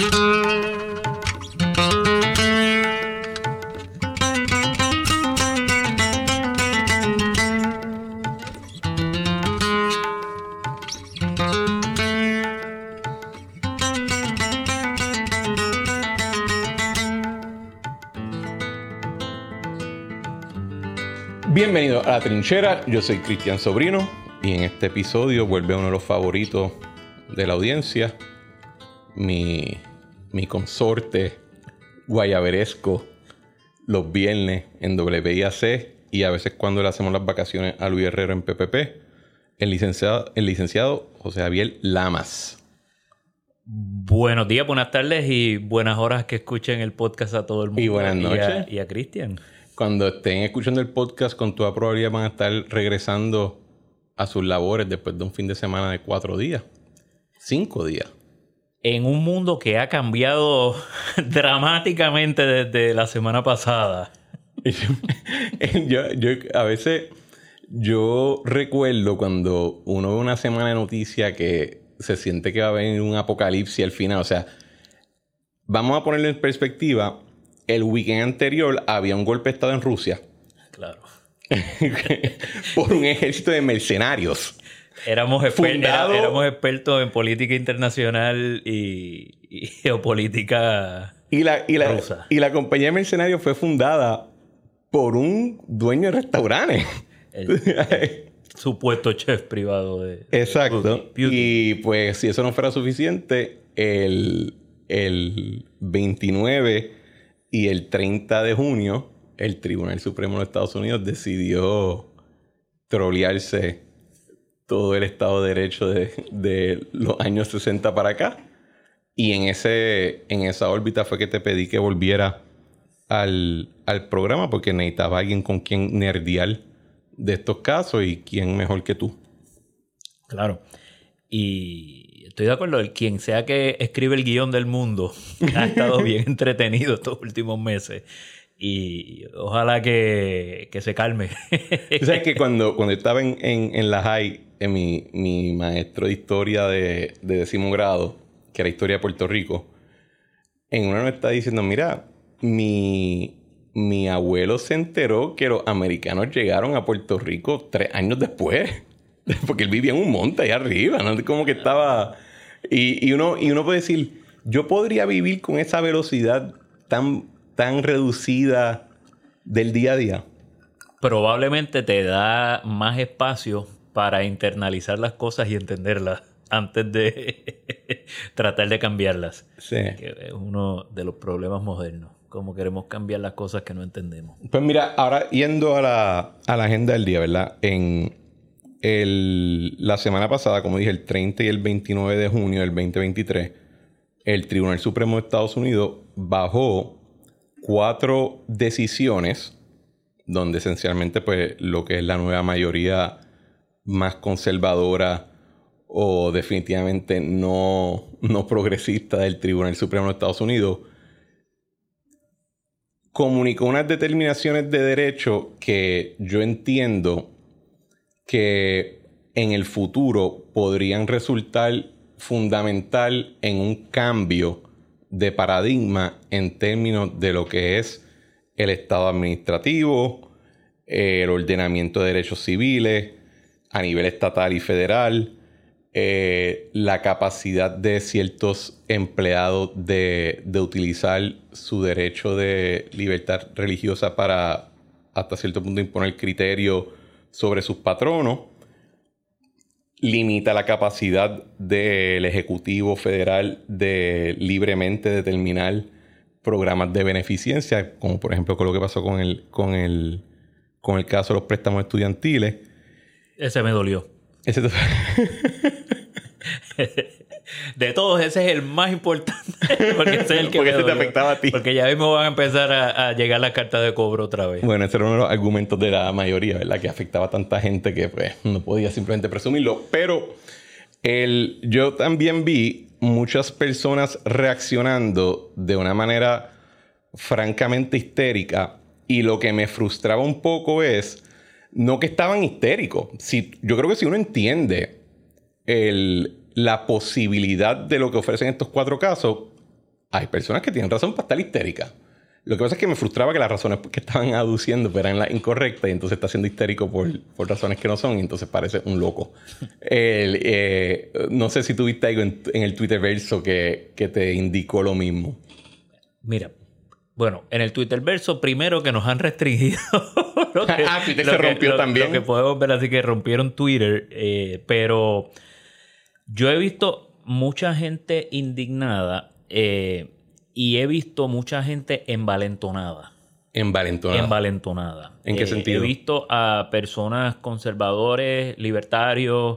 Bienvenido a La Trinchera, yo soy Cristian Sobrino y en este episodio vuelve uno de los favoritos de la audiencia, mi consorte guayaberesco los viernes en WIAC y a veces cuando le hacemos las vacaciones a Luis Herrero en PPP, el licenciado José Javier Lamas. Buenos días, buenas tardes y buenas horas que escuchen el podcast a todo el mundo. Y buenas noches. Y a Cristian. Cuando estén escuchando el podcast, con toda probabilidad van a estar regresando a sus labores después de un fin de semana de 4 días. 5 días. En un mundo que ha cambiado dramáticamente desde la semana pasada. A veces yo recuerdo cuando uno ve una semana de noticias que se siente que va a venir un apocalipsis al final. O sea, vamos a ponerlo en perspectiva. El weekend anterior había un golpe de estado en Rusia. Claro. Por un ejército de mercenarios. Éramos expertos en política internacional y geopolítica rusa. Y la compañía de mercenarios fue fundada por un dueño de restaurantes. El supuesto chef privado de... Exacto. Putin. Y pues si eso no fuera suficiente, el 29 y el 30 de junio, el Tribunal Supremo de Estados Unidos decidió trolearse todo el Estado de Derecho de los años 60 para acá. Y en esa órbita fue que te pedí que volviera al programa porque necesitaba alguien con quien nerdear de estos casos y quién mejor que tú. Claro. Y estoy de acuerdo. Quien sea que escribe el guión del mundo ha estado bien entretenido estos últimos meses. Y ojalá que se calme. Tú sabes que cuando estaba en la high, en mi maestro de historia de 10º grado, que era historia de Puerto Rico, en una nos está diciendo, mira, mi abuelo se enteró que los americanos llegaron a Puerto Rico 3 años después. Porque él vivía en un monte allá arriba, ¿no? Como que estaba... Y uno puede decir, yo podría vivir con esa velocidad tan reducida del día a día. Probablemente te da más espacio para internalizar las cosas y entenderlas antes de tratar de cambiarlas. Sí. Que es uno de los problemas modernos. Cómo queremos cambiar las cosas que no entendemos. Pues mira, ahora yendo a la agenda del día, ¿verdad? La semana pasada, como dije, el 30 y el 29 de junio del 2023, el Tribunal Supremo de Estados Unidos bajó 4 decisiones donde esencialmente pues lo que es la nueva mayoría más conservadora o definitivamente no progresista del Tribunal Supremo de Estados Unidos comunicó unas determinaciones de derecho que yo entiendo que en el futuro podrían resultar fundamental en un cambio de paradigma en términos de lo que es el Estado administrativo, el ordenamiento de derechos civiles a nivel estatal y federal, la capacidad de ciertos empleados de utilizar su derecho de libertad religiosa para hasta cierto punto imponer criterios sobre sus patronos, limita la capacidad del Ejecutivo Federal de libremente determinar programas de beneficencia, como por ejemplo con lo que pasó con el caso de los préstamos estudiantiles. Ese me dolió. De todos, ese es el más importante. Porque ese es el que porque me ese te dolió. afectaba a ti. Porque ya mismo van a empezar a llegar las cartas de cobro otra vez. Bueno, ese era uno de los argumentos de la mayoría, ¿verdad? Que afectaba a tanta gente que pues, no podía simplemente presumirlo. Pero yo también vi muchas personas reaccionando de una manera francamente histérica. Y lo que me frustraba un poco es no que estaban histéricos. Yo creo que si uno entiende la posibilidad de lo que ofrecen estos 4 casos, hay personas que tienen razón para estar histéricas. Lo que pasa es que me frustraba que las razones que estaban aduciendo eran las incorrectas y entonces está siendo histérico por razones que no son y entonces parece un loco. No sé si tuviste algo en el Twitterverso que te indicó lo mismo. Mira, bueno, en el Twitterverso primero que nos han restringido Twitter se rompió también. Lo que podemos ver, así que rompieron Twitter, pero yo he visto mucha gente indignada y he visto mucha gente envalentonada. ¿Envalentonada? ¿En qué sentido? He visto a personas conservadores, libertarios,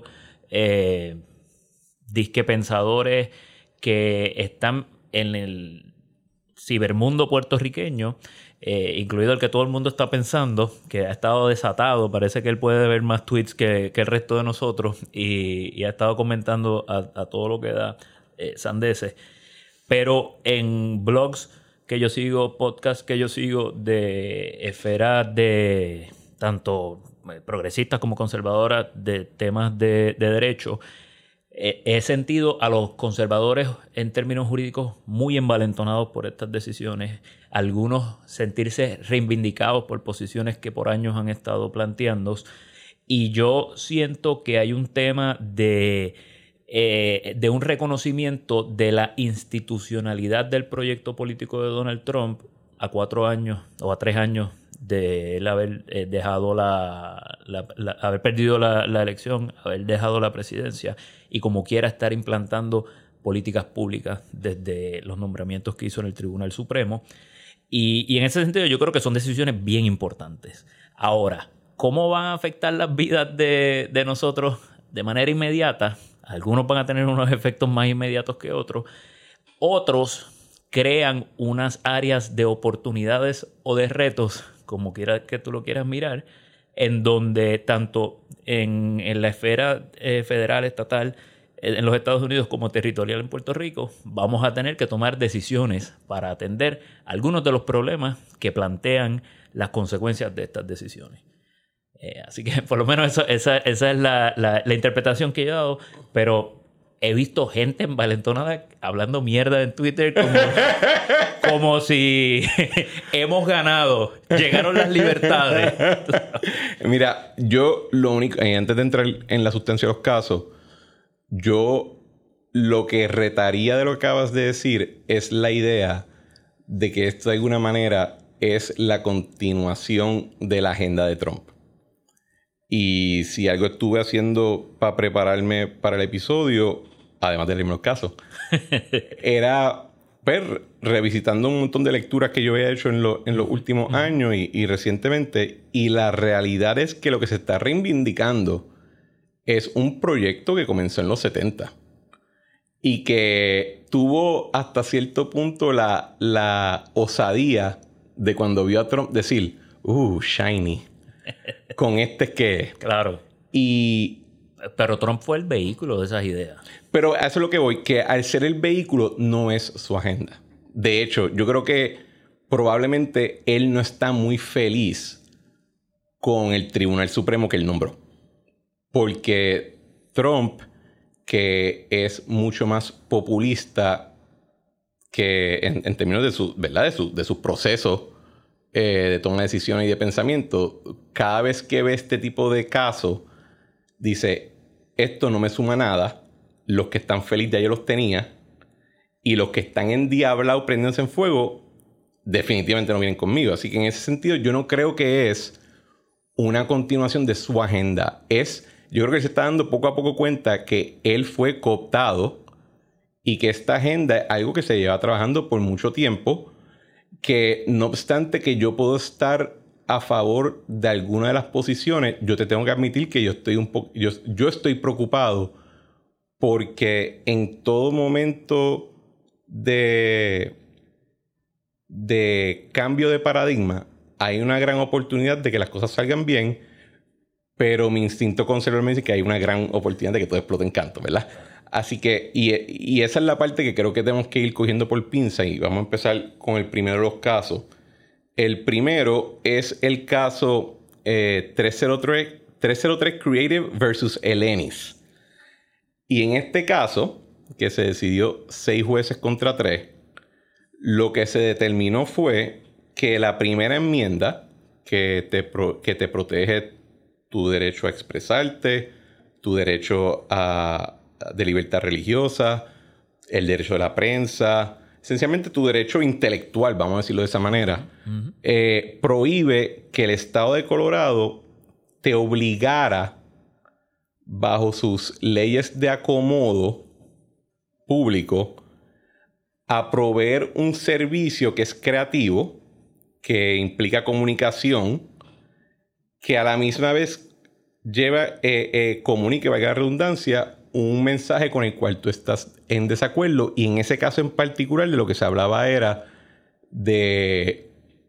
disquepensadores que están en el cibermundo puertorriqueño, incluido el que todo el mundo está pensando, que ha estado desatado. Parece que él puede ver más tweets que el resto de nosotros y ha estado comentando a todo lo que da sandeces. Pero en blogs que yo sigo, podcasts que yo sigo de esferas de tanto progresistas como conservadoras de temas de derecho, he sentido a los conservadores en términos jurídicos muy envalentonados por estas decisiones. Algunos sentirse reivindicados por posiciones que por años han estado planteando. Y yo siento que hay un tema de un reconocimiento de la institucionalidad del proyecto político de Donald Trump a 4 años o a 3 años de él haber dejado haber perdido la elección, haber dejado la presidencia y como quiera estar implantando políticas públicas desde los nombramientos que hizo en el Tribunal Supremo. Y en ese sentido yo creo que son decisiones bien importantes. Ahora, ¿cómo van a afectar las vidas de nosotros de manera inmediata? Algunos van a tener unos efectos más inmediatos que otros. Otros crean unas áreas de oportunidades o de retos, como quiera que tú lo quieras mirar, en donde tanto en la esfera federal, estatal, en los Estados Unidos como territorial en Puerto Rico, vamos a tener que tomar decisiones para atender algunos de los problemas que plantean las consecuencias de estas decisiones. Así que por lo menos esa es la interpretación que yo he dado, pero he visto gente envalentonada hablando mierda en Twitter como si hemos ganado, llegaron las libertades. Mira, yo lo único, antes de entrar en la sustancia de los casos, yo lo que retaría de lo que acabas de decir es la idea de que esto de alguna manera es la continuación de la agenda de Trump. Y si algo estuve haciendo para prepararme para el episodio, además de leerme los casos, era revisitando un montón de lecturas que yo había hecho en los últimos años y recientemente. Y la realidad es que lo que se está reivindicando es un proyecto que comenzó en los 70 y que tuvo hasta cierto punto la osadía de cuando vio a Trump decir, shiny. Con que... Claro. Pero Trump fue el vehículo de esas ideas. Pero a eso es lo que voy, que al ser el vehículo no es su agenda. De hecho, yo creo que probablemente él no está muy feliz con el Tribunal Supremo que él nombró. Porque Trump, que es mucho más populista que en términos de sus procesos de toma de decisiones y de pensamiento, cada vez que ve este tipo de casos, dice, esto no me suma nada, los que están felices ya yo los tenía, y los que están endiablados prendiéndose en fuego, definitivamente no vienen conmigo. Así que en ese sentido yo no creo que es una continuación de su agenda. Yo creo que se está dando poco a poco cuenta que él fue cooptado y que esta agenda es algo que se lleva trabajando por mucho tiempo, que no obstante que yo puedo estar a favor de alguna de las posiciones, yo te tengo que admitir que yo estoy preocupado porque en todo momento de cambio de paradigma hay una gran oportunidad de que las cosas salgan bien, pero mi instinto conservador me dice que hay una gran oportunidad de que todo explote en canto, ¿verdad? Así que, y esa es la parte que creo que tenemos que ir cogiendo por pinza y vamos a empezar con el primero de los casos. El primero es el caso 303 Creative versus Elenis. Y en este caso, que se decidió 6 jueces contra 3, Lo que se determinó fue que la primera enmienda que te protege tu derecho a expresarte, tu derecho de libertad religiosa, el derecho de la prensa, esencialmente tu derecho intelectual, vamos a decirlo de esa manera, prohíbe que el estado de Colorado te obligara, bajo sus leyes de acomodo público, a proveer un servicio que es creativo, que implica comunicación, que a la misma vez comunique, valga la redundancia, un mensaje con el cual tú estás en desacuerdo. Y en ese caso en particular, de lo que se hablaba era de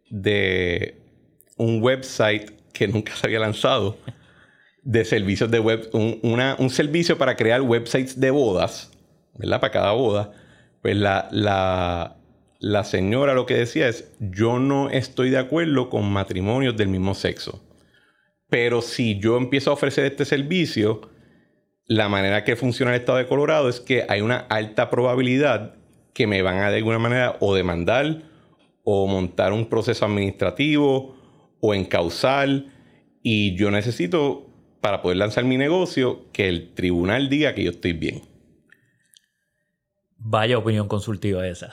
un website que nunca se había lanzado, de servicios de web, un servicio para crear websites de bodas, ¿verdad? Para cada boda. Pues la señora lo que decía es: yo no estoy de acuerdo con matrimonios del mismo sexo. Pero si yo empiezo a ofrecer este servicio, la manera que funciona el estado de Colorado es que hay una alta probabilidad que me van a de alguna manera o demandar o montar un proceso administrativo o encausar. Y yo necesito, para poder lanzar mi negocio, que el tribunal diga que yo estoy bien. Vaya opinión consultiva esa.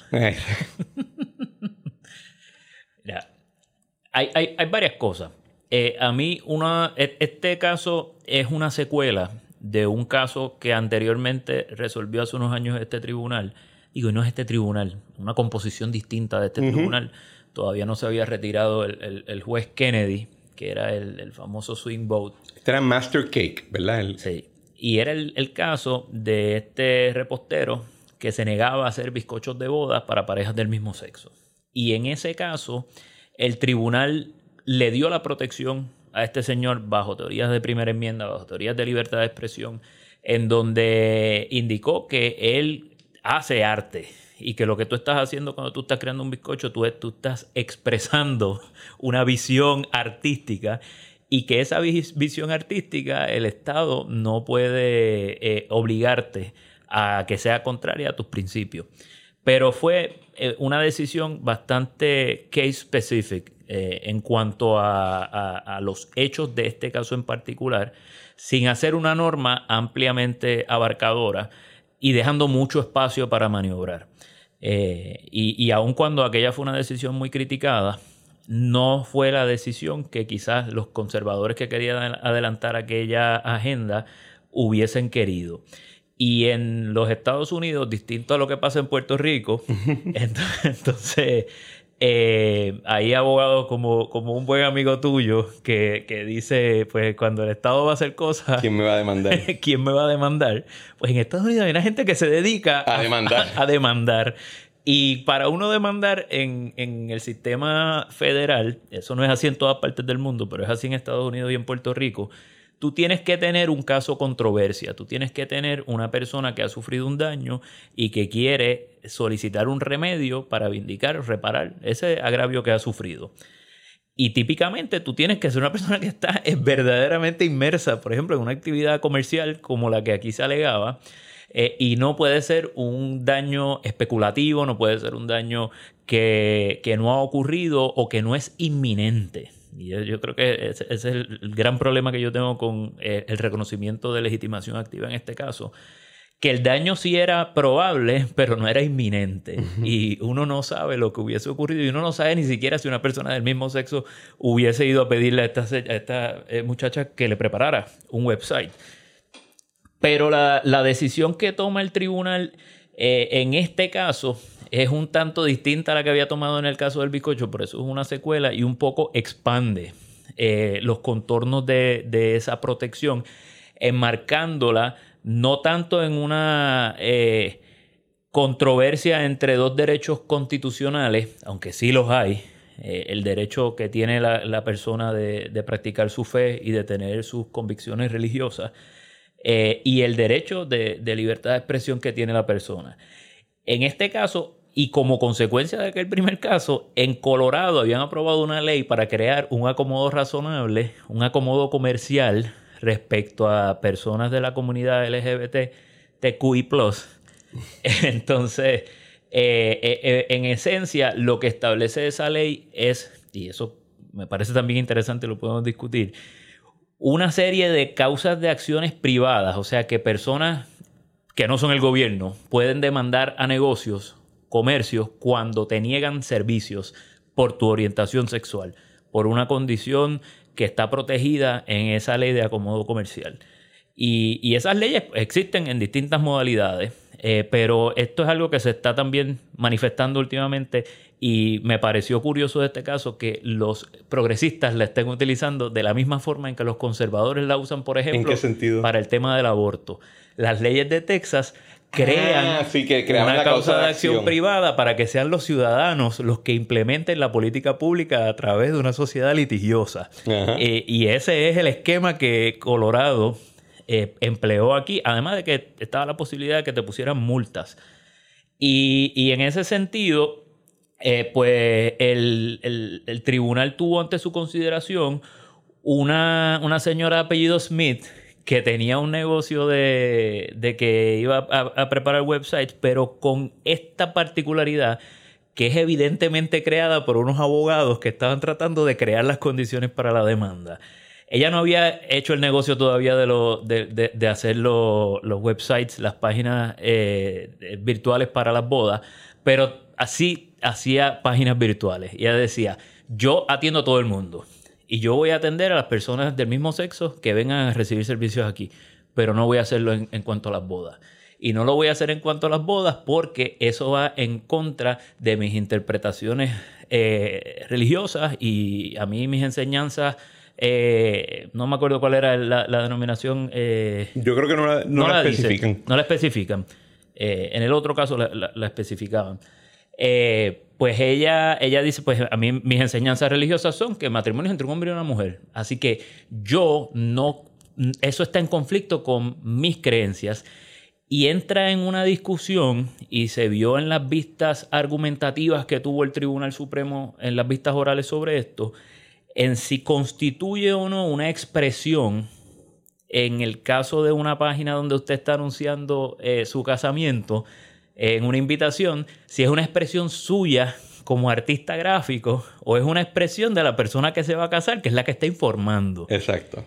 Mira, hay varias cosas. A mí, este caso es una secuela de un caso que anteriormente resolvió hace unos años este tribunal. Digo, no es este tribunal, una composición distinta de este tribunal. Todavía no se había retirado el juez Kennedy, que era el famoso swing vote. Este era Master Cake, ¿verdad? Sí. Y era el caso de este repostero que se negaba a hacer bizcochos de bodas para parejas del mismo sexo. Y en ese caso, el tribunal le dio la protección a este señor bajo teorías de primera enmienda, bajo teorías de libertad de expresión, en donde indicó que él hace arte y que lo que tú estás haciendo cuando tú estás creando un bizcocho, tú estás expresando una visión artística, y que esa visión artística el Estado no puede obligarte a que sea contraria a tus principios. Pero fue una decisión bastante case specific en cuanto a los hechos de este caso en particular, sin hacer una norma ampliamente abarcadora y dejando mucho espacio para maniobrar. Y aun cuando aquella fue una decisión muy criticada, no fue la decisión que quizás los conservadores que querían adelantar aquella agenda hubiesen querido. Y en los Estados Unidos, distinto a lo que pasa en Puerto Rico, entonces hay abogados como un buen amigo tuyo que dice, pues cuando el Estado va a hacer cosas... ¿Quién me va a demandar? ¿Quién me va a demandar? Pues en Estados Unidos hay una gente que se dedica a demandar. A demandar. Y para uno demandar en el sistema federal, eso no es así en todas partes del mundo, pero es así en Estados Unidos y en Puerto Rico, tú tienes que tener un caso controversia, tú tienes que tener una persona que ha sufrido un daño y que quiere solicitar un remedio para vindicar o reparar ese agravio que ha sufrido. Y típicamente tú tienes que ser una persona que está verdaderamente inmersa, por ejemplo, en una actividad comercial como la que aquí se alegaba, y no puede ser un daño especulativo, no puede ser un daño que no ha ocurrido o que no es inminente. Y yo creo que ese es el gran problema que yo tengo con el reconocimiento de legitimación activa en este caso. Que el daño sí era probable, pero no era inminente. Y uno no sabe lo que hubiese ocurrido y uno no sabe ni siquiera si una persona del mismo sexo hubiese ido a pedirle a esta muchacha que le preparara un website. Pero la decisión que toma el tribunal en este caso es un tanto distinta a la que había tomado en el caso del bizcocho, por eso es una secuela y un poco expande los contornos de esa protección, enmarcándola no tanto en una controversia entre dos derechos constitucionales, aunque sí los hay, el derecho que tiene la persona de practicar su fe y de tener sus convicciones religiosas, y el derecho de libertad de expresión que tiene la persona. En este caso, y como consecuencia de aquel primer caso, en Colorado habían aprobado una ley para crear un acomodo razonable, un acomodo comercial respecto a personas de la comunidad LGBT, TQI+. Entonces, En esencia, lo que establece esa ley es, y eso me parece también interesante, lo podemos discutir, una serie de causas de acciones privadas, o sea que personas que no son el gobierno pueden demandar a negocios, comercios, cuando te niegan servicios por tu orientación sexual, por una condición que está protegida en esa ley de acomodo comercial. Y esas leyes existen en distintas modalidades, pero esto es algo que se está también manifestando últimamente y me pareció curioso de este caso que los progresistas la estén utilizando de la misma forma en que los conservadores la usan, por ejemplo, ¿en qué sentido? Para el tema del aborto. Las leyes de Texas crean una causa de acción privada para que sean los ciudadanos los que implementen la política pública a través de una sociedad litigiosa. Y ese es el esquema que Colorado empleó aquí, además de que estaba la posibilidad de que te pusieran multas. Y en ese sentido, pues el tribunal tuvo ante su consideración una señora de apellido Smith que tenía un negocio de que iba a preparar websites, pero con esta particularidad que es evidentemente creada por unos abogados que estaban tratando de crear las condiciones para la demanda. Ella no había hecho el negocio todavía de hacer los websites, las páginas virtuales para las bodas, pero así hacía páginas virtuales. Y ella decía, yo atiendo a todo el mundo y yo voy a atender a las personas del mismo sexo que vengan a recibir servicios aquí, pero no voy a hacerlo en cuanto a las bodas. Y no lo voy a hacer en cuanto a las bodas porque eso va en contra de mis interpretaciones religiosas y a mí mis enseñanzas. No me acuerdo cuál era la denominación. Yo creo que no la especifican. Dicen, no la especifican. En el otro caso la especificaban. Pues ella dice, pues a mí mis enseñanzas religiosas son que el matrimonio es entre un hombre y una mujer. Así que eso está en conflicto con mis creencias. Y entra en una discusión y se vio en las vistas argumentativas que tuvo el Tribunal Supremo en las vistas orales sobre esto, en si constituye o no una expresión en el caso de una página donde usted está anunciando su casamiento, en una invitación, si es una expresión suya como artista gráfico o es una expresión de la persona que se va a casar, que es la que está informando. Exacto.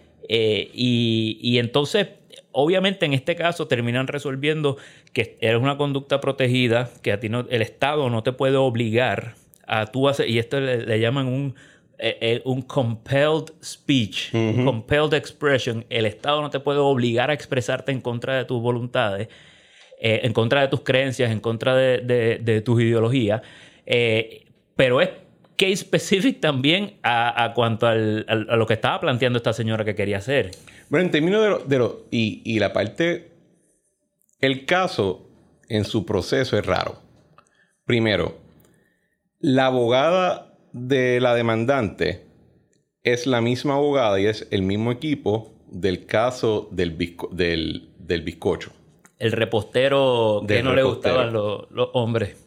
Y entonces, obviamente en este caso terminan resolviendo que eres una conducta protegida, que a ti el Estado no te puede obligar a tú hacer, y esto le llaman un compelled speech, compelled expression. El Estado no te puede obligar a expresarte en contra de tus voluntades, en contra de tus creencias, en contra de tus ideologías, pero es case specific también a cuanto a lo que estaba planteando esta señora que quería hacer. Bueno, en términos y la parte, el caso en su proceso es raro. Primero, la abogada de la demandante es la misma abogada y es el mismo equipo del caso del bizcocho. El repostero que no le gustaban los hombres.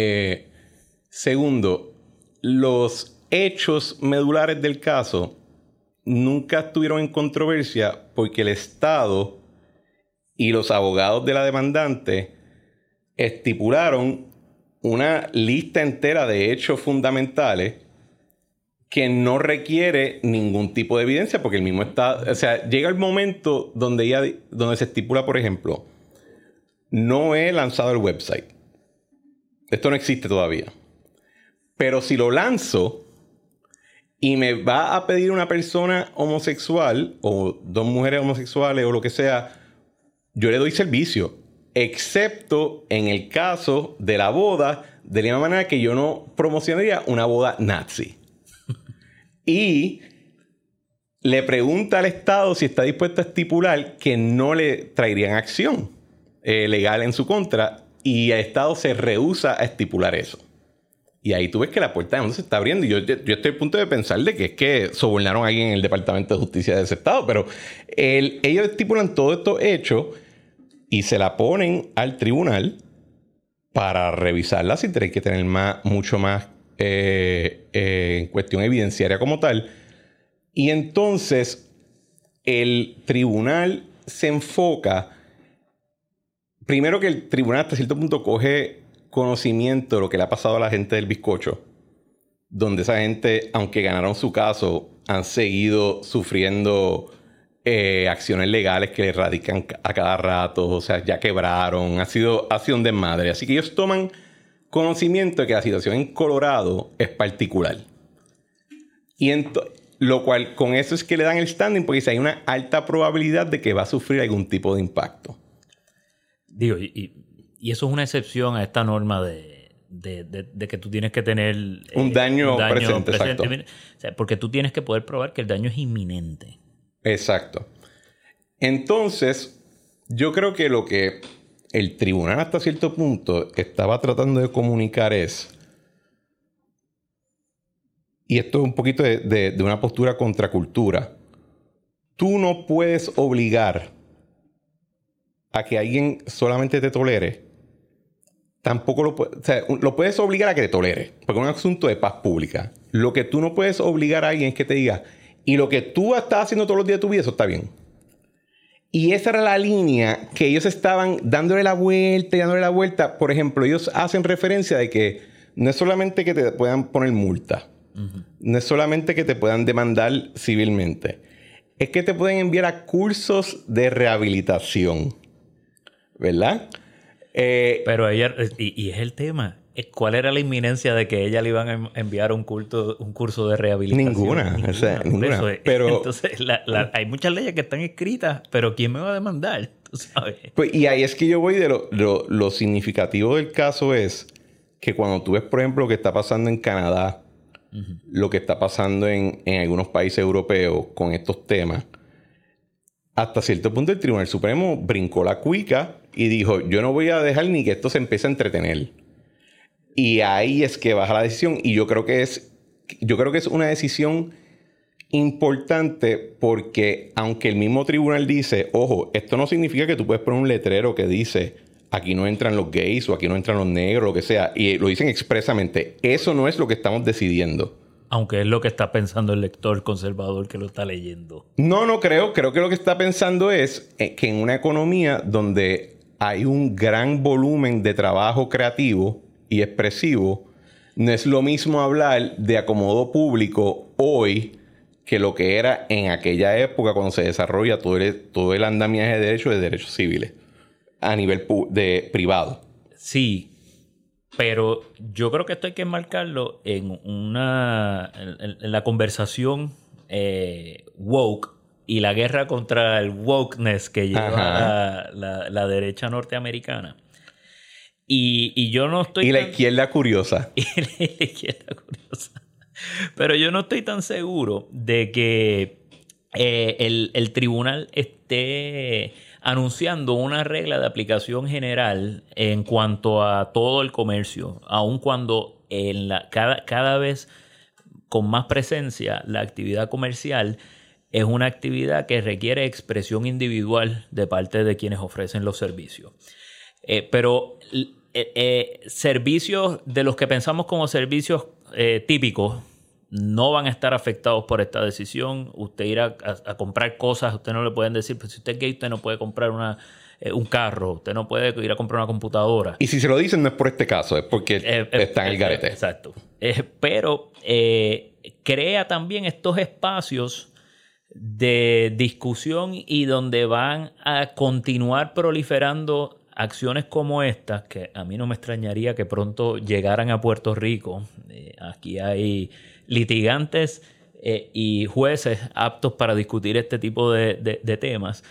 Segundo, los hechos medulares del caso nunca estuvieron en controversia porque el Estado y los abogados de la demandante estipularon una lista entera de hechos fundamentales que no requiere ningún tipo de evidencia porque el mismo Estado... O sea, llega el momento donde se estipula, por ejemplo, no he lanzado el website. Esto no existe todavía. Pero si lo lanzo y me va a pedir una persona homosexual o dos mujeres homosexuales o lo que sea, yo le doy servicio. Excepto en el caso de la boda, de la misma manera que yo no promocionaría una boda nazi. Y le pregunta al Estado si está dispuesto a estipular que no le traerían acción legal en su contra y el Estado se rehúsa a estipular eso. Y ahí tú ves que la puerta de mundo se está abriendo. Y yo estoy a punto de pensar de que es que sobornaron a alguien en el Departamento de Justicia de ese Estado. Pero ellos estipulan todos estos hechos y se la ponen al tribunal para revisarla si tiene que tener mucho más en cuestión evidenciaria como tal. Y entonces el tribunal se enfoca... Primero que el tribunal hasta cierto punto coge conocimiento de lo que le ha pasado a la gente del bizcocho, donde esa gente, aunque ganaron su caso, han seguido sufriendo acciones legales que le radican a cada rato, o sea, ya quebraron, ha sido un desmadre. Así que ellos toman conocimiento de que la situación en Colorado es particular. Y lo cual, con eso es que le dan el standing, porque hay una alta probabilidad de que va a sufrir algún tipo de impacto. Digo, y eso es una excepción a esta norma de que tú tienes que tener un daño presente. Exacto. O sea, porque tú tienes que poder probar que el daño es inminente. Exacto. Entonces, yo creo que lo que el tribunal hasta cierto punto estaba tratando de comunicar es, y esto es un poquito de una postura contracultura, tú no puedes obligar a que alguien solamente te tolere. Tampoco lo puedes obligar a que te tolere, porque es un asunto de paz pública. Lo que tú no puedes obligar a alguien es que te diga, y lo que tú estás haciendo todos los días de tu vida, eso está bien. Y esa era la línea que ellos estaban dándole la vuelta y dándole la vuelta. Por ejemplo, ellos hacen referencia de que no es solamente que te puedan poner multa. No es solamente que te puedan demandar civilmente. Es que te pueden enviar a cursos de rehabilitación. ¿Verdad? Pero ella... Y es el tema. ¿Cuál era la inminencia de que ella le iban a enviar un curso de rehabilitación? Ninguna. O sea, ninguna. Pero, entonces, hay muchas leyes que están escritas, pero ¿quién me va a demandar? ¿Tú sabes? Pues, y ahí es que yo voy de lo significativo del caso es que cuando tú ves, por ejemplo, lo que está pasando en Canadá, lo que está pasando en algunos países europeos con estos temas, hasta cierto punto el Tribunal Supremo brincó la cuica y dijo, yo no voy a dejar ni que esto se empiece a entretener. Y ahí es que baja la decisión. Y yo creo que es una decisión importante porque aunque el mismo tribunal dice, ojo, esto no significa que tú puedes poner un letrero que dice, aquí no entran los gays o aquí no entran los negros, lo que sea. Y lo dicen expresamente. Eso no es lo que estamos decidiendo. Aunque es lo que está pensando el lector conservador que lo está leyendo. No creo. Creo que lo que está pensando es que en una economía donde hay un gran volumen de trabajo creativo y expresivo, no es lo mismo hablar de acomodo público hoy que lo que era en aquella época cuando se desarrolla todo el andamiaje de derechos civiles a nivel privado. Sí, pero yo creo que esto hay que enmarcarlo en la conversación woke y la guerra contra el wokeness que lleva la derecha norteamericana. Y yo no estoy... Y la izquierda curiosa. Y la izquierda curiosa. Pero yo no estoy tan seguro de que el tribunal esté anunciando una regla de aplicación general en cuanto a todo el comercio, aun cuando cada vez con más presencia la actividad comercial es una actividad que requiere expresión individual de parte de quienes ofrecen los servicios. Pero servicios de los que pensamos como servicios típicos no van a estar afectados por esta decisión. Usted irá a comprar cosas, usted no le pueden decir, pues si usted es gay, usted no puede comprar un carro, usted no puede ir a comprar una computadora. Y si se lo dicen no es por este caso, es porque está en el garete. Exacto. Pero crea también estos espacios de discusión y donde van a continuar proliferando acciones como estas, que a mí no me extrañaría que pronto llegaran a Puerto Rico. Aquí hay litigantes y jueces aptos para discutir este tipo de temas.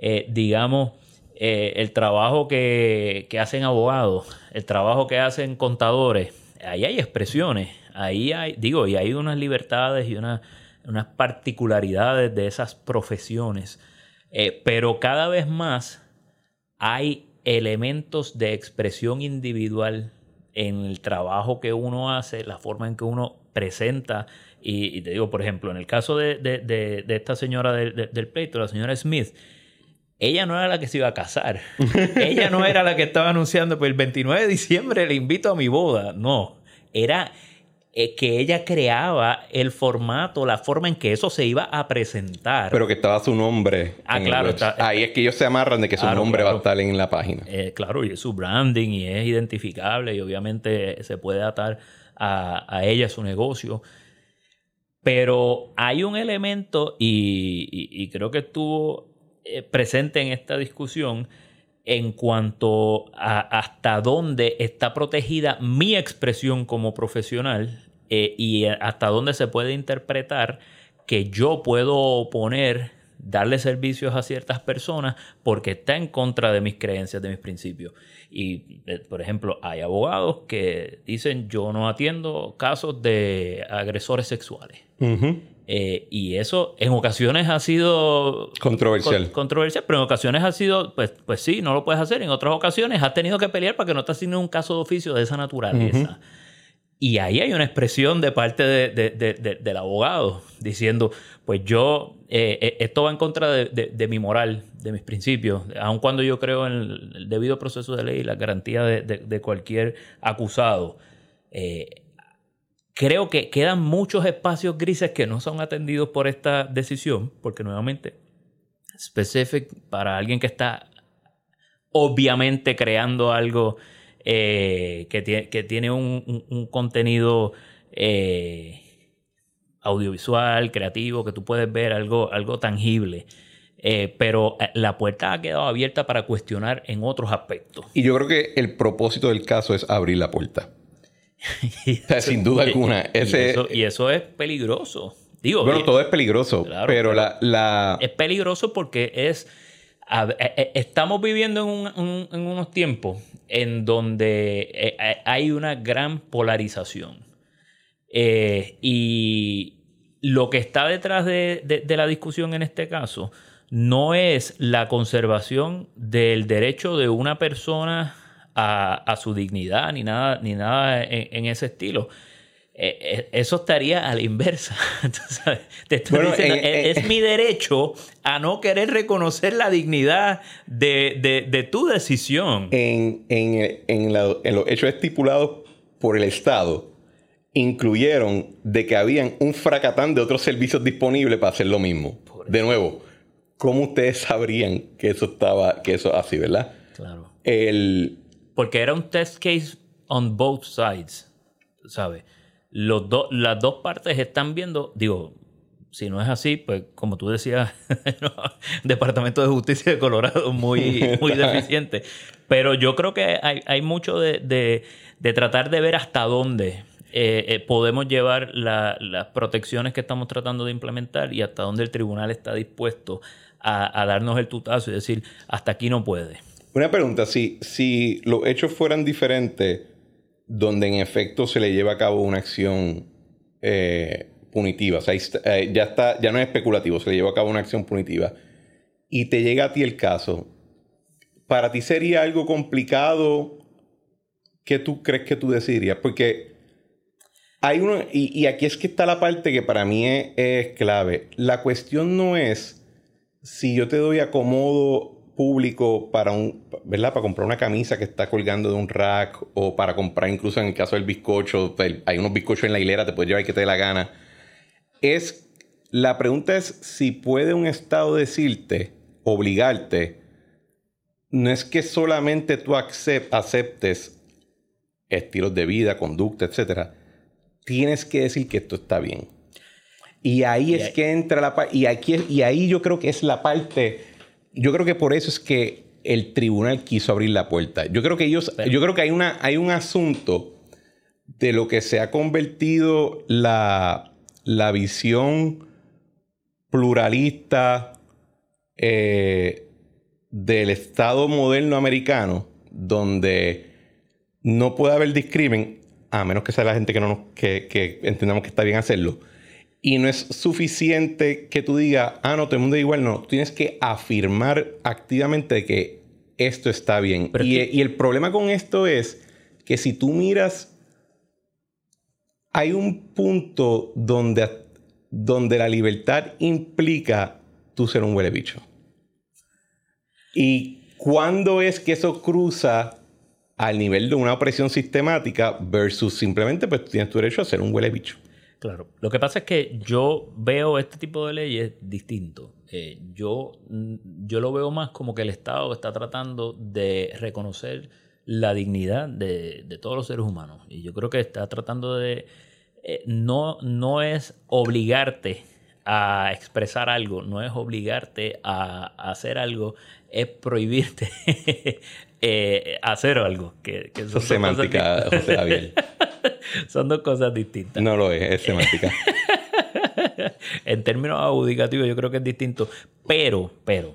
El trabajo que hacen abogados, el trabajo que hacen contadores, ahí hay expresiones, y hay unas libertades y unas particularidades de esas profesiones. Pero cada vez más hay elementos de expresión individual en el trabajo que uno hace, la forma en que uno presenta. Y te digo, por ejemplo, en el caso de esta señora del pleito, la señora Smith, ella no era la que se iba a casar. Ella no era la que estaba anunciando, pues el 29 de diciembre le invito a mi boda. No, era que ella creaba el formato, la forma en que eso se iba a presentar. Pero que estaba su nombre. Claro. Ahí es que ellos se amarran de que su nombre va a estar en la página. Claro, y es su branding y es identificable y obviamente se puede atar a ella, su negocio. Pero hay un elemento y creo que estuvo presente en esta discusión en cuanto a hasta dónde está protegida mi expresión como profesional y hasta dónde se puede interpretar que yo puedo darle servicios a ciertas personas porque está en contra de mis creencias, de mis principios. Y, por ejemplo, hay abogados que dicen yo no atiendo casos de agresores sexuales. Uh-huh. Y eso en ocasiones ha sido controversial, pero en ocasiones ha sido, pues sí, no lo puedes hacer. En otras ocasiones has tenido que pelear para que no te asignen un caso de oficio de esa naturaleza. Uh-huh. Y ahí hay una expresión de parte del abogado diciendo, pues yo, esto va en contra de mi moral, de mis principios, aun cuando yo creo en el debido proceso de ley y la garantía de cualquier acusado. Creo que quedan muchos espacios grises que no son atendidos por esta decisión, porque nuevamente, specific para alguien que está obviamente creando algo que tiene un contenido audiovisual, creativo, que tú puedes ver, algo tangible. Pero la puerta ha quedado abierta para cuestionar en otros aspectos. Y yo creo que el propósito del caso es abrir la puerta. O sea, sin duda alguna. Y eso es peligroso. Bueno, todo es peligroso, claro, pero es peligroso porque estamos viviendo en unos tiempos en donde hay una gran polarización. Y lo que está detrás de la discusión en este caso no es la conservación del derecho de una persona a su dignidad ni nada en ese estilo. Eso estaría a la inversa. Te estoy diciendo, es mi derecho a no querer reconocer la dignidad de tu decisión. En los hechos estipulados por el Estado, incluyeron de que habían un fracatán de otros servicios disponibles para hacer lo mismo. De nuevo, ¿cómo ustedes sabrían que eso es así, verdad? Claro. Porque era un test case on both sides, ¿sabes? Las dos partes están viendo, si no es así, pues como tú decías, Departamento de Justicia de Colorado muy deficiente. Pero yo creo que hay mucho de tratar de ver hasta dónde podemos llevar las protecciones que estamos tratando de implementar y hasta dónde el tribunal está dispuesto a darnos el tutazo y decir, hasta aquí no puede. Una pregunta, si los hechos fueran diferentes, donde en efecto se le lleva a cabo una acción punitiva, o sea, ya no es especulativo, se le lleva a cabo una acción punitiva, y te llega a ti el caso, ¿para ti sería algo complicado? ¿Qué tú crees que tú decidirías? Porque hay uno, y aquí es que está la parte que para mí es clave. La cuestión no es si yo te doy acomodo público para comprar una camisa que está colgando de un rack, o para comprar, incluso en el caso del bizcocho, hay unos bizcochos en la hilera, te puedes llevar que te dé la gana. La pregunta es si puede un Estado decirte, obligarte, no es que solamente tú aceptes estilos de vida, conducta, etcétera. Tienes que decir que esto está bien. Y ahí es que entra la parte, y ahí yo creo que es la parte. Yo creo que por eso es que el tribunal quiso abrir la puerta. Yo creo que hay un asunto de lo que se ha convertido la visión pluralista del Estado moderno americano, donde no puede haber discrimen, a menos que sea la gente que entendamos que está bien hacerlo. Y no es suficiente que tú digas, no, todo el mundo es igual. No, tú tienes que afirmar activamente que esto está bien. Y el problema con esto es que si tú miras, hay un punto donde la libertad implica tú ser un huele bicho. Y cuando es que eso cruza al nivel de una opresión sistemática versus simplemente pues tú tienes tu derecho a ser un huele bicho. Claro. Lo que pasa es que yo veo este tipo de leyes distinto. Yo lo veo más como que el Estado está tratando de reconocer la dignidad de todos los seres humanos. Y yo creo que está tratando de... no es obligarte a expresar algo, no es obligarte a hacer algo, es prohibirte hacer algo. Eso es semántica, José Javier. Son dos cosas distintas. No lo es semántica. En términos adjudicativos yo creo que es distinto, pero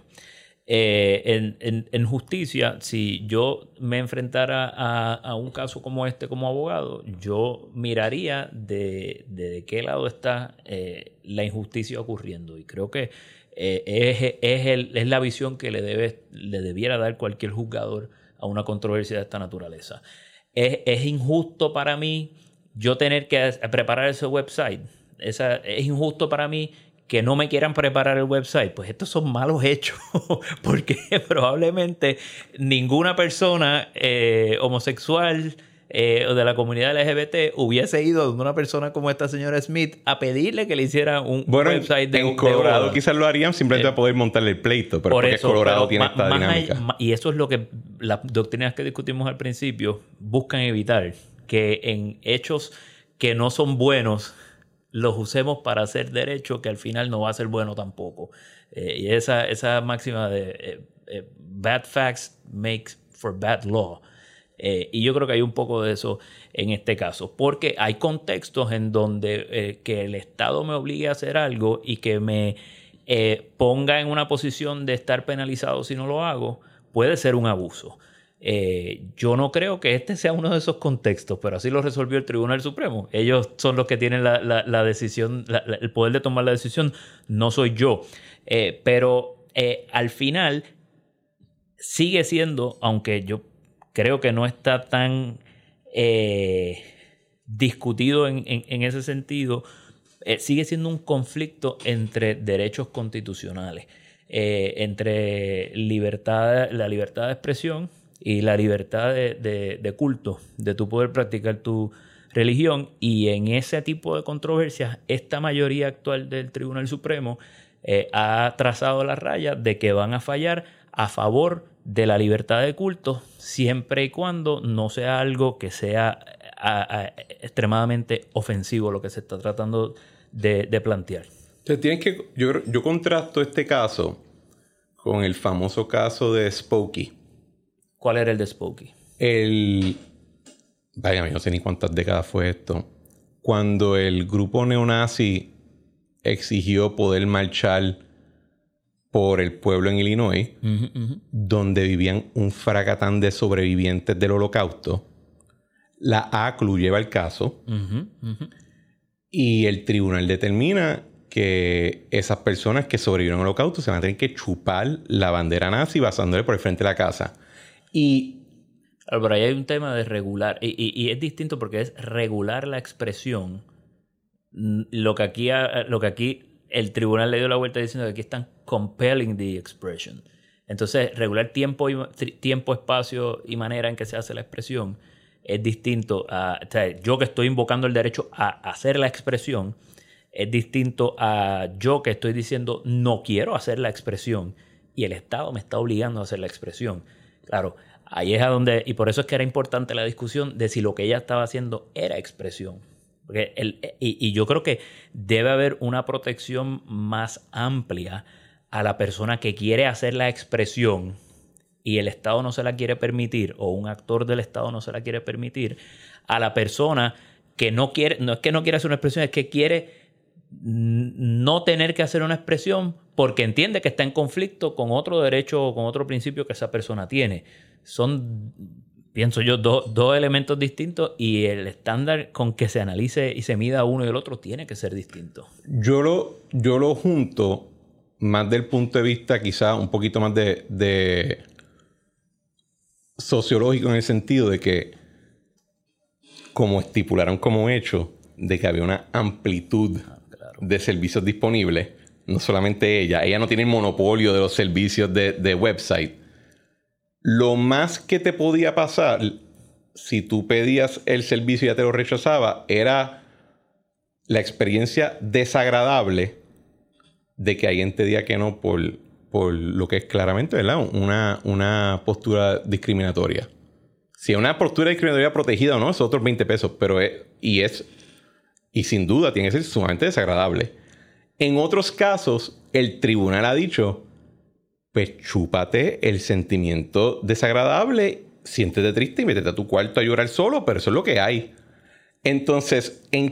en justicia, si yo me enfrentara a un caso como este como abogado, yo miraría de qué lado está la injusticia ocurriendo, y creo que es la visión que le debiera dar cualquier juzgador a una controversia de esta naturaleza. Es injusto para mí yo tener que preparar ese website. Es injusto para mí que no me quieran preparar el website. Pues estos son malos hechos, porque probablemente ninguna persona homosexual o de la comunidad LGBT hubiese ido a una persona como esta señora Smith a pedirle que le hiciera un website en Colorado quizás lo harían simplemente para poder montarle el pleito, pero porque Colorado tiene esta dinámica. Y eso es lo que las doctrinas que discutimos al principio buscan evitar, que en hechos que no son buenos los usemos para hacer derecho que al final no va a ser bueno tampoco. Y esa máxima de bad facts makes for bad law. Y yo creo que hay un poco de eso en este caso, porque hay contextos en donde que el Estado me obligue a hacer algo y que me ponga en una posición de estar penalizado si no lo hago, puede ser un abuso. Yo no creo que este sea uno de esos contextos, pero así lo resolvió el Tribunal Supremo. Ellos son los que tienen la decisión, el poder de tomar la decisión, no soy yo. Pero al final sigue siendo, aunque yo creo que no está tan discutido en ese sentido, sigue siendo un conflicto entre derechos constitucionales, entre la libertad de expresión y la libertad de culto, de tu poder practicar tu religión. Y en ese tipo de controversias, esta mayoría actual del Tribunal Supremo ha trazado la raya de que van a fallar a favor de la libertad de culto, siempre y cuando no sea algo que sea extremadamente ofensivo lo que se está tratando de plantear. Entonces, yo contrasto este caso con el famoso caso de Spokane. ¿Cuál era el de Spokane? Vaya, no sé ni cuántas décadas fue esto. Cuando el grupo neonazi exigió poder marchar por el pueblo en Illinois, donde vivían un fracatán de sobrevivientes del Holocausto, la ACLU lleva el caso y el tribunal determina que esas personas que sobrevivieron al Holocausto se van a tener que chupar la bandera nazi basándole por el frente de la casa. Pero ahí hay un tema de regular, y es distinto porque es regular la expresión. Lo que aquí el tribunal le dio la vuelta diciendo que aquí están compelling the expression. Entonces, regular tiempo, espacio y manera en que se hace la expresión es distinto a... O sea, yo que estoy invocando el derecho a hacer la expresión es distinto a yo que estoy diciendo no quiero hacer la expresión y el Estado me está obligando a hacer la expresión. Claro, ahí es a donde... Y por eso es que era importante la discusión de si lo que ella estaba haciendo era expresión. Porque y yo creo que debe haber una protección más amplia a la persona que quiere hacer la expresión y el Estado no se la quiere permitir, o un actor del Estado no se la quiere permitir, a la persona que no quiere, no es que no quiere hacer una expresión, es que quiere no tener que hacer una expresión porque entiende que está en conflicto con otro derecho o con otro principio que esa persona tiene. Son, pienso yo, dos elementos distintos, y el estándar con que se analice y se mida uno y el otro tiene que ser distinto. Yo lo junto más del punto de vista quizá un poquito más de sociológico, en el sentido de que, como estipularon como hecho, de que había una amplitud de servicios disponibles. No solamente ella no tiene el monopolio de los servicios de website. Lo más que te podía pasar si tú pedías el servicio y ya te lo rechazaba, era la experiencia desagradable de que alguien te diga que no por lo que es claramente, ¿verdad? Una postura discriminatoria. Si es una postura discriminatoria protegida o no, es otros 20 pesos, pero y sin duda tiene que ser sumamente desagradable. En otros casos, el tribunal ha dicho, pues chúpate el sentimiento desagradable, siéntete triste y métete a tu cuarto a llorar solo, pero eso es lo que hay. Entonces, ¿en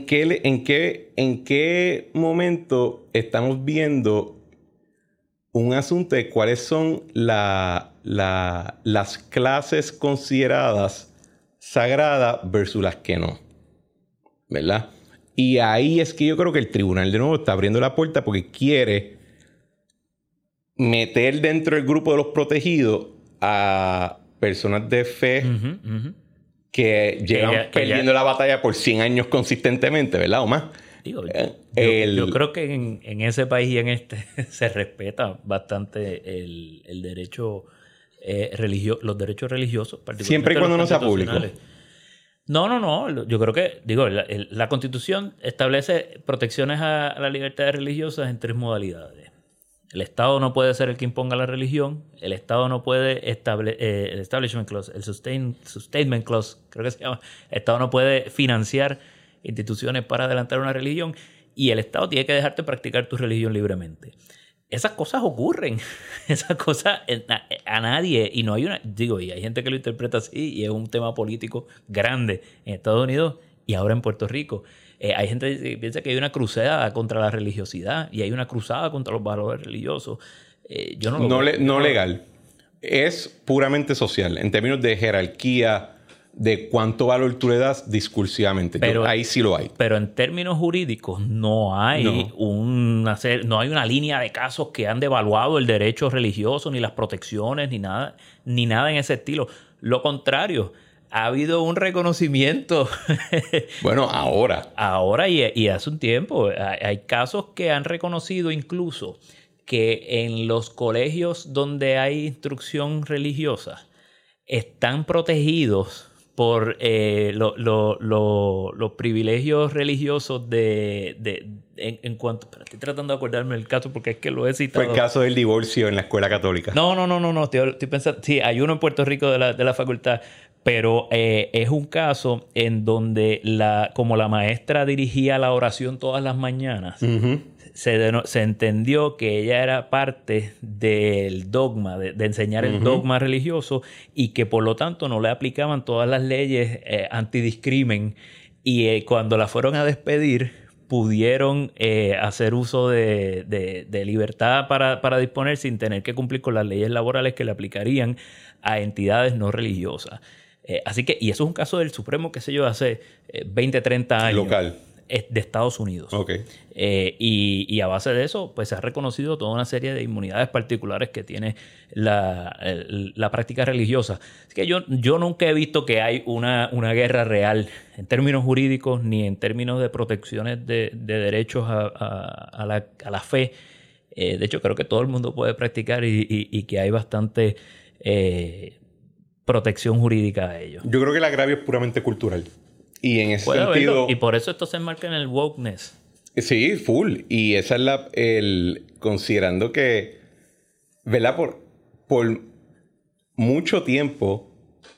qué momento estamos viendo un asunto de cuáles son las clases consideradas sagradas versus las que no? ¿Verdad? Y ahí es que yo creo que el tribunal de nuevo está abriendo la puerta porque quiere meter dentro del grupo de los protegidos a personas de fe que llevan perdiendo la batalla por 100 años consistentemente, ¿verdad? O más. Digo, yo creo que en ese país y en este se respeta bastante el derecho religioso, los derechos religiosos. Siempre y cuando no sea público. No. Yo creo que, la Constitución establece protecciones a las libertades religiosas en 3 modalidades. El Estado no puede ser el que imponga la religión. El Estado no puede el Establishment Clause, el Sustainment Clause, creo que se llama. El Estado no puede financiar instituciones para adelantar una religión. Y el Estado tiene que dejarte practicar tu religión libremente. Esas cosas ocurren. Esas cosas a nadie. Y no hay y hay gente que lo interpreta así y es un tema político grande en Estados Unidos y ahora en Puerto Rico. Hay gente que piensa que hay una cruzada contra la religiosidad y hay una cruzada contra los valores religiosos. Yo no legal. Es puramente social. En términos de jerarquía, de cuánto valor tú le das discursivamente. Ahí sí lo hay. Pero en términos jurídicos no hay una línea de casos que han devaluado el derecho religioso, ni las protecciones, ni nada en ese estilo. Lo contrario. Ha habido un reconocimiento. Bueno, ahora. Ahora y hace un tiempo. Hay casos que han reconocido incluso que en los colegios donde hay instrucción religiosa están protegidos por los privilegios religiosos en cuanto... Estoy tratando de acordarme del caso porque es que lo he citado. Fue el caso del divorcio en la escuela católica. No. Estoy pensando... Sí, hay uno en Puerto Rico de la facultad. Pero es un caso en donde como la maestra dirigía la oración todas las mañanas, se entendió que ella era parte del dogma, de enseñar el dogma religioso y que por lo tanto no le aplicaban todas las leyes antidiscrimen. Y cuando la fueron a despedir, pudieron hacer uso de libertad para disponer sin tener que cumplir con las leyes laborales que le aplicarían a entidades no religiosas. Así que, y eso es un caso del Supremo, qué sé yo, hace 20, 30 años. Local. De Estados Unidos. Okay. Y a base de eso, pues se ha reconocido toda una serie de inmunidades particulares que tiene la práctica religiosa. Así que yo nunca he visto que hay una guerra real en términos jurídicos ni en términos de protecciones de derechos a la fe. De hecho, creo que todo el mundo puede practicar y que hay bastante protección jurídica a ello. Yo creo que el agravio es puramente cultural. Y en ese sentido... Verlo. Y por eso esto se enmarca en el wokeness. Sí, full. Y esa es considerando que, ¿verdad? Por mucho tiempo,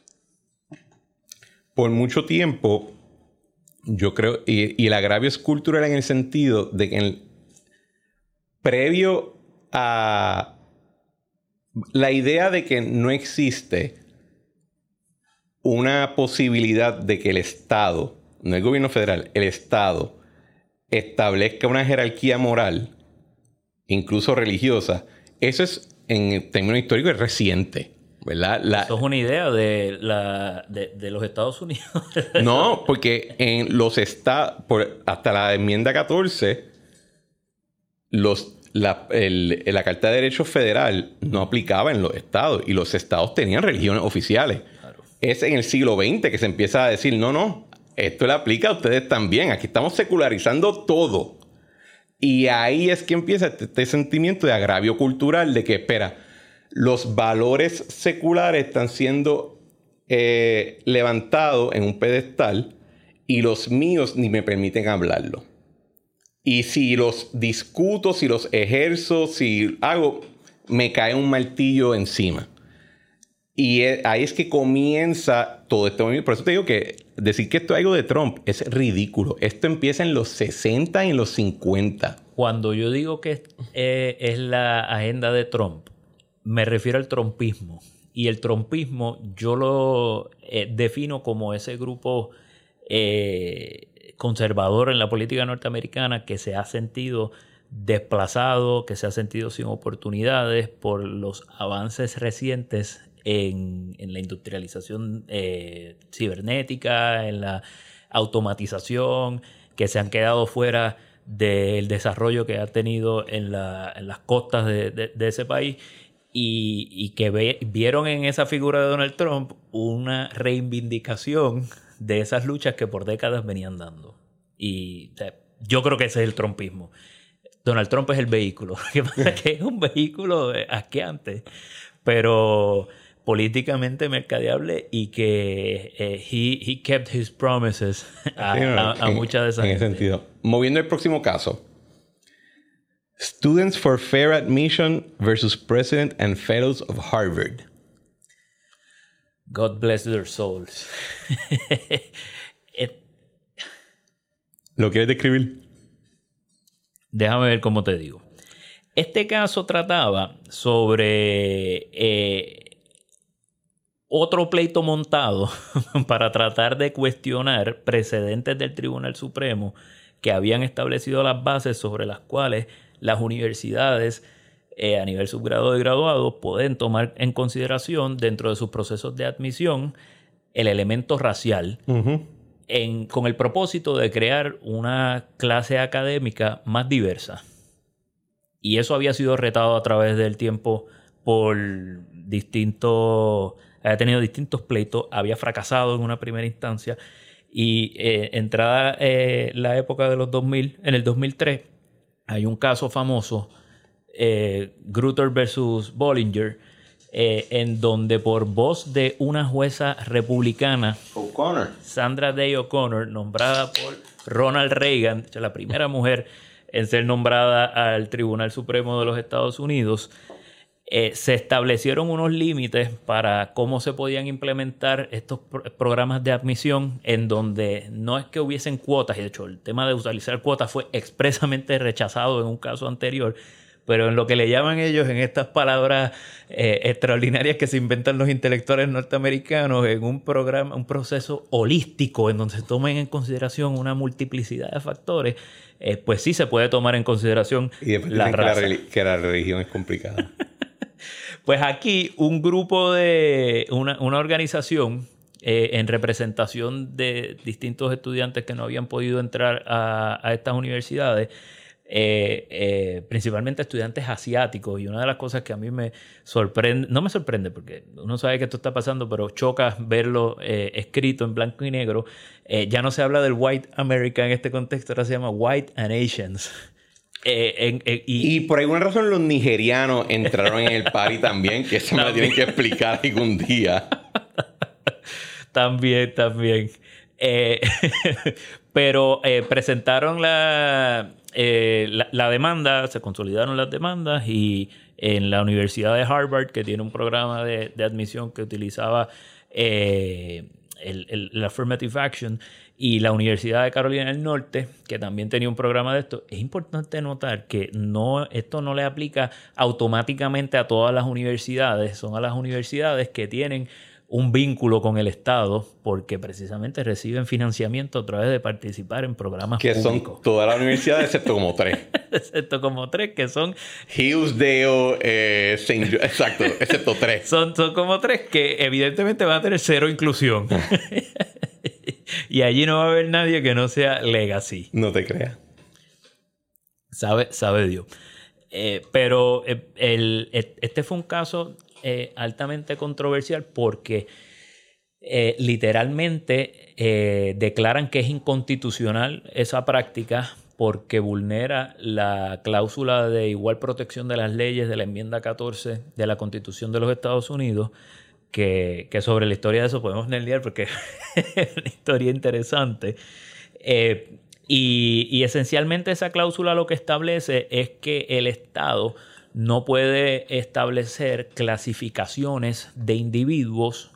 yo creo, y el agravio es cultural en el sentido de que previo a la idea de que no existe una posibilidad de que el Estado, no el gobierno federal, el Estado establezca una jerarquía moral, incluso religiosa, eso es, en términos históricos, es reciente, ¿verdad? Eso es una idea de los Estados Unidos. No, porque en los estados, hasta la enmienda 14, la Carta de Derechos Federal no aplicaba en los estados y los estados tenían religiones oficiales. Claro. Es en el siglo XX que se empieza a decir, no, esto le aplica a ustedes también. Aquí estamos secularizando todo. Y ahí es que empieza este sentimiento de agravio cultural de que, espera, los valores seculares están siendo levantado en un pedestal y los míos ni me permiten hablarlo. Y si los discuto, si los ejerzo, si hago, me cae un martillo encima. Y ahí es que comienza todo esto. Por eso te digo que decir que esto es algo de Trump es ridículo. Esto empieza en los 60 y en los 50. Cuando yo digo que es la agenda de Trump, me refiero al trumpismo. Y el trumpismo yo lo defino como ese grupo conservador en la política norteamericana que se ha sentido desplazado, que se ha sentido sin oportunidades por los avances recientes en la industrialización cibernética, en la automatización, que se han quedado fuera del desarrollo que ha tenido en las costas de ese país y que vieron en esa figura de Donald Trump una reivindicación de esas luchas que por décadas venían dando. Y yo creo que ese es el trumpismo. Donald Trump es el vehículo. Lo que pasa es que es un vehículo asqueante, pero políticamente mercadeable y que he kept his promises a muchas de esas gente. En ese sentido. Moviendo el próximo caso. Students for Fair Admission versus President and Fellows of Harvard. God bless their souls. ¿Lo quieres describir? Déjame ver cómo te digo. Este caso trataba sobre otro pleito montado para tratar de cuestionar precedentes del Tribunal Supremo que habían establecido las bases sobre las cuales las universidades a nivel subgrado y graduado pueden tomar en consideración dentro de sus procesos de admisión el elemento racial con el propósito de crear una clase académica más diversa. Y eso había sido retado a través del tiempo por había tenido distintos pleitos, había fracasado en una primera instancia y entrada la época de los 2000, en el 2003 hay un caso famoso, Grutter versus Bollinger, en donde por voz de una jueza republicana, Sandra Day O'Connor, nombrada por Ronald Reagan, la primera mujer en ser nombrada al Tribunal Supremo de los Estados Unidos, se establecieron unos límites para cómo se podían implementar estos programas de admisión en donde no es que hubiesen cuotas, y de hecho el tema de utilizar cuotas fue expresamente rechazado en un caso anterior, pero en lo que le llaman ellos, en estas palabras extraordinarias que se inventan los intelectuales norteamericanos, en un proceso holístico en donde se tomen en consideración una multiplicidad de factores, pues sí se puede tomar en consideración la raza. Que la religión es complicada. Pues aquí un grupo de una organización en representación de distintos estudiantes que no habían podido entrar a estas universidades, principalmente estudiantes asiáticos, y una de las cosas que a mí me sorprende, no me sorprende porque uno sabe que esto está pasando, pero choca verlo escrito en blanco y negro, ya no se habla del white America en este contexto, ahora se llama white and Asians. Y por alguna razón los nigerianos entraron en el party también, que eso me lo tienen que explicar algún día. También. Pero presentaron la demanda, se consolidaron las demandas y en la Universidad de Harvard, que tiene un programa de admisión que utilizaba el Affirmative Action, y la Universidad de Carolina del Norte, que también tenía un programa de esto, es importante notar que esto no le aplica automáticamente a todas las universidades, son a las universidades que tienen un vínculo con el Estado porque precisamente reciben financiamiento a través de participar en programas que públicos. Son todas las universidades excepto como tres. Excepto como tres, que son Hillsdale, exacto, excepto tres. Son como tres que evidentemente van a tener cero inclusión. Y allí no va a haber nadie que no sea legacy. No te creas. Sabe Dios. Pero este fue un caso altamente controversial porque literalmente declaran que es inconstitucional esa práctica porque vulnera la cláusula de igual protección de las leyes de la enmienda 14 de la Constitución de los Estados Unidos, que sobre la historia de eso podemos nerdear porque es una historia interesante. Y esencialmente esa cláusula lo que establece es que el Estado no puede establecer clasificaciones de individuos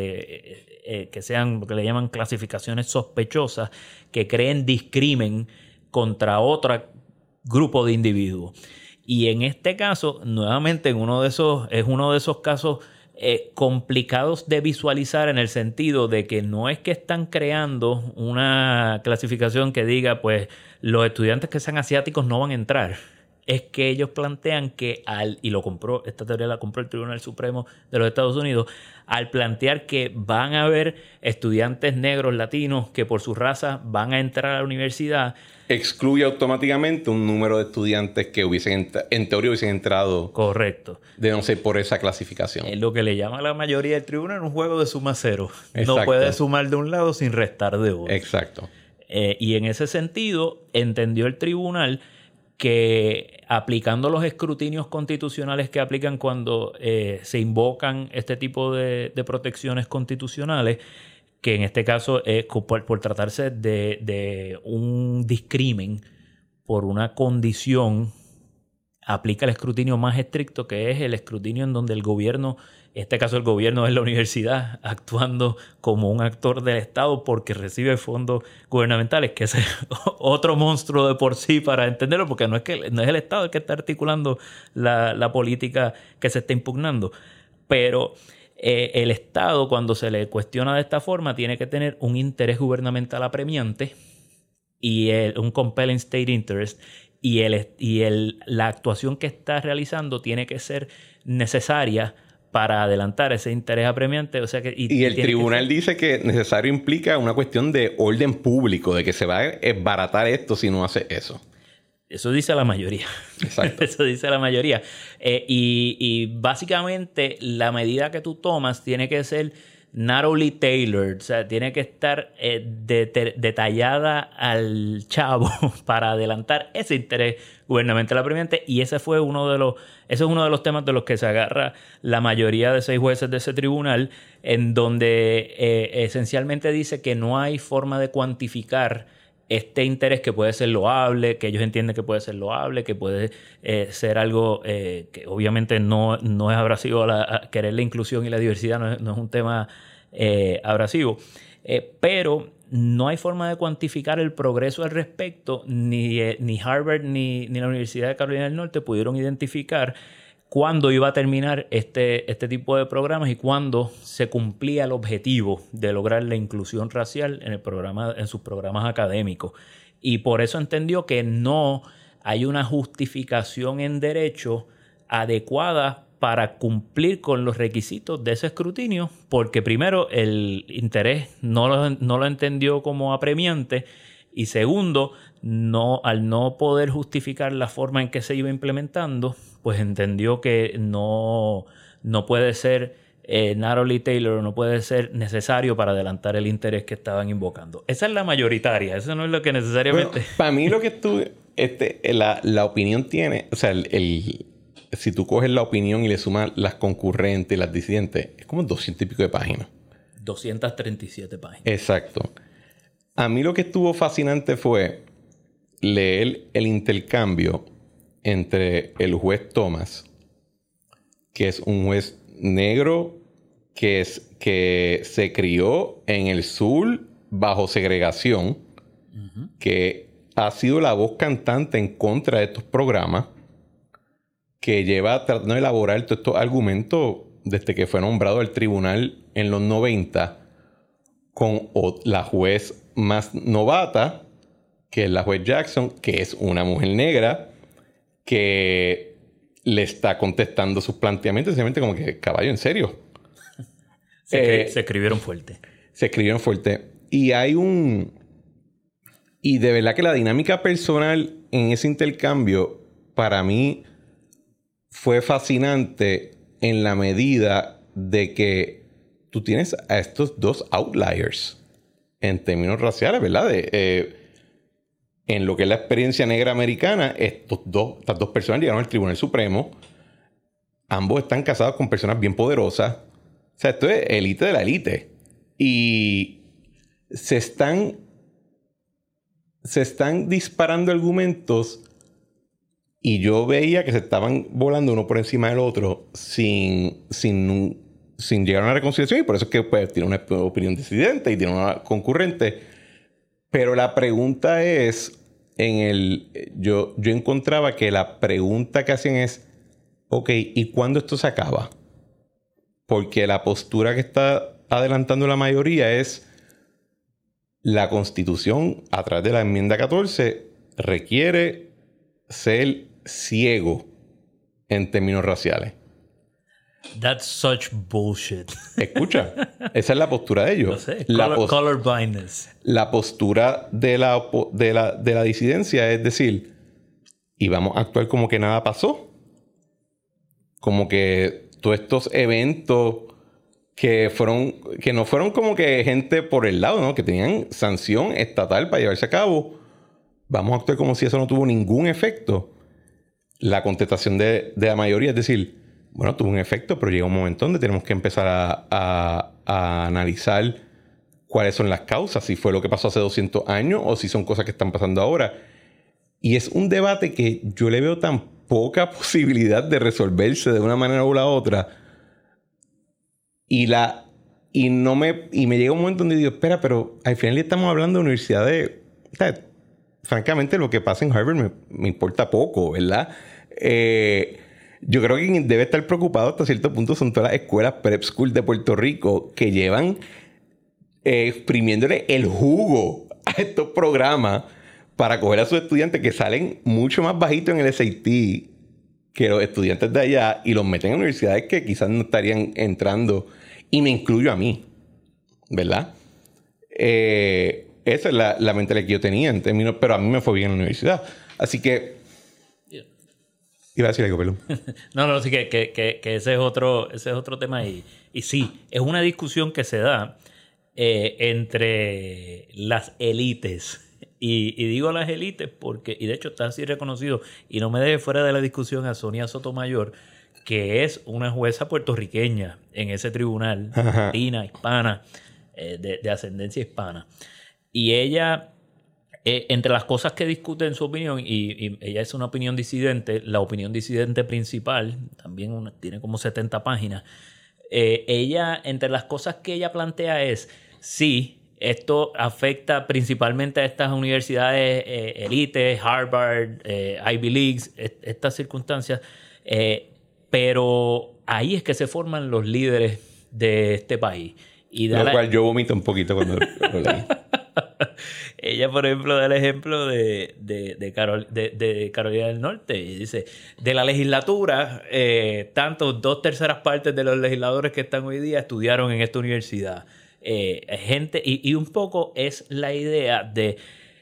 que sean lo que le llaman clasificaciones sospechosas, que creen discrimen contra otro grupo de individuos. Y en este caso, nuevamente, es uno de esos casos complicados de visualizar, en el sentido de que no es que están creando una clasificación que diga, pues, los estudiantes que sean asiáticos no van a entrar. Es que ellos plantean que esta teoría la compró el Tribunal Supremo de los Estados Unidos, al plantear que van a haber estudiantes negros, latinos, que por su raza van a entrar a la universidad. Excluye automáticamente un número de estudiantes que en teoría hubiesen entrado. Correcto. De no ser por esa clasificación. Es lo que le llama la mayoría del tribunal un juego de suma cero. Exacto. No puede sumar de un lado sin restar de otro. Exacto. Y en ese sentido, entendió el tribunal que, aplicando los escrutinios constitucionales que aplican cuando se invocan este tipo de protecciones constitucionales, que en este caso es por tratarse de un discrimen por una condición, aplica el escrutinio más estricto, que es el escrutinio en donde el gobierno, en este caso el gobierno es la universidad, actuando como un actor del Estado porque recibe fondos gubernamentales, que es otro monstruo de por sí para entenderlo, porque no es el Estado el que está articulando la política que se está impugnando. Pero el Estado, cuando se le cuestiona de esta forma, tiene que tener un interés gubernamental apremiante y un compelling state interest, y la actuación que está realizando tiene que ser necesaria para adelantar ese interés apremiante. O sea que, y el tribunal dice que necesario implica una cuestión de orden público, de que se va a desbaratar esto si no hace eso. Eso dice la mayoría. Exacto. Eso dice la mayoría. Y básicamente la medida que tú tomas tiene que ser narrowly tailored, o sea, tiene que estar detallada al chavo para adelantar ese interés gubernamental apremiante, y ese es uno de los temas de los que se agarra la mayoría de 6 jueces de ese tribunal, en donde esencialmente dice que no hay forma de cuantificar este interés, que puede ser loable, que ellos entienden que puede ser loable, que puede ser algo que obviamente no es abrasivo a querer la inclusión y la diversidad, no es un tema abrasivo. Pero no hay forma de cuantificar el progreso al respecto. Ni Harvard ni la Universidad de Carolina del Norte pudieron identificar cuándo iba a terminar este tipo de programas y cuándo se cumplía el objetivo de lograr la inclusión racial en sus programas académicos. Y por eso entendió que no hay una justificación en derecho adecuada para cumplir con los requisitos de ese escrutinio, porque primero el interés no lo entendió como apremiante, y segundo, al no poder justificar la forma en que se iba implementando, pues entendió que no puede ser narrowly tailored, no puede ser necesario para adelantar el interés que estaban invocando. Esa es la mayoritaria, eso no es lo que necesariamente... Bueno, para mí lo que la opinión tiene, o sea, si tú coges la opinión y le sumas las concurrentes y las disidentes, es como 200 y pico de páginas. 237 páginas. Exacto. A mí lo que estuvo fascinante fue leer el intercambio entre el juez Thomas, que es un juez negro que se crió en el sur bajo segregación, que ha sido la voz cantante en contra de estos programas, que lleva tratando de elaborar todos estos argumentos desde que fue nombrado al tribunal en los 90, con la juez más novata, que es la juez Jackson, que es una mujer negra, que le está contestando sus planteamientos, simplemente como que, caballo, en serio. Se escribieron fuerte. Se escribieron fuerte. Y y de verdad que la dinámica personal en ese intercambio, para mí, fue fascinante en la medida de que tú tienes a estos dos outliers en términos raciales, ¿verdad? En lo que es la experiencia negra americana, estas dos personas llegaron al Tribunal Supremo. Ambos están casados con personas bien poderosas. sea, esto es élite de la élite. Y se están disparando argumentos y yo veía que se estaban volando uno por encima del otro sin llegar a una reconciliación, y por eso es que pues, tiene una opinión disidente y tiene una concurrente. Pero la pregunta es, yo encontraba que la pregunta que hacen es, ok, ¿y cuándo esto se acaba? Porque la postura que está adelantando la mayoría es la Constitución, a través de la enmienda 14, requiere ser ciego en términos raciales. That's such bullshit. Escucha, esa es la postura de ellos. No sé, color blindness. La postura de la disidencia es decir, y vamos a actuar como que nada pasó. Como que todos estos eventos que no fueron como que gente por el lado, ¿no? Que tenían sanción estatal para llevarse a cabo. Vamos a actuar como si eso no tuvo ningún efecto. La contestación de la mayoría es decir, bueno, tuvo un efecto, pero llega un momento donde tenemos que empezar a analizar cuáles son las causas, si fue lo que pasó hace 200 años o si son cosas que están pasando ahora. Y es un debate que yo le veo tan poca posibilidad de resolverse de una manera u la otra. Y me llega un momento donde digo, espera, pero al final ya estamos hablando de universidades. O sea, francamente, lo que pasa en Harvard me importa poco, ¿verdad? Yo creo que quien debe estar preocupado hasta cierto punto son todas las escuelas prep school de Puerto Rico que llevan exprimiéndole el jugo a estos programas para coger a sus estudiantes que salen mucho más bajitos en el SAT que los estudiantes de allá y los meten en universidades que quizás no estarían entrando. Y me incluyo a mí, ¿verdad? Esa es la mentalidad que yo tenía en términos, pero a mí me fue bien en la universidad. Así que... Iba a decir algo, perdón. No, sí que ese es otro tema. Y sí, es una discusión que se da entre las élites. Y digo las élites porque, y de hecho está así reconocido, y no me deje fuera de la discusión a Sonia Sotomayor, que es una jueza puertorriqueña en ese tribunal, latina, hispana, de ascendencia hispana. Y ella, entre las cosas que discute en su opinión, y ella es una opinión disidente, la opinión disidente principal, también tiene como 70 páginas, ella, entre las cosas que ella plantea es, sí, esto afecta principalmente a estas universidades elite, Harvard, Ivy Leagues, estas circunstancias, pero ahí es que se forman los líderes de este país. Y lo cual yo vomito un poquito cuando lo leí. Ella, por ejemplo, da el ejemplo de Carolina del Norte. Y dice, de la legislatura, tanto 2/3 partes de los legisladores que están hoy día estudiaron en esta universidad. Gente, y un poco es la idea de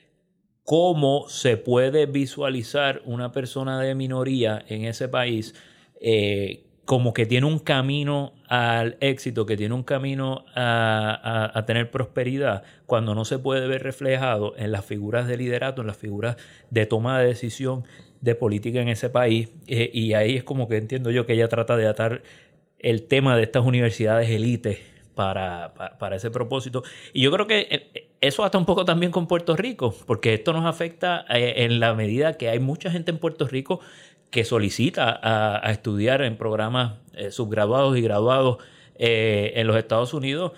cómo se puede visualizar una persona de minoría en ese país como que tiene un camino al éxito, que tiene un camino a tener prosperidad, cuando no se puede ver reflejado en las figuras de liderato, en las figuras de toma de decisión de política en ese país. Y ahí es como que entiendo yo que ella trata de atar el tema de estas universidades élites para ese propósito. Y yo creo que eso hasta un poco también con Puerto Rico, porque esto nos afecta en la medida que hay mucha gente en Puerto Rico que solicita a estudiar en programas subgraduados y graduados en los Estados Unidos.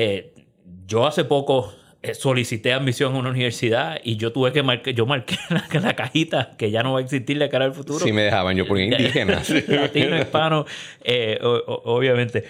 Yo hace poco solicité admisión a una universidad y yo tuve que marqué la cajita que ya no va a existir de cara al futuro. Sí me dejaban, yo ponía indígenas. Latino, hispano, obviamente.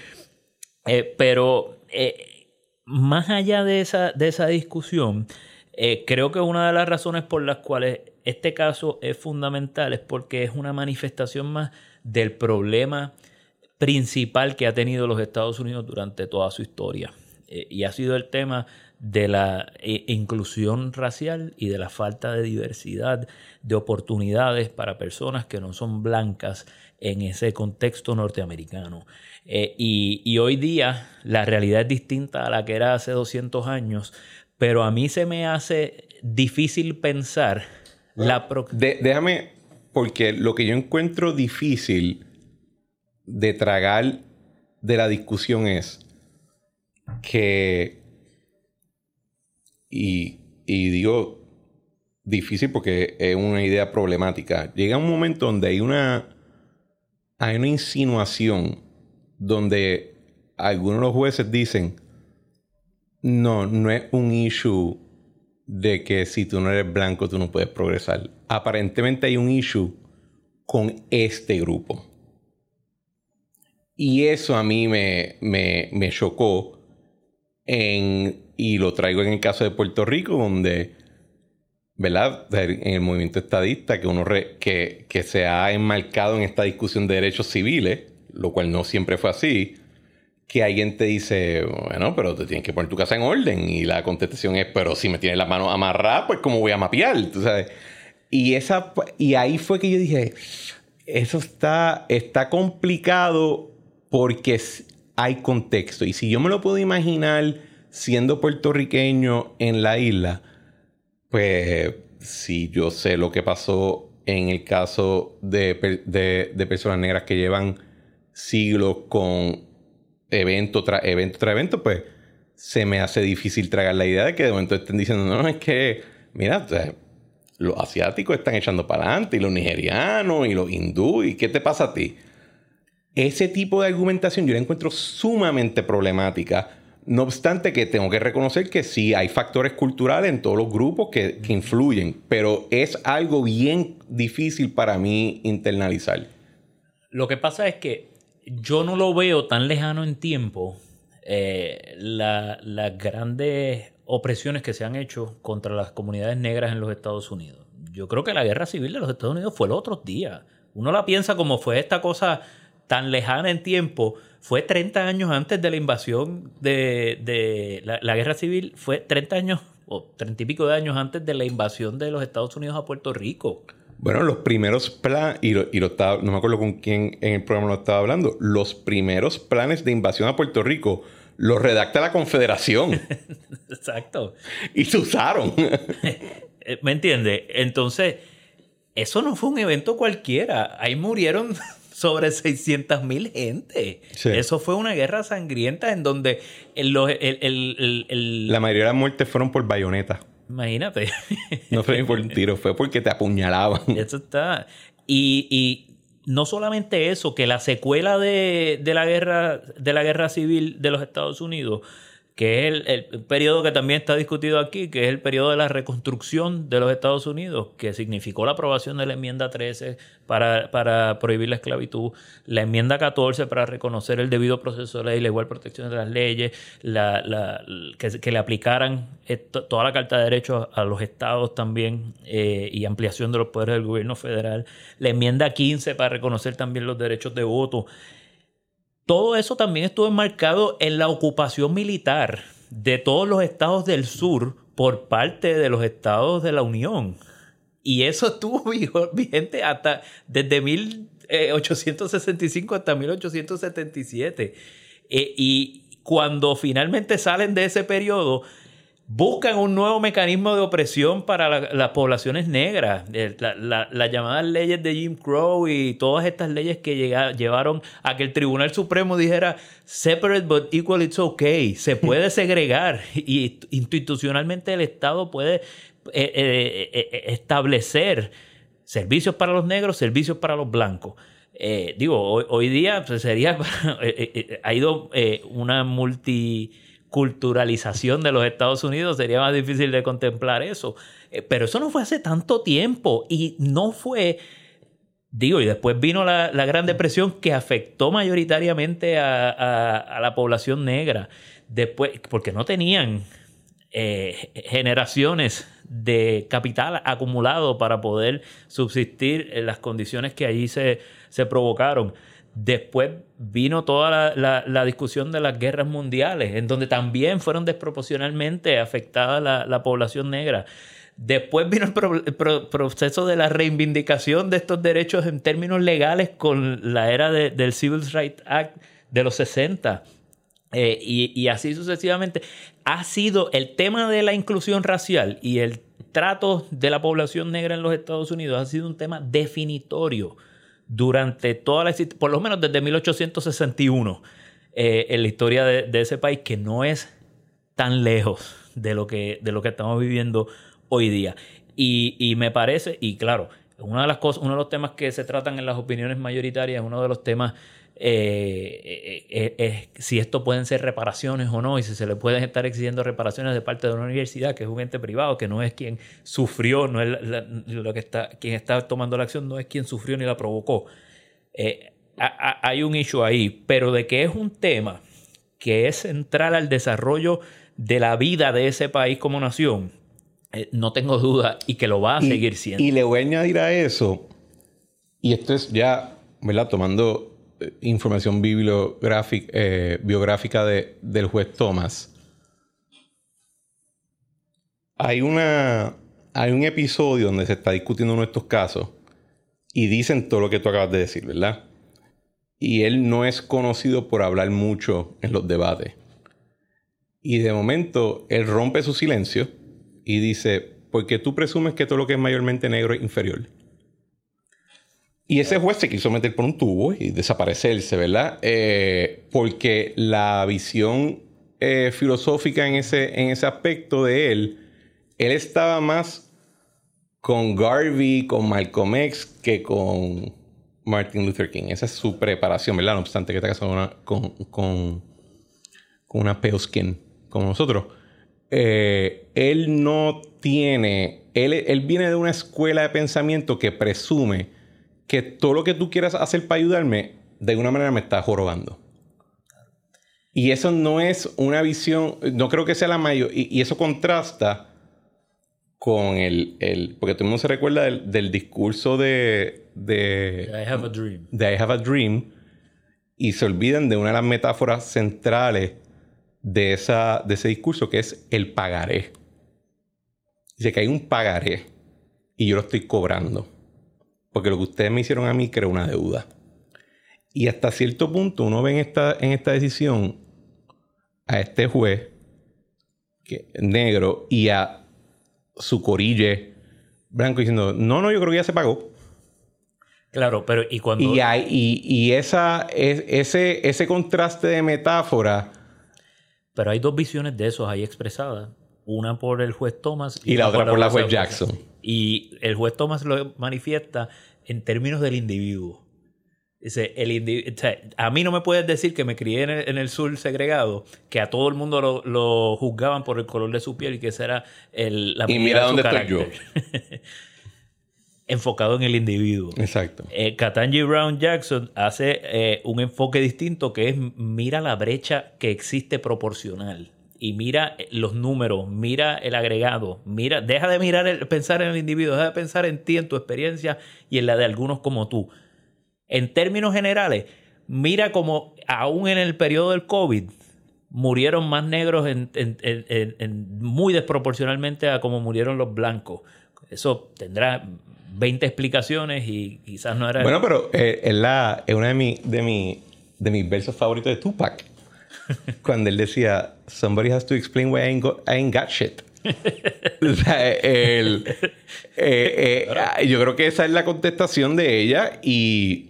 Pero más allá de esa discusión, creo que una de las razones por las cuales este caso es fundamental es porque es una manifestación más del problema principal que ha tenido los Estados Unidos durante toda su historia. Y ha sido el tema de la inclusión racial y de la falta de diversidad de oportunidades para personas que no son blancas en ese contexto norteamericano. Y hoy día la realidad es distinta a la que era hace 200 años, pero a mí se me hace difícil pensar déjame, porque lo que yo encuentro difícil de tragar de la discusión es que, y digo difícil porque es una idea problemática, llega un momento donde hay una insinuación donde algunos de los jueces dicen, no es un issue de que si tú no eres blanco tú no puedes progresar. Aparentemente hay un issue con este grupo. Y eso a mí me chocó y lo traigo en el caso de Puerto Rico, donde, ¿verdad? En el movimiento estadista que se ha enmarcado en esta discusión de derechos civiles, lo cual no siempre fue así, que alguien te dice, bueno, pero te tienes que poner tu casa en orden. Y la contestación es, pero si me tienes las manos amarradas, pues ¿cómo voy a mapear? ¿Tú sabes? Y ahí fue que yo dije, eso está complicado porque hay contexto. Y si yo me lo puedo imaginar siendo puertorriqueño en la isla, pues si yo sé lo que pasó en el caso de personas negras que llevan siglos con evento tras evento, pues se me hace difícil tragar la idea de que de momento estén diciendo, no, es que, mira, o sea, los asiáticos están echando para adelante, y los nigerianos, y los hindúes, ¿y qué te pasa a ti? Ese tipo de argumentación yo la encuentro sumamente problemática. No obstante que tengo que reconocer que sí hay factores culturales en todos los grupos que influyen, pero es algo bien difícil para mí internalizar. Lo que pasa es que yo no lo veo tan lejano en tiempo, las grandes opresiones que se han hecho contra las comunidades negras en los Estados Unidos. Yo creo que la guerra civil de los Estados Unidos fue los otros días. Uno la piensa como fue esta cosa tan lejana en tiempo. Fue 30 años antes de la invasión de la guerra civil. Fue 30 años o 30 y pico de años antes de la invasión de los Estados Unidos a Puerto Rico. Bueno, los primeros planes, no me acuerdo con quién en el programa lo estaba hablando, los primeros planes de invasión a Puerto Rico los redacta la Confederación. Exacto. Y se usaron. ¿Me entiendes? Entonces, eso no fue un evento cualquiera. Ahí murieron sobre 600,000 gente. Sí. Eso fue una guerra sangrienta en donde la mayoría de las muertes fueron por bayoneta. Imagínate. No fue por un tiro, fue porque te apuñalaban. Eso está. Y no solamente eso, que la secuela de la guerra civil de los Estados Unidos, que es el periodo que también está discutido aquí, que es el periodo de la reconstrucción de los Estados Unidos, que significó la aprobación de la enmienda 13 para prohibir la esclavitud, la enmienda 14 para reconocer el debido proceso de ley y la igual protección de las leyes, que le aplicaran toda la Carta de Derechos a los estados también, y ampliación de los poderes del gobierno federal, la enmienda 15 para reconocer también los derechos de voto. Todo eso también estuvo enmarcado en la ocupación militar de todos los estados del sur por parte de los estados de la Unión. Y eso estuvo vigente hasta desde 1865 hasta 1877. Y cuando finalmente salen de ese periodo, buscan un nuevo mecanismo de opresión para las poblaciones negras. Las llamadas leyes de Jim Crow y todas estas leyes que llevaron a que el Tribunal Supremo dijera separate but equal, it's okay. Se puede segregar y institucionalmente el Estado puede establecer servicios para los negros, servicios para los blancos. Hoy día pues, ha ido una multiculturalización de los Estados Unidos, sería más difícil de contemplar eso. Pero eso no fue hace tanto tiempo y no fue... y después vino la Gran Depresión que afectó mayoritariamente a la población negra. Después, porque no tenían generaciones de capital acumulado para poder subsistir en las condiciones que allí se provocaron. Después vino toda la discusión de las guerras mundiales, en donde también fueron desproporcionalmente afectada la población negra. Después vino el proceso de la reivindicación de estos derechos en términos legales con la era del Civil Rights Act de los 60. Y así sucesivamente. Ha sido el tema de la inclusión racial y el trato de la población negra en los Estados Unidos ha sido un tema definitorio durante toda por lo menos desde 1861. en la historia de ese país, que no es tan lejos de lo que estamos viviendo hoy día. Y me parece, y claro, una de las cosas, uno de los temas que se tratan en las opiniones mayoritarias, uno de los temas es si esto pueden ser reparaciones o no, y si se le pueden estar exigiendo reparaciones de parte de una universidad, que es un ente privado, que no es quien sufrió, no es quien está tomando la acción, no es quien sufrió ni la provocó. Hay un issue ahí, pero de que es un tema que es central al desarrollo de la vida de ese país como nación, no tengo duda, y que lo va a seguir siendo. Y le voy a añadir a eso, y esto es ya, ¿verdad?, tomando información biográfica del juez Thomas. Hay un episodio donde se está discutiendo uno de estos casos y dicen todo lo que tú acabas de decir, ¿verdad? Y él no es conocido por hablar mucho en los debates. Y de momento, él rompe su silencio y dice, ¿por qué tú presumes que todo lo que es mayormente negro es inferior? Y ese juez se quiso meter por un tubo y desaparecerse, ¿verdad? Porque la visión filosófica en ese aspecto de él estaba más con Garvey, con Malcolm X, que con Martin Luther King. Esa es su preparación, ¿verdad? No obstante que está casado con una pale skin como nosotros. Él no tiene... Él viene de una escuela de pensamiento que presume que todo lo que tú quieras hacer para ayudarme, de alguna manera me está jorobando. Y eso no es una visión... No creo que sea la mayor... Y eso contrasta con porque todo el mundo se recuerda del discurso de I Have a Dream. De I Have a Dream. Y se olvidan de una de las metáforas centrales de ese discurso, que es el pagaré. Dice que hay un pagaré y yo lo estoy cobrando. Porque lo que ustedes me hicieron a mí crea una deuda. Y hasta cierto punto uno ve en esta decisión a este juez negro y a su corille blanco diciendo, no, yo creo que ya se pagó. Claro, pero y cuando... Y ese contraste de metáfora... Pero hay dos visiones de esos ahí expresadas. Una por el juez Thomas y la otra por la juez Jackson. Y el juez Thomas lo manifiesta en términos del individuo. Dice, a mí no me puedes decir que me crié en el sur segregado, que a todo el mundo lo juzgaban por el color de su piel y que esa era la medida. Y mira dónde estoy yo. Enfocado en el individuo. Exacto. Ketanji Brown Jackson hace un enfoque distinto, que es mira la brecha que existe proporcional. Y mira los números, mira el agregado, deja de pensar en el individuo, deja de pensar en ti, en tu experiencia y en la de algunos como tú. En términos generales, mira como aún en el periodo del COVID murieron más negros muy desproporcionalmente a como murieron los blancos. Eso tendrá 20 explicaciones y quizás no era... Bueno, pero es una de mis versos favoritos de Tupac. Cuando él decía, somebody has to explain why I ain't got shit. O sea, yo creo que esa es la contestación de ella y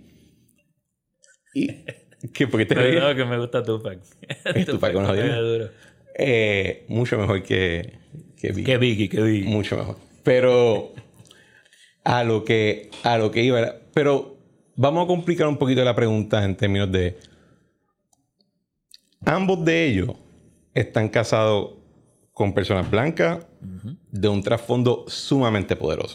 ¿qué? ¿Por qué te ríes? No, que me gusta Tupac. Tupac con duro. Mucho mejor que Biggie. Mucho mejor. Pero a lo que iba. Pero vamos a complicar un poquito la pregunta en términos de... Ambos de ellos están casados con personas blancas de un trasfondo sumamente poderoso.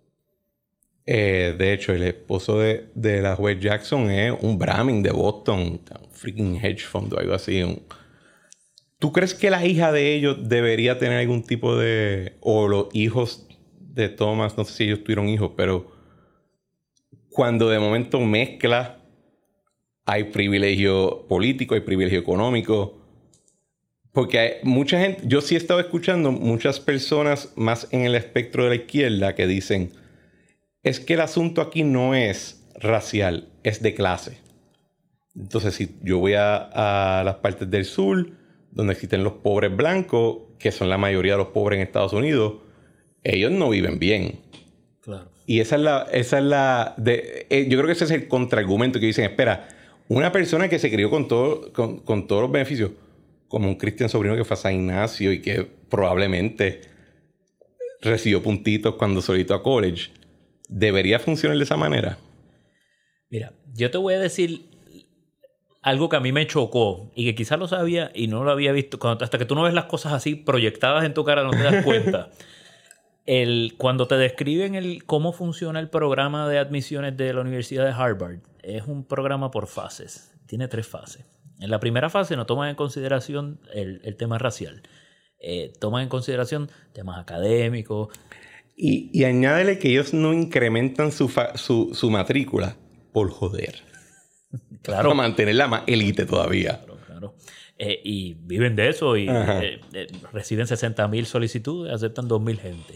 De hecho, el esposo de la juez Jackson es un Brahmin de Boston, un freaking hedge fund o algo así. ¿Tú crees que la hija de ellos debería tener algún tipo de... o los hijos de Thomas, no sé si ellos tuvieron hijos, pero cuando de momento mezcla... Hay privilegio político, hay privilegio económico. Porque hay mucha gente... Yo sí he estado escuchando muchas personas más en el espectro de la izquierda que dicen... Es que el asunto aquí no es racial, es de clase. Entonces, si yo voy a las partes del sur, donde existen los pobres blancos, que son la mayoría de los pobres en Estados Unidos, ellos no viven bien. Claro. Y yo creo que ese es el contraargumento que dicen, espera... Una persona que se crió con todos los beneficios, como un Cristian Sobrino que fue a San Ignacio y que probablemente recibió puntitos cuando solicitó a college, ¿debería funcionar de esa manera? Mira, yo te voy a decir algo que a mí me chocó y que quizás lo sabía y no lo había visto. Hasta que tú no ves las cosas así proyectadas en tu cara no te das cuenta. Cuando te describen cómo funciona el programa de admisiones de la Universidad de Harvard, es un programa por fases. Tiene 3 fases. En la primera fase no toman en consideración el tema racial. Toman en consideración temas académicos. Y añádele que ellos no incrementan su matrícula por joder. Claro. Para mantenerla más élite todavía. Claro. Y viven de eso y reciben 60,000 solicitudes, aceptan 2,000 gente.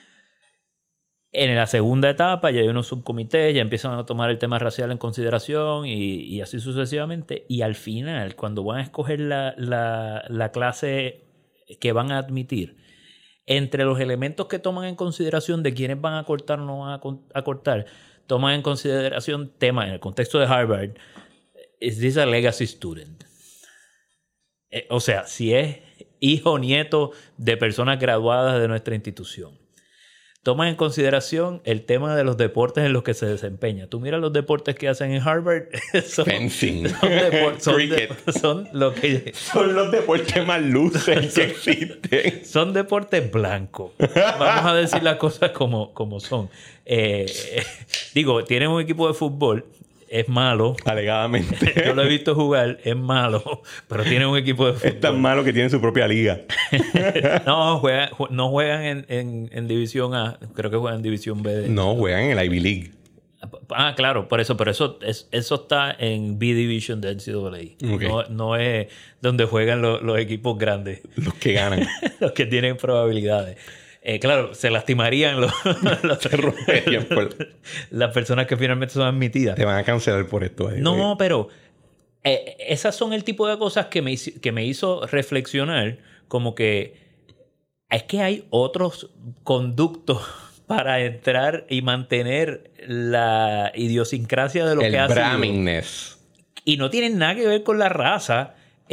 En la segunda etapa ya hay unos subcomités, ya empiezan a tomar el tema racial en consideración y así sucesivamente. Y al final, cuando van a escoger la clase que van a admitir, entre los elementos que toman en consideración de quiénes van a cortar o no van a cortar, toman en consideración temas en el contexto de Harvard. ¿Is this a legacy student? O sea, si es hijo o nieto de personas graduadas de nuestra institución. Toman en consideración el tema de los deportes en los que se desempeña. Tú miras los deportes que hacen en Harvard. Fencing. Son los deportes más luces que existen. Son deportes blancos. Vamos a decir las cosas como son. Digo, tienen un equipo de fútbol. Es malo. Alegadamente. Yo lo he visto jugar. Es malo. Pero tiene un equipo de fútbol. Es tan malo que tiene su propia liga. No juegan en División A. Creo que juegan en División B. No, juegan en la Ivy League. Ah, claro. Por eso. Pero eso está en B Division de NCAA. Okay. No es donde juegan los equipos grandes. Los que ganan. Los que tienen probabilidades. Claro, se lastimarían se romperían las personas que finalmente son admitidas. Te van a cancelar por esto. No, pero esas son el tipo de cosas que me hizo reflexionar, como que es que hay otros conductos para entrar y mantener la idiosincrasia de lo que hace. El Brahminness. Y no tienen nada que ver con la raza.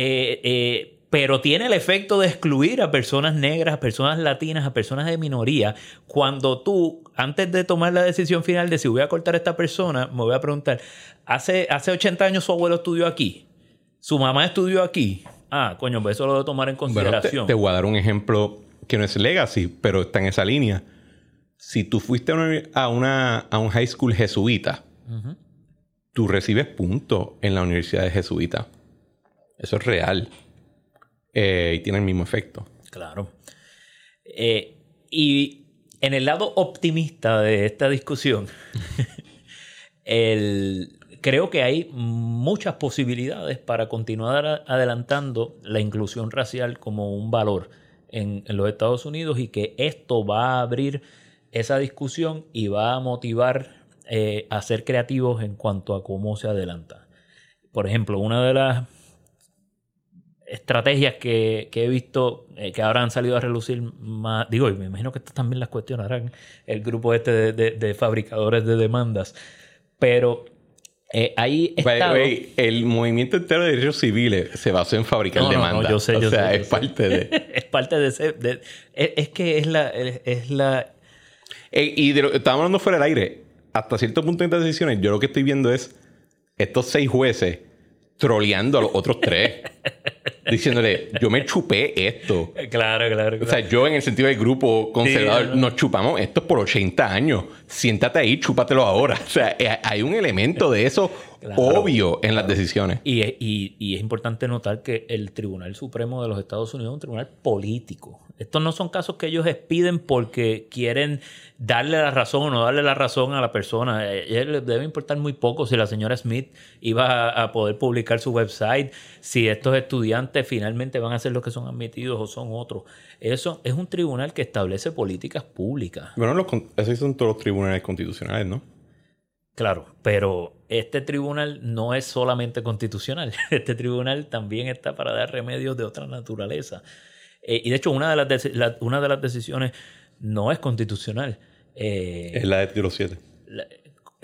Pero tiene el efecto de excluir a personas negras, a personas latinas, a personas de minoría. Cuando tú, antes de tomar la decisión final de si voy a cortar a esta persona, me voy a preguntar, ¿hace 80 años su abuelo estudió aquí? ¿Su mamá estudió aquí? Ah, coño, pues eso lo debo tomar en consideración. Bueno, te voy a dar un ejemplo que no es legacy, pero está en esa línea. Si tú fuiste a un high school jesuita, tú recibes puntos en la universidad de jesuita. Eso es real. Y tiene el mismo efecto. Claro. Y en el lado optimista de esta discusión, creo que hay muchas posibilidades para continuar adelantando la inclusión racial como un valor en los Estados Unidos y que esto va a abrir esa discusión y va a motivar a ser creativos en cuanto a cómo se adelanta. Por ejemplo, una de las estrategias que he visto que ahora han salido a relucir más, digo, y me imagino que estas también las cuestionarán el grupo de fabricadores de demandas, pero ahí está el movimiento entero de derechos civiles se basó en fabricar demandas. No, yo sé, es parte de es parte de ese es que es la y de lo que estábamos hablando fuera del aire, hasta cierto punto en estas decisiones, yo lo que estoy viendo es estos 6 jueces troleando a los otros 3. Diciéndole, yo me chupé esto. Claro. O sea, yo en el sentido del grupo conservador, sí, nos chupamos esto por 80 años. Siéntate ahí, chúpatelo ahora. O sea, hay un elemento de eso obvio en las decisiones. Y es importante notar que el Tribunal Supremo de los Estados Unidos es un tribunal político. Estos no son casos que ellos expiden porque quieren darle la razón o no darle la razón a la persona. A ellos les debe importar muy poco si la señora Smith iba a poder publicar su website, si estos estudiantes finalmente van a ser los que son admitidos o son otros. Eso es un tribunal que establece políticas públicas. Bueno, esos son todos los tribunales constitucionales, ¿no? Claro, pero este tribunal no es solamente constitucional. Este tribunal también está para dar remedios de otra naturaleza. Y de hecho, una de las decisiones no es constitucional. Es la de Tiro 7.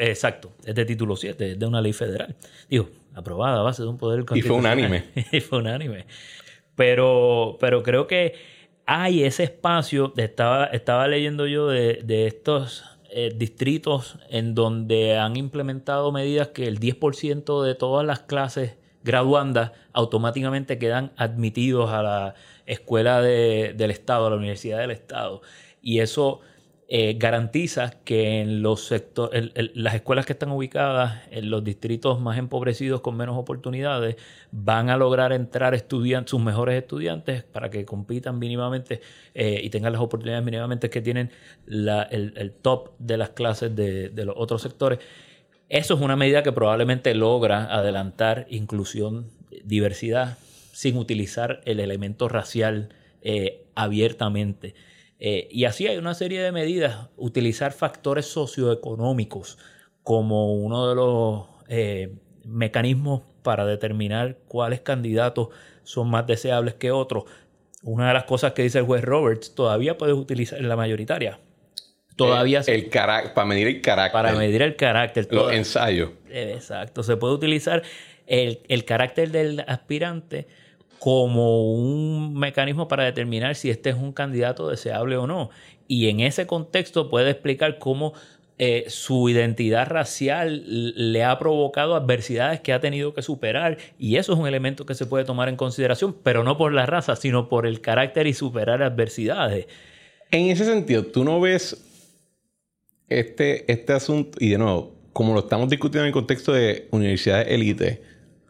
Exacto, es de título 7, es de una ley federal. Digo, aprobada a base de un poder Y fue unánime. Y fue unánime. Pero creo que hay ese espacio, estaba leyendo yo de estos distritos en donde han implementado medidas que el 10% de todas las clases graduandas automáticamente quedan admitidos a la escuela del Estado, a la universidad del Estado. Y eso garantiza que en los las escuelas que están ubicadas en los distritos más empobrecidos con menos oportunidades van a lograr entrar sus mejores estudiantes para que compitan mínimamente y tengan las oportunidades mínimamente que tienen el top de las clases de los otros sectores. Eso es una medida que probablemente logra adelantar inclusión, diversidad, sin utilizar el elemento racial abiertamente. Y así hay una serie de medidas. Utilizar factores socioeconómicos como uno de los mecanismos para determinar cuáles candidatos son más deseables que otros. Una de las cosas que dice el juez Roberts, todavía puedes utilizar en la mayoritaria. Todavía para medir el carácter. Para medir el carácter. Los ensayos. Exacto. Se puede utilizar el carácter del aspirante como un mecanismo para determinar si este es un candidato deseable o no. Y en ese contexto puede explicar cómo su identidad racial le ha provocado adversidades que ha tenido que superar. Y eso es un elemento que se puede tomar en consideración, pero no por la raza, sino por el carácter y superar adversidades. En ese sentido, ¿tú no ves este asunto? Y de nuevo, como lo estamos discutiendo en el contexto de universidades élite,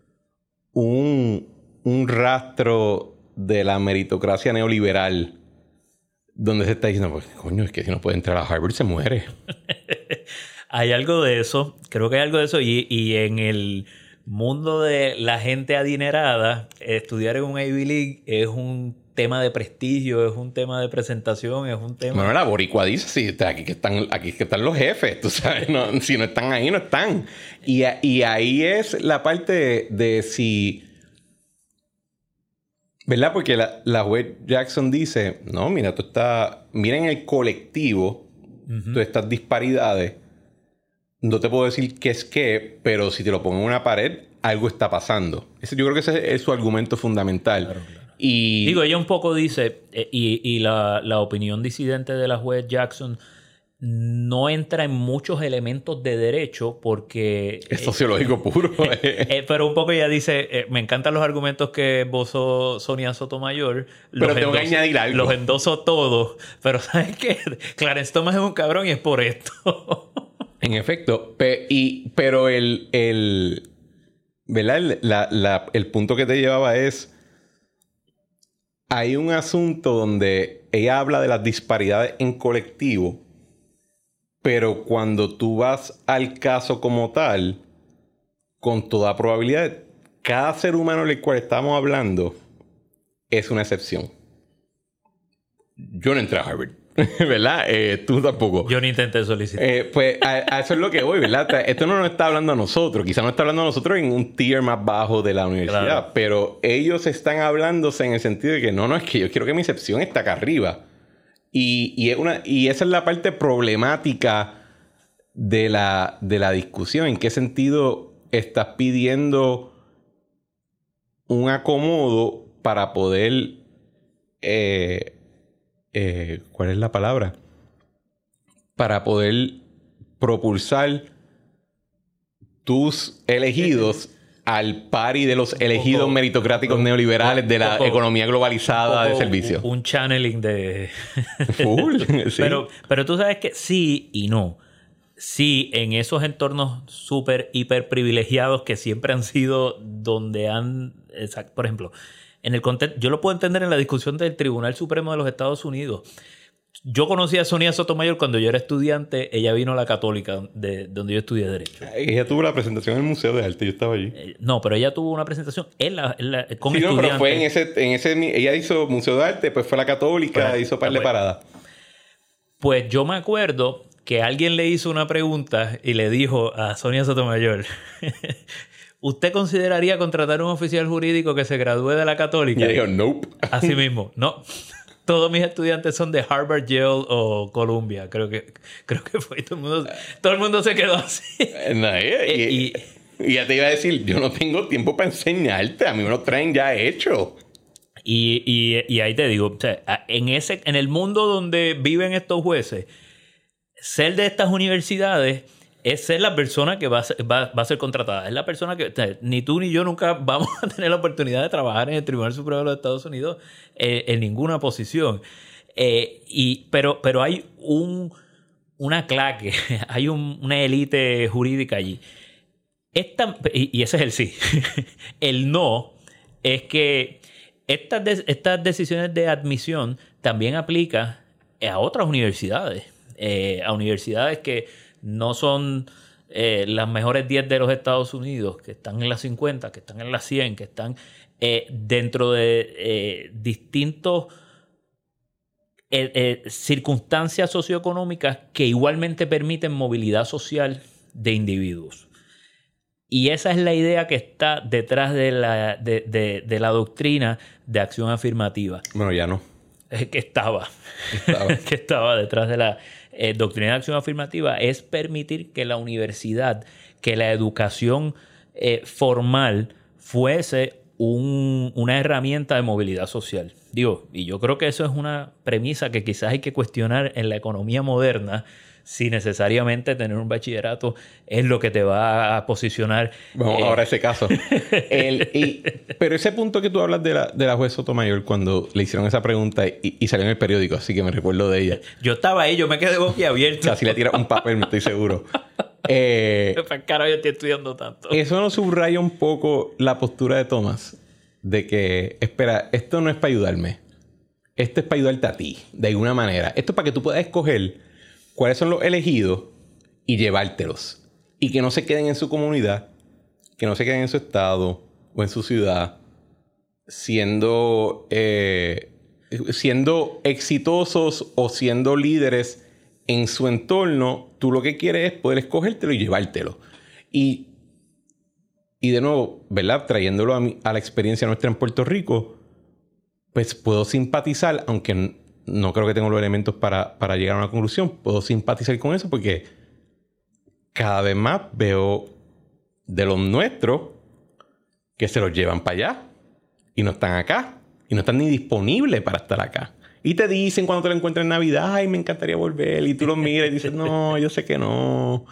un rastro de la meritocracia neoliberal donde se está diciendo, pues, coño, es que si no puede entrar a Harvard se muere. Hay algo de eso, creo que hay algo de eso, y en el mundo de la gente adinerada, estudiar en un Ivy League es un tema de prestigio, es un tema de presentación, es un tema... Bueno, la boricua dice, sí, aquí que están los jefes, tú sabes, no, si no están ahí, no están. Y ahí es la parte de si... ¿Verdad? Porque la juez Jackson dice, no, mira, miren el colectivo, todas estas disparidades. No te puedo decir qué es qué, pero si te lo pongo en una pared, algo está pasando. Yo creo que ese es su argumento fundamental. Claro. Y digo, ella un poco dice, y la opinión disidente de la juez Jackson no entra en muchos elementos de derecho porque... Es sociológico puro. Pero un poco ella dice, me encantan los argumentos que esbozó Sonia Sotomayor. Pero tengo que añadir algo. Los endoso todos. Pero ¿sabes qué? Clarence Thomas es un cabrón y es por esto. En efecto. Pero ¿verdad? El punto que te llevaba es... Hay un asunto donde ella habla de las disparidades en colectivo, pero cuando tú vas al caso como tal, con toda probabilidad, cada ser humano del cual estamos hablando es una excepción. Yo no entré a Harvard, ¿verdad? Tú tampoco. Yo ni intenté solicitar. Pues a eso es lo que voy, ¿verdad? Esto no nos está hablando a nosotros. Quizás no está hablando a nosotros en un tier más bajo de la universidad. Claro. Pero ellos están hablándose en el sentido de que no, es que yo quiero que mi excepción esté acá arriba. Y esa es la parte problemática de la discusión. ¿En qué sentido estás pidiendo un acomodo para poder... ¿cuál es la palabra? Para poder propulsar tus elegidos al pari de los elegidos meritocráticos neoliberales de la economía globalizada de servicios. Un channeling de... Full, sí. Pero tú sabes que sí y no. Sí, en esos entornos súper, hiper privilegiados que siempre han sido donde han... Por ejemplo, en el contexto... Yo lo puedo entender en la discusión del Tribunal Supremo de los Estados Unidos. Yo conocí a Sonia Sotomayor cuando yo era estudiante. Ella vino a la Católica, de donde yo estudié Derecho. Ella tuvo la presentación en el Museo de Arte. Yo estaba allí. No, pero ella tuvo una presentación con estudiantes. No, pero fue en ese... Ella hizo Museo de Arte, pues fue a la Católica, hizo par de paradas. Pues yo me acuerdo que alguien le hizo una pregunta y le dijo a Sonia Sotomayor... ¿Usted consideraría contratar un oficial jurídico que se gradúe de la Católica? Y dijo, nope. Así mismo, no. todos mis estudiantes son de Harvard, Yale o Columbia. Creo que fue. Todo el mundo se quedó así. No, y ya te iba a decir, yo no tengo tiempo para enseñarte. A mí me lo traen ya hecho. Y ahí te digo, o sea, en el mundo donde viven estos jueces, ser de estas universidades es ser la persona que va a ser contratada. Es la persona que... O sea, ni tú ni yo nunca vamos a tener la oportunidad de trabajar en el Tribunal Supremo de los Estados Unidos en ninguna posición. Pero hay una claque, hay una élite jurídica allí. Y ese es el sí. El no es que estas decisiones de admisión también aplican a otras universidades. A universidades que no son las mejores 10 de los Estados Unidos, que están en las 50, que están en las 100, que están dentro de distintos circunstancias socioeconómicas que igualmente permiten movilidad social de individuos. Y esa es la idea que está detrás de la doctrina de acción afirmativa. Bueno, ya no. Que estaba detrás de la doctrina de acción afirmativa, es permitir que la universidad, que la educación formal fuese una herramienta de movilidad social. Y yo creo que eso es una premisa que quizás hay que cuestionar en la economía moderna, si necesariamente tener un bachillerato es lo que te va a posicionar. Vamos ahora a ese caso. Pero ese punto que tú hablas de la juez Sotomayor, cuando le hicieron esa pregunta y salió en el periódico, así que me recuerdo de ella. Yo estaba ahí, yo me quedé boquiabierto. Casi le tira un papel, me estoy seguro. Carajo, yo estoy estudiando tanto. Eso nos subraya un poco la postura de Thomas, de que, espera, esto no es para ayudarme. Esto es para ayudarte a ti, de alguna manera. Esto es para que tú puedas escoger cuáles son los elegidos y llevártelos. Y que no se queden en su comunidad, que no se queden en su estado o en su ciudad, siendo exitosos o siendo líderes en su entorno. Tú lo que quieres es poder escogértelo y llevártelo. Y de nuevo, ¿verdad? Trayéndolo a la experiencia nuestra en Puerto Rico, pues puedo simpatizar, aunque no creo que tengo los elementos para llegar a una conclusión. Puedo simpatizar con eso porque cada vez más veo de los nuestros que se los llevan para allá y no están acá y no están ni disponibles para estar acá. Y te dicen cuando te lo encuentras en Navidad, ay, me encantaría volver. Y tú los miras y dices, no, yo sé que no.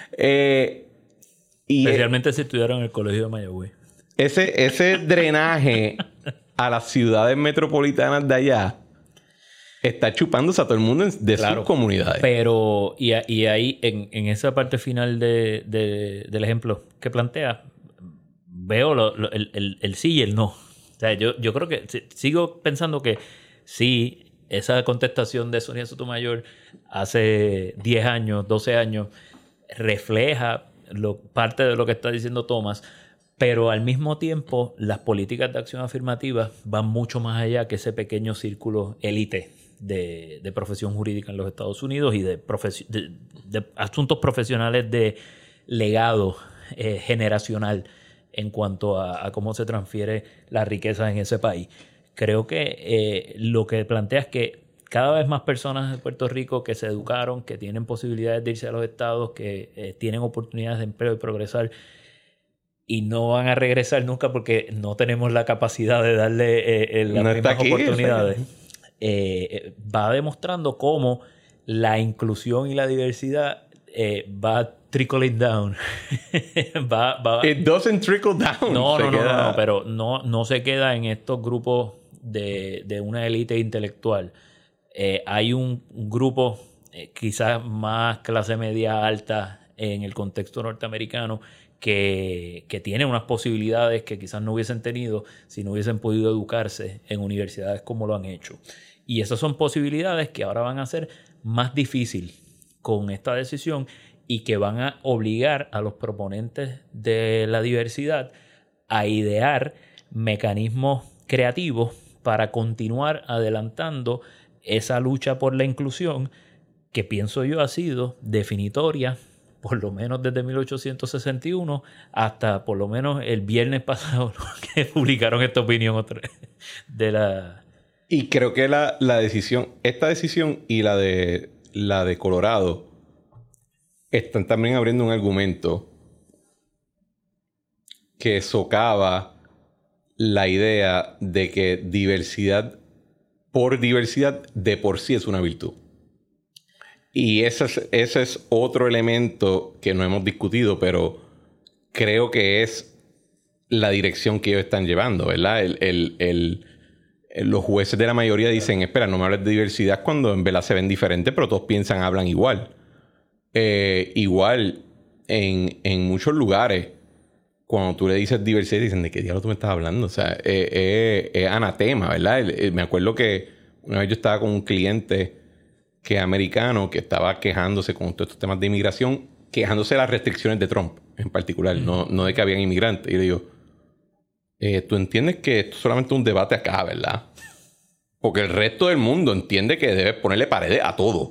Especialmente si estudiaron en el colegio de Mayagüez. Ese drenaje a las ciudades metropolitanas de allá está chupándose a todo el mundo de sus comunidades. Pero, y ahí, en esa parte final del ejemplo que plantea, veo el sí y el no. O sea, yo creo que sigo pensando que sí, esa contestación de Sonia Sotomayor hace 10 años, 12 años, refleja parte de lo que está diciendo Thomas, pero al mismo tiempo las políticas de acción afirmativa van mucho más allá que ese pequeño círculo élite de profesión jurídica en los Estados Unidos y de asuntos profesionales de legado generacional en cuanto a cómo se transfiere la riqueza en ese país. Creo que lo que plantea es que cada vez más personas de Puerto Rico que se educaron, que tienen posibilidades de irse a los estados, que tienen oportunidades de empleo y progresar, y no van a regresar nunca porque no tenemos la capacidad de darle las mismas oportunidades. Va demostrando cómo la inclusión y la diversidad va trickling down. It doesn't trickle down. No, pero no se queda en estos grupos de una élite intelectual. Hay un grupo quizás más clase media alta en el contexto norteamericano que tiene unas posibilidades que quizás no hubiesen tenido si no hubiesen podido educarse en universidades como lo han hecho. Y esas son posibilidades que ahora van a ser más difíciles con esta decisión y que van a obligar a los proponentes de la diversidad a idear mecanismos creativos para continuar adelantando esa lucha por la inclusión que pienso yo ha sido definitoria por lo menos desde 1861 hasta por lo menos el viernes pasado que publicaron esta opinión de la Y creo que esta decisión y la de Colorado están también abriendo un argumento que socava la idea de que diversidad por diversidad de por sí es una virtud. Y ese es otro elemento que no hemos discutido, pero creo que es la dirección que ellos están llevando, ¿verdad? Los jueces de la mayoría dicen, espera, no me hables de diversidad cuando en verdad se ven diferentes, pero todos hablan igual. Igual en muchos lugares, cuando tú le dices diversidad, dicen, ¿de qué diablo tú me estás hablando? O sea, es anatema, ¿verdad? Me acuerdo que una vez yo estaba con un cliente que es americano, que estaba quejándose con todos estos temas de inmigración, quejándose de las restricciones de Trump en particular, no de que habían inmigrantes. Y le digo, tú entiendes que esto es solamente un debate acá, ¿verdad? Porque el resto del mundo entiende que debes ponerle paredes a todo.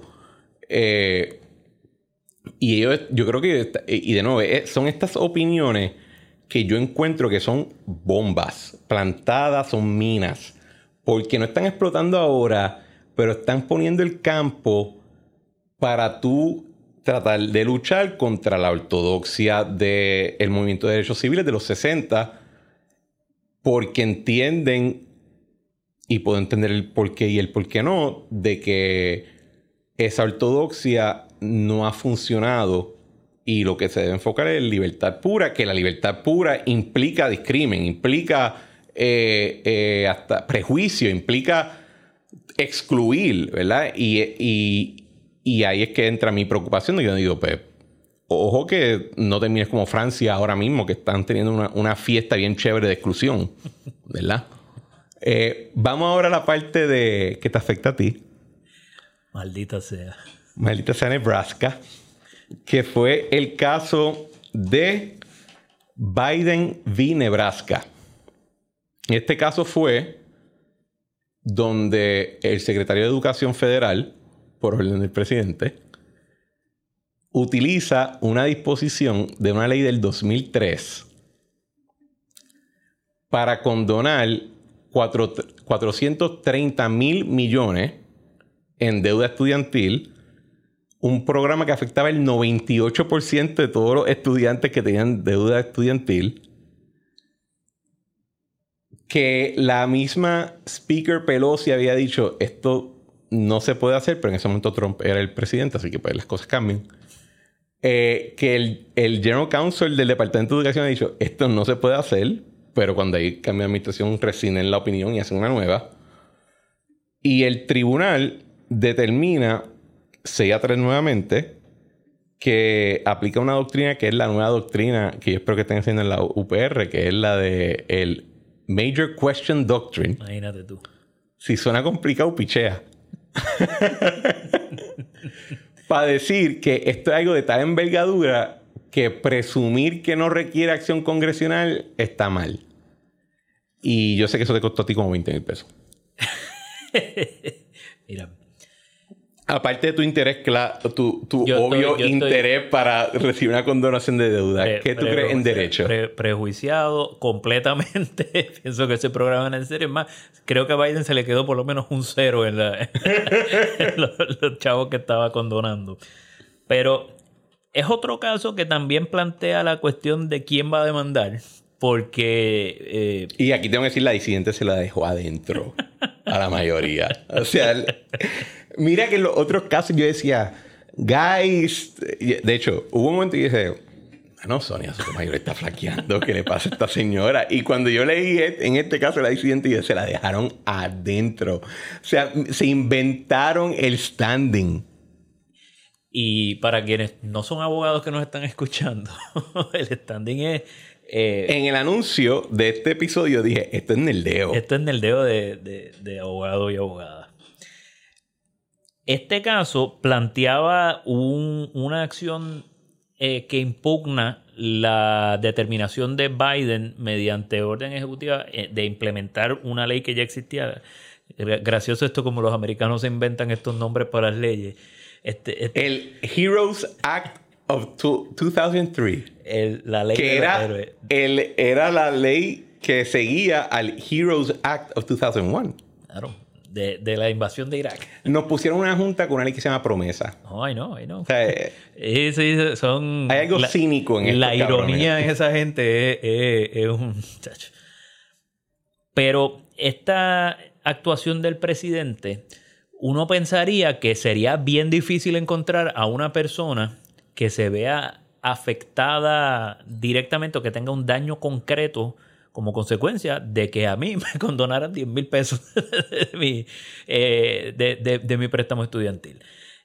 Y ellos, yo creo que, y de nuevo, son estas opiniones que yo encuentro que son bombas plantadas, son minas, porque no están explotando ahora, pero están poniendo el campo para tú tratar de luchar contra la ortodoxia del movimiento de derechos civiles de los 60, porque entienden, y puedo entender el por qué y el por qué no, de que esa ortodoxia no ha funcionado y lo que se debe enfocar es libertad pura, que la libertad pura implica discrimen, implica hasta prejuicio, implica excluir, ¿verdad? Y ahí es que entra mi preocupación. Yo digo, pues, ojo que no termines como Francia ahora mismo, que están teniendo una fiesta bien chévere de exclusión, ¿verdad? Vamos ahora a la parte de que te afecta a ti. Maldita sea. Maldita sea Nebraska. Que fue el caso de Biden v. Nebraska. Este caso fue donde el secretario de Educación Federal, por orden del presidente, utiliza una disposición de una ley del 2003 para condonar 430,000 millones en deuda estudiantil, un programa que afectaba el 98% de todos los estudiantes que tenían deuda estudiantil, que la misma Speaker Pelosi había dicho, esto no se puede hacer, pero en ese momento Trump era el presidente, así que pues las cosas cambian. Que el General Counsel del Departamento de Educación ha dicho, esto no se puede hacer, pero cuando hay cambio de administración rescinden la opinión y hacen una nueva. Y el tribunal determina 6-3 nuevamente, que aplica una doctrina que es la nueva doctrina que yo espero que estén haciendo en la UPR, que es la de el Major Question Doctrine. Imagínate tú. Si suena complicado, pichea. Para decir que esto es algo de tal envergadura que presumir que no requiere acción congresional está mal. Y yo sé que eso te costó a ti como 20,000 pesos. Mira. Aparte de tu interés, tu obvio interés para recibir una condonación de deuda, ¿qué tú crees en derecho? Prejuiciado completamente. Pienso que ese programa no es en serio. Es más, creo que a Biden se le quedó por lo menos un 0 en los chavos que estaba condonando. Pero es otro caso que también plantea la cuestión de quién va a demandar. Porque... y aquí tengo que decir, la disidente se la dejó adentro a la mayoría. O sea... Mira que en los otros casos yo decía, guys, de hecho, hubo un momento que dije, no, Sonia Sotomayor está flaqueando, ¿qué le pasa a esta señora? Y cuando yo leí en este caso la disidente, se la dejaron adentro. O sea, se inventaron el standing. Y para quienes no son abogados que nos están escuchando, el standing es... en el anuncio de este episodio dije, esto es Neldeo. Esto es Neldeo de abogado y abogada. Este caso planteaba una acción que impugna la determinación de Biden mediante orden ejecutiva de implementar una ley que ya existía. Gracioso esto como los americanos se inventan estos nombres para las leyes. El Heroes Act of 2003. La ley que era la ley que seguía al Heroes Act of 2001. Claro. de la invasión de Irak. Nos pusieron una junta con una ley que se llama Promesa. No, I know. O sea, Sí, son... hay algo cínico en esto. La ironía en esa gente es un... Chacho. Pero esta actuación del presidente, uno pensaría que sería bien difícil encontrar a una persona que se vea afectada directamente o que tenga un daño concreto como consecuencia de que a mí me condonaran 10,000 pesos de mi préstamo estudiantil.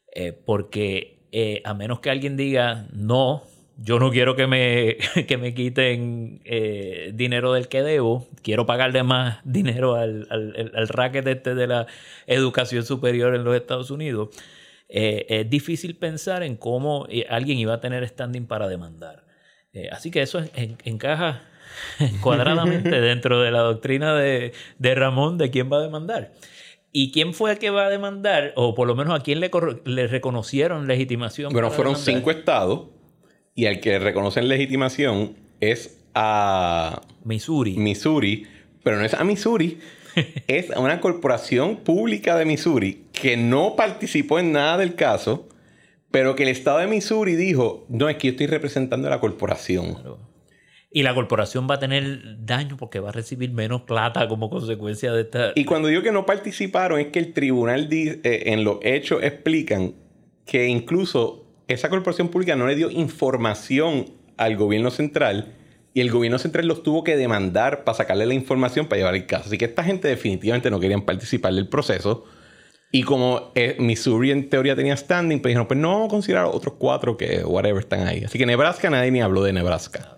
Porque a menos que alguien diga, no, yo no quiero que me quiten dinero del que debo, quiero pagarle más dinero al racket de la educación superior en los Estados Unidos, es difícil pensar en cómo alguien iba a tener standing para demandar. Así que eso encaja cuadradamente dentro de la doctrina de Ramón de quién va a demandar. ¿Y quién fue el que va a demandar? O por lo menos a quién le reconocieron legitimación. Bueno, fueron demandar. 5 estados y al que reconocen legitimación es a Missouri, pero no es a Missouri, es a una corporación pública de Missouri que no participó en nada del caso, pero que el estado de Missouri dijo, no, es que yo estoy representando a la corporación. Claro. Y la corporación va a tener daño porque va a recibir menos plata como consecuencia de esta... Y cuando digo que no participaron, es que el tribunal en los hechos explican que incluso esa corporación pública no le dio información al gobierno central y el gobierno central los tuvo que demandar para sacarle la información para llevar el caso. Así que esta gente definitivamente no querían participar del proceso. Y como Missouri en teoría tenía standing, pues dijeron, pues no vamos a considerar otros 4 que whatever están ahí. Así que Nebraska, nadie ni habló de Nebraska.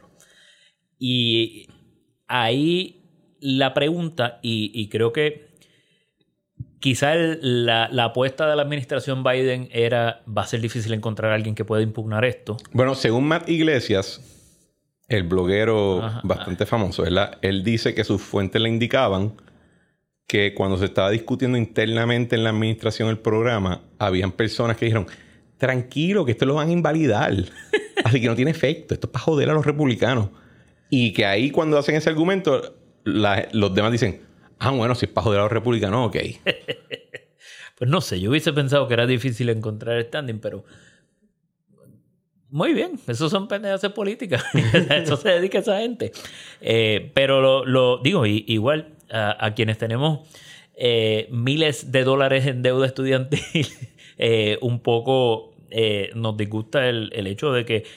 Y ahí la pregunta, y creo que quizá la apuesta de la administración Biden va a ser difícil encontrar a alguien que pueda impugnar esto. Bueno, según Matt Iglesias, el bloguero bastante famoso, ¿verdad? Él dice que sus fuentes le indicaban que cuando se estaba discutiendo internamente en la administración el programa, habían personas que dijeron, tranquilo, que esto lo van a invalidar. Así que no tiene efecto. Esto es para joder a los republicanos. Y que ahí cuando hacen ese argumento, los demás dicen, bueno, si es para joder a los republicanos, ok. Pues no sé, yo hubiese pensado que era difícil encontrar standing, pero muy bien, eso son pendejas políticas. Eso se dedica a esa gente. Pero lo digo, igual a quienes tenemos miles de dólares en deuda estudiantil, un poco nos disgusta el hecho de que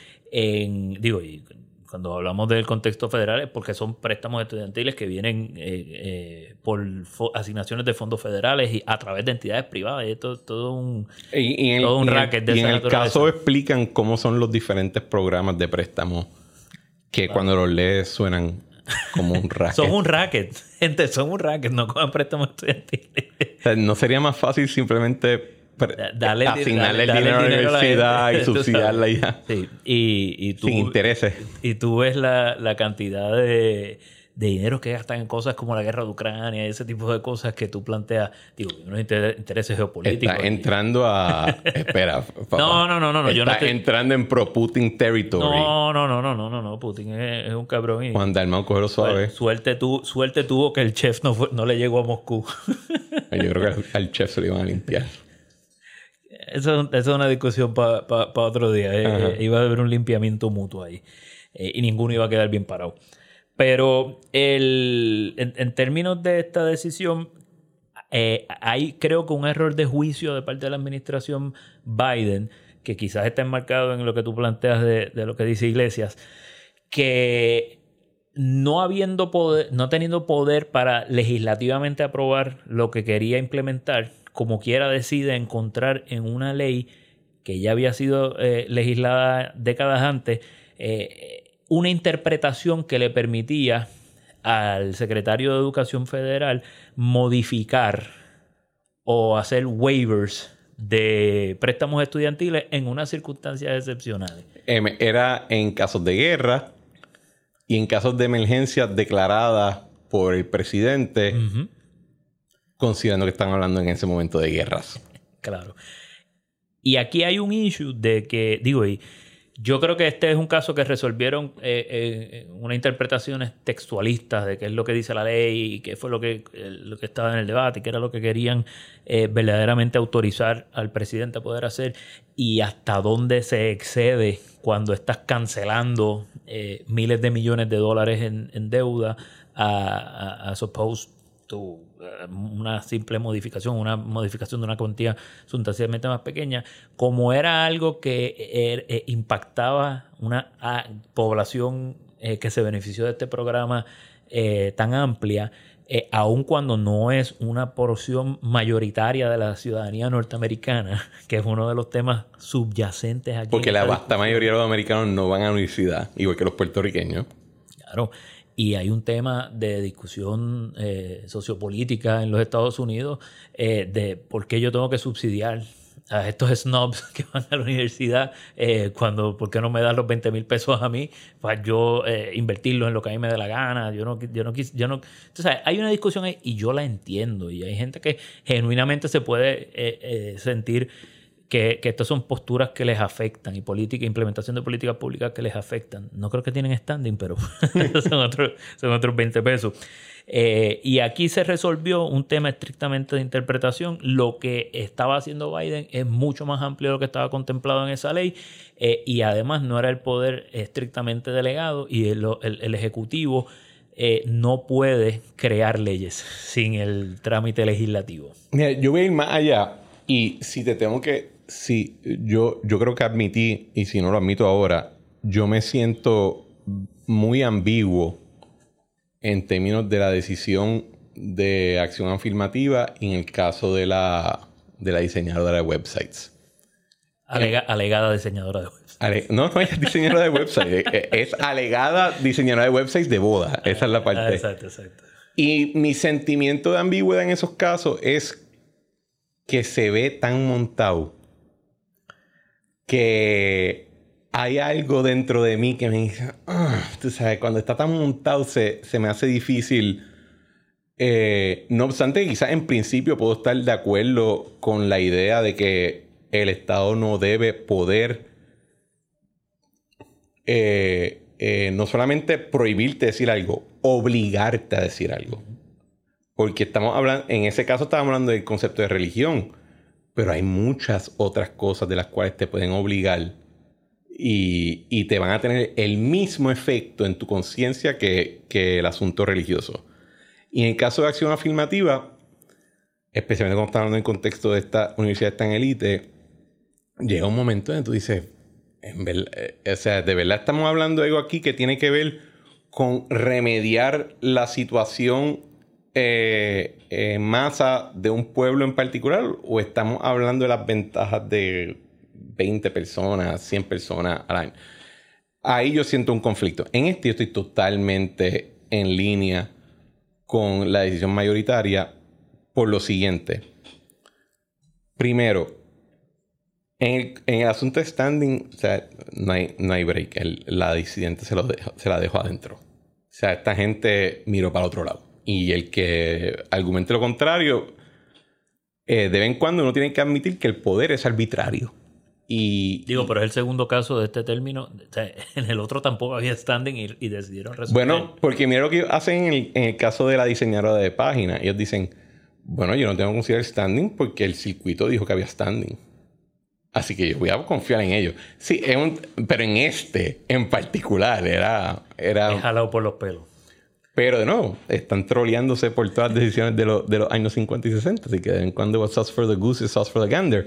cuando hablamos del contexto federal es porque son préstamos estudiantiles que vienen por asignaciones de fondos federales y a través de entidades privadas. Y todo un racket de esa naturaleza. Y en el caso explican cómo son los diferentes programas de préstamo que cuando los lees suenan como un racket. Son un racket. Gente, son un racket. No cojan préstamos estudiantiles. O sea, ¿no sería más fácil simplemente asignarle el dinero a la universidad y subsidiarla y ya? Sí. Y tú, sin intereses. Y tú ves la cantidad de dinero que gastan en cosas como la guerra de Ucrania y ese tipo de cosas que tú planteas. Digo, unos intereses geopolíticos. Está entrando a... Espera, papá. No. Yo no estoy entrando en pro-Putin territory. No. Putin es un cabrón. Juan Dalmau, cógelo suave. Suerte tuvo que el chef no le llegó a Moscú. Yo creo que al chef se lo iban a limpiar. Eso es una discusión para otro día. Iba a haber un limpiamiento mutuo ahí. Y ninguno iba a quedar bien parado. Pero en términos de esta decisión, hay creo que un error de juicio de parte de la administración Biden, que quizás está enmarcado en lo que tú planteas de lo que dice Iglesias, que no teniendo poder para legislativamente aprobar lo que quería implementar, como quiera decide encontrar en una ley que ya había sido legislada décadas antes, una interpretación que le permitía al secretario de Educación Federal modificar o hacer waivers de préstamos estudiantiles en unas circunstancias excepcionales. Era en casos de guerra y en casos de emergencia declaradas por el presidente, considerando que están hablando en ese momento de guerras. Claro. Y aquí hay un issue de que, Yo creo que este es un caso que resolvieron unas interpretaciones textualistas de qué es lo que dice la ley y qué fue lo que estaba en el debate, qué era lo que querían verdaderamente autorizar al presidente a poder hacer y hasta dónde se excede cuando estás cancelando miles de millones de dólares en deuda as opposed to una simple modificación, una modificación de una cuantía sustancialmente más pequeña, como era algo que impactaba una población que se benefició de este programa tan amplia, aun cuando no es una porción mayoritaria de la ciudadanía norteamericana, que es uno de los temas subyacentes aquí. Porque la vasta mayoría de los americanos no van a la universidad, igual que los puertorriqueños. Claro. Y hay un tema de discusión sociopolítica en los Estados Unidos de por qué yo tengo que subsidiar a estos snobs que van a la universidad por qué no me dan los 20 mil pesos a mí para yo invertirlos en lo que a mí me dé la gana. Entonces, hay una discusión ahí y yo la entiendo. Y hay gente que genuinamente se puede sentir que estas son posturas que les afectan y implementación de políticas públicas que les afectan. No creo que tienen standing, pero son otros 20 pesos. Y aquí se resolvió un tema estrictamente de interpretación. Lo que estaba haciendo Biden es mucho más amplio de lo que estaba contemplado en esa ley y además no era el poder estrictamente delegado y el Ejecutivo no puede crear leyes sin el trámite legislativo. Mira, yo voy a ir más allá y yo creo que admití, y si no lo admito ahora, yo me siento muy ambiguo en términos de la decisión de acción afirmativa y en el caso de la diseñadora de websites. Alegada diseñadora de websites. No es diseñadora de websites. Es alegada diseñadora de websites de boda. Esa es la parte. Exacto. Y mi sentimiento de ambigüedad en esos casos es que se ve tan montado que hay algo dentro de mí que me dice, tú sabes, cuando está tan montado se me hace difícil. No obstante, quizás en principio puedo estar de acuerdo con la idea de que el Estado no debe poder no solamente prohibirte decir algo, obligarte a decir algo. Porque en ese caso estábamos hablando del concepto de religión, pero hay muchas otras cosas de las cuales te pueden obligar y te van a tener el mismo efecto en tu conciencia que el asunto religioso. Y en el caso de acción afirmativa, especialmente cuando estás hablando en contexto de esta universidad tan élite, llega un momento en que tú dices, de verdad estamos hablando de algo aquí que tiene que ver con remediar la situación en masa de un pueblo en particular, o estamos hablando de las ventajas de 20 personas, 100 personas al año. Ahí yo siento un conflicto. En yo estoy totalmente en línea con la decisión mayoritaria por lo siguiente. Primero, en el asunto de standing, o sea, no hay break. La disidente se la dejó adentro. O sea, esta gente miró para el otro lado. Y el que argumente lo contrario, de vez en cuando uno tiene que admitir que el poder es arbitrario. Pero es el segundo caso de este término. O sea, en el otro tampoco había standing y decidieron resolver. Bueno, porque mira lo que hacen en el caso de la diseñadora de página. Ellos dicen, bueno, yo no tengo que considerar standing porque el circuito dijo que había standing. Así que yo voy a confiar en ellos. Sí, pero en particular era jalado por los pelos. Pero de nuevo, están troleándose por todas las decisiones de los años 50 y 60. Así que de vez en cuando what's sauce for the goose is sauce for the gander.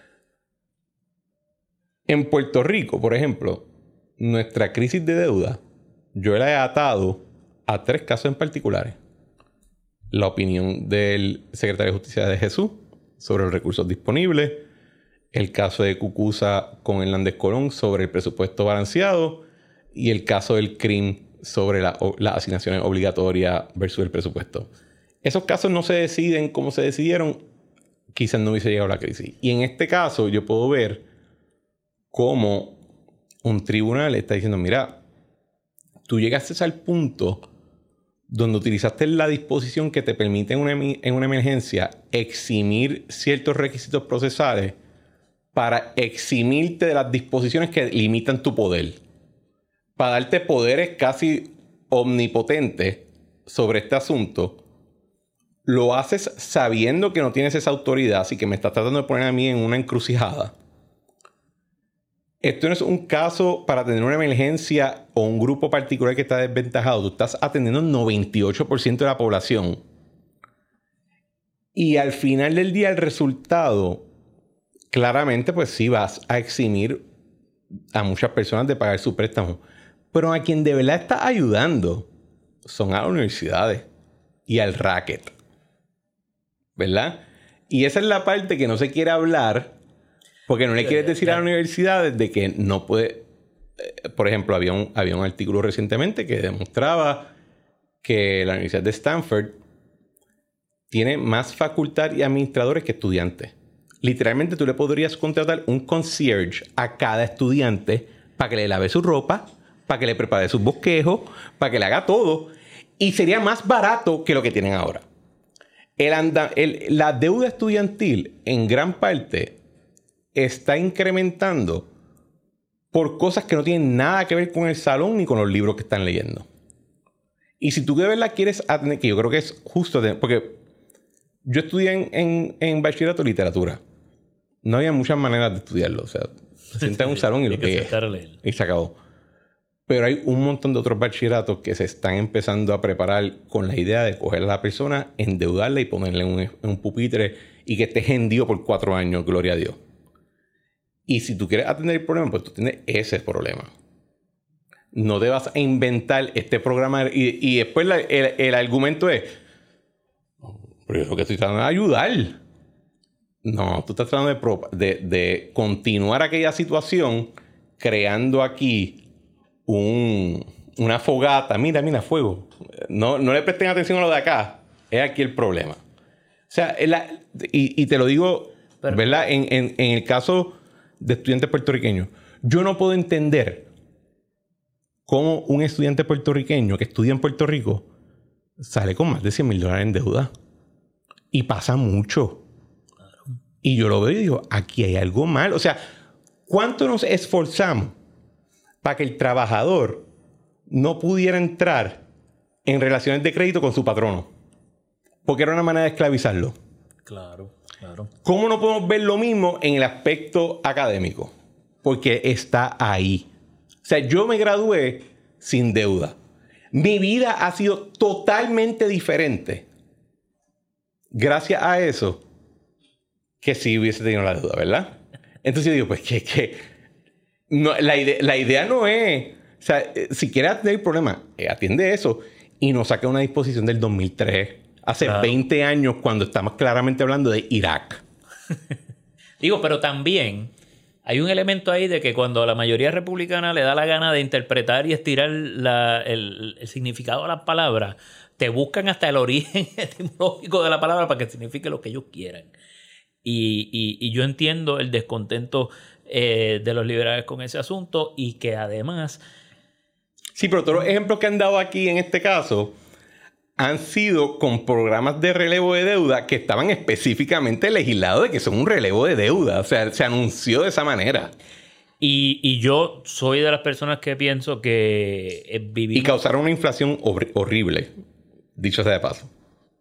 En Puerto Rico, por ejemplo, nuestra crisis de deuda, yo la he atado a 3 casos en particulares. La opinión del secretario de Justicia de Jesús sobre los recursos disponibles, el caso de Cucuza con Hernández Colón sobre el presupuesto balanceado y el caso del CRIM sobre las asignaciones obligatorias versus el presupuesto. Esos casos no se deciden como se decidieron, quizás no hubiese llegado a la crisis. Y en este caso yo puedo ver cómo un tribunal está diciendo, mira, tú llegaste al punto donde utilizaste la disposición que te permite en una emergencia eximir ciertos requisitos procesales para eximirte de las disposiciones que limitan tu poder, para darte poderes casi omnipotentes sobre este asunto, lo haces sabiendo que no tienes esa autoridad, así que me estás tratando de poner a mí en una encrucijada. Esto no es un caso para tener una emergencia o un grupo particular que está desventajado. Tú estás atendiendo el 98% de la población. Y al final del día el resultado, claramente, pues sí vas a eximir a muchas personas de pagar su préstamo. Pero a quien de verdad está ayudando son a las universidades y al racket. ¿Verdad? Y esa es la parte que no se quiere hablar porque no le quieres decir a las universidades de que no puede... Por ejemplo, había un artículo recientemente que demostraba que la Universidad de Stanford tiene más facultad y administradores que estudiantes. Literalmente tú le podrías contratar un concierge a cada estudiante para que le lave su ropa, para que le prepare sus bosquejos, para que le haga todo. Y sería más barato que lo que tienen ahora. La deuda estudiantil, en gran parte, está incrementando por cosas que no tienen nada que ver con el salón ni con los libros que están leyendo. Y si tú de verdad quieres atender, que yo creo que es justo, porque yo estudié en bachillerato literatura. No había muchas maneras de estudiarlo. O sea, se sienta en un salón y lo que es. Y se acabó. Pero hay un montón de otros bachilleratos que se están empezando a preparar con la idea de coger a la persona, endeudarla y ponerla en un pupitre y que esté hendido por 4 años, gloria a Dios. Y si tú quieres atender el problema, pues tú tienes ese problema. No te vas a inventar este programa y después el argumento es, pero yo lo que estoy tratando de ayudar. No, tú estás tratando de continuar aquella situación creando aquí una fogata. Mira, fuego. No le presten atención a lo de acá. Es aquí el problema. O sea, y te lo digo, ¿verdad? En el caso de estudiantes puertorriqueños, yo no puedo entender cómo un estudiante puertorriqueño que estudia en Puerto Rico sale con más de $100,000 en deuda. Y pasa mucho. Claro. Y yo lo veo y digo, aquí hay algo mal. O sea, ¿cuánto nos esforzamos para que el trabajador no pudiera entrar en relaciones de crédito con su patrono? Porque era una manera de esclavizarlo. Claro, claro. ¿Cómo no podemos ver lo mismo en el aspecto académico? Porque está ahí. O sea, yo me gradué sin deuda. Mi vida ha sido totalmente diferente gracias a eso que si hubiese tenido la deuda, ¿verdad? Entonces yo digo, pues que no, la idea no es... O sea, si quieres atender el problema, atiende eso y no saque una disposición del 2003. Hace 20 años cuando estamos claramente hablando de Irak. Digo, pero también hay un elemento ahí de que cuando a la mayoría republicana le da la gana de interpretar y estirar el significado de las palabras, te buscan hasta el origen etimológico de la palabra para que signifique lo que ellos quieran. Y yo entiendo el descontento de los liberales con ese asunto y que además... Sí, pero todos los ejemplos que han dado aquí en este caso han sido con programas de relevo de deuda que estaban específicamente legislados de que son un relevo de deuda. O sea, se anunció de esa manera. Y yo soy de las personas que pienso que vivimos... Y causaron una inflación horrible, dicho sea de paso.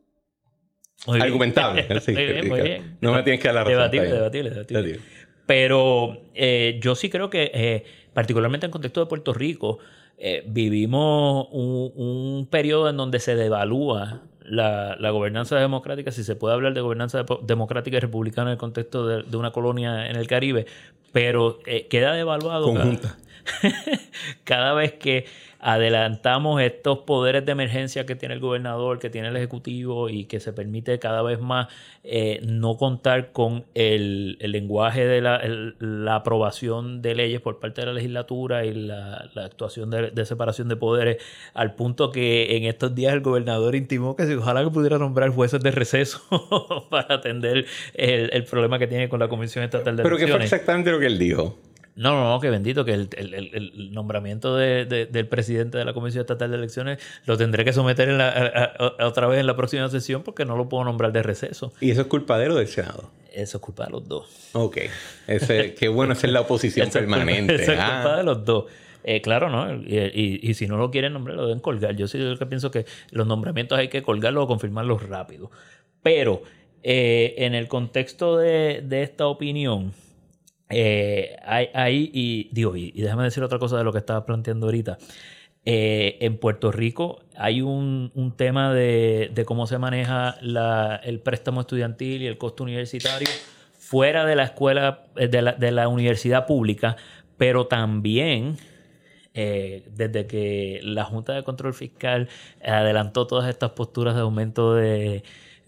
Muy argumentable. Sí, muy bien. No me tienes que dar la razón. Debatible. Pero yo sí creo que, particularmente en contexto de Puerto Rico, vivimos un periodo en donde se devalúa la gobernanza democrática, si se puede hablar de gobernanza democrática y republicana en el contexto de una colonia en el Caribe, pero queda devaluado conjunta. Cada vez que adelantamos estos poderes de emergencia que tiene el gobernador, que tiene el ejecutivo y que se permite cada vez más no contar con el lenguaje de la aprobación de leyes por parte de la legislatura y la actuación de separación de poderes, al punto que en estos días el gobernador intimó que si ojalá que pudiera nombrar jueces de receso para atender el problema que tiene con la Comisión Estatal de Elecciones. Pero ¿qué fue exactamente lo que él dijo? No, que bendito, que el nombramiento del presidente de la Comisión Estatal de Elecciones lo tendré que someter otra vez en la próxima sesión porque no lo puedo nombrar de receso. ¿Y eso es culpadero del Senado? Eso es culpa de los dos. Ok. Qué bueno ser la oposición permanente. Eso es culpa de los dos. Claro, ¿no? Y si no lo quieren nombrar, lo deben colgar. Yo sí que pienso que los nombramientos hay que colgarlos o confirmarlos rápido. Pero en el contexto de esta opinión... y déjame decir otra cosa de lo que estaba planteando ahorita. En Puerto Rico hay un tema de cómo se maneja el préstamo estudiantil y el costo universitario fuera de la escuela, de la universidad pública, pero también desde que la Junta de Control Fiscal adelantó todas estas posturas de aumento del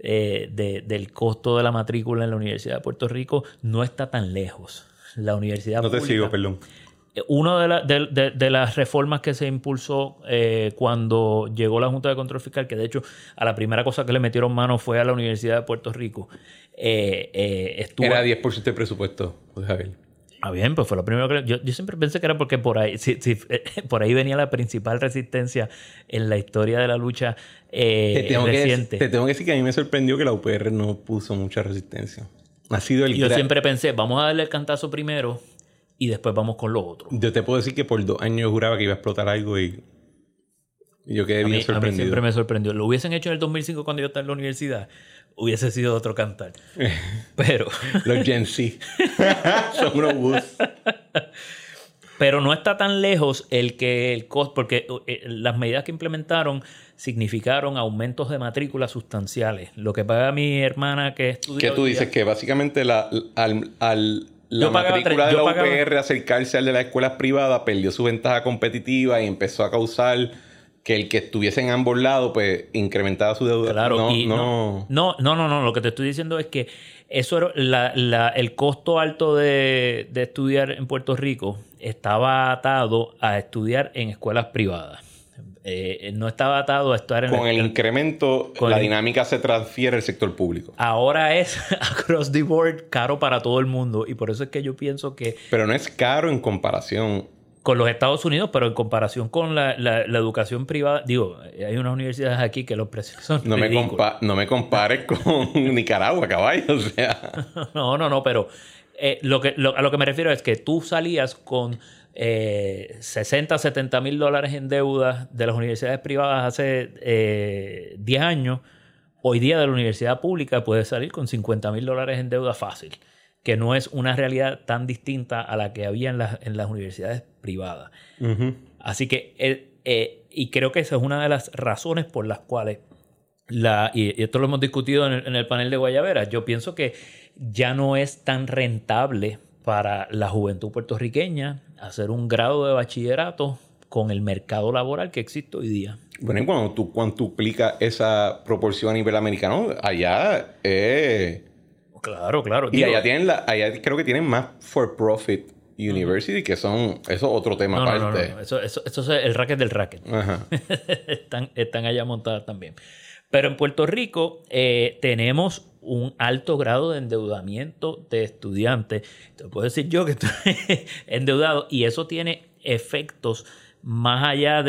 costo de la matrícula en la Universidad de Puerto Rico, no está tan lejos. La universidad pública... No te sigo, perdón. Una de las reformas que se impulsó cuando llegó la Junta de Control Fiscal, que de hecho a la primera cosa que le metieron mano fue a la Universidad de Puerto Rico. Era 10% de presupuesto, Javier. Ah, bien, pues fue lo primero que... Yo siempre pensé que era porque por ahí por ahí venía la principal resistencia en la historia de la lucha reciente. Te tengo que decir que a mí me sorprendió que la UPR no puso mucha resistencia. Ha sido Yo siempre pensé, vamos a darle el cantazo primero y después vamos con lo otro. Yo te puedo decir que por 2 años yo juraba que iba a explotar algo y yo quedé bien sorprendido. A mí siempre me sorprendió. Lo hubiesen hecho en el 2005 cuando yo estaba en la universidad. Hubiese sido otro cantar. Pero... Los Gen Z. Son unos bus. Pero no está tan lejos el costo, porque las medidas que implementaron significaron aumentos de matrícula sustanciales. Lo que paga mi hermana que estudia... ¿Qué tú dices? Que básicamente la matrícula de la UPR acercarse al de las escuelas privadas perdió su ventaja competitiva y empezó a causar que el que estuviese en ambos lados pues incrementaba su deuda. Claro, no. Lo que te estoy diciendo es que eso era el costo alto de estudiar en Puerto Rico estaba atado a estudiar en escuelas privadas. No estaba atado a estar en... Con el incremento, la dinámica se transfiere al sector público. Ahora es across the board caro para todo el mundo y por eso es que yo pienso que... Pero no es caro en comparación... Con los Estados Unidos, pero en comparación con la educación privada... Digo, hay unas universidades aquí que los precios son ridículos. No me compares con Nicaragua, caballo, o sea... No, pero a lo que me refiero es que tú salías con... 60, 70 mil dólares en deuda de las universidades privadas hace 10 años. Hoy día de la universidad pública puedes salir con 50 mil dólares en deuda fácil, que no es una realidad tan distinta a la que había en las universidades privadas. Uh-huh. Así que, y creo que esa es una de las razones por las cuales, y esto lo hemos discutido en el panel de Guayabera, yo pienso que ya no es tan rentable para la juventud puertorriqueña hacer un grado de bachillerato con el mercado laboral que existe hoy día. Bueno, y cuando tú cuantificas esa proporción a nivel americano, allá Claro. Y allá creo que tienen más for-profit university, que eso es otro tema aparte. No. Eso es el racket del racket. Ajá. están allá montadas también. Pero en Puerto Rico tenemos un alto grado de endeudamiento de estudiantes. Te puedo decir yo que estoy endeudado y eso tiene efectos más allá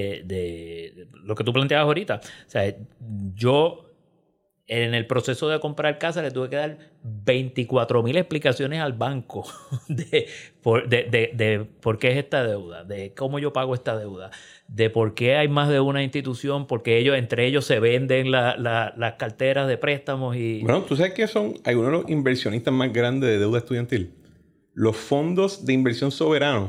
de lo que tú planteabas ahorita. O sea, yo en el proceso de comprar casa le tuve que dar 24,000 explicaciones al banco de por qué es esta deuda, de cómo yo pago esta deuda, de por qué hay más de una institución, porque entre ellos se venden las carteras de préstamos y... Bueno, ¿tú sabes qué son algunos de los inversionistas más grandes de deuda estudiantil? Los fondos de inversión soberanos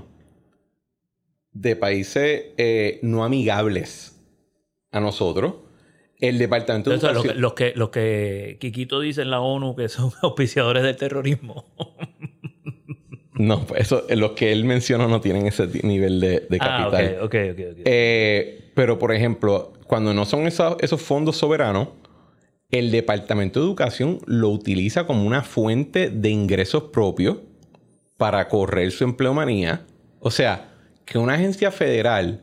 de países no amigables a nosotros. El Departamento de Educación... Los que Quiquito dice en la ONU que son auspiciadores del terrorismo. No, pues los que él menciona no tienen ese nivel de capital. Ok. Pero, por ejemplo, cuando no son esos fondos soberanos, el Departamento de Educación lo utiliza como una fuente de ingresos propios para correr su empleomanía. O sea, que una agencia federal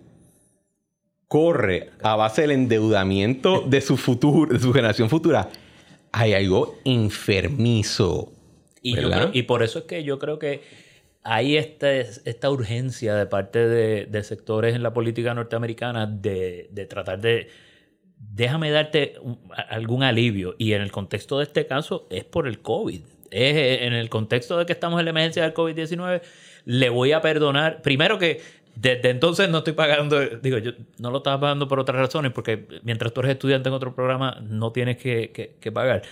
corre a base del endeudamiento de su generación futura. Hay algo enfermizo. Y por eso es que yo creo que hay esta urgencia de parte de sectores en la política norteamericana de tratar de... Déjame darte algún alivio. Y en el contexto de este caso es por el COVID. En el contexto de que estamos en la emergencia del COVID-19, le voy a perdonar. Primero que desde entonces no estoy pagando... Digo, yo no lo estaba pagando por otras razones, porque mientras tú eres estudiante en otro programa no tienes que pagar.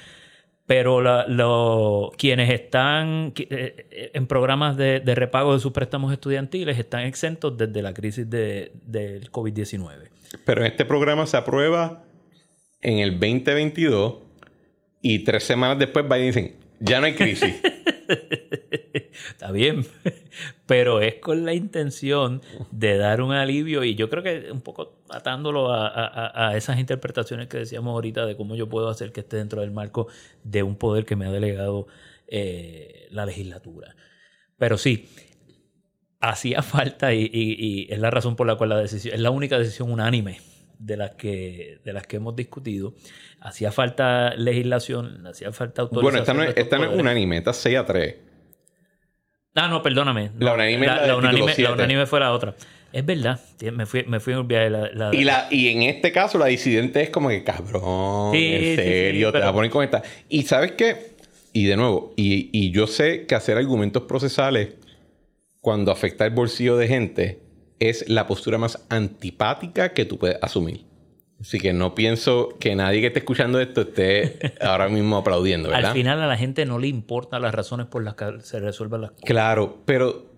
Pero quienes están en programas de repago de sus préstamos estudiantiles están exentos desde la crisis del COVID-19. Pero este programa se aprueba en el 2022 y 3 semanas después van y dicen, ya no hay crisis. Está bien, pero es con la intención de dar un alivio, y yo creo que un poco atándolo a esas interpretaciones que decíamos ahorita de cómo yo puedo hacer que esté dentro del marco de un poder que me ha delegado la legislatura. Pero sí, hacía falta, y es la razón por la cual es la única decisión unánime de las que hemos discutido. Hacía falta legislación, hacía falta autorización. Bueno, esta no es unánime, esta es 6-3. No, perdóname. La unánime, la unánime fue la otra. Es verdad, me fui en un viaje. Y en este caso la disidente es como que, cabrón, sí, en serio, te la ponen con esta. Y ¿sabes qué? Y de nuevo, y yo sé que hacer argumentos procesales cuando afecta el bolsillo de gente es la postura más antipática que tú puedes asumir. Así que no pienso que nadie que esté escuchando esto esté ahora mismo aplaudiendo, ¿verdad? Al final a la gente no le importan las razones por las que se resuelvan las cosas. Claro, pero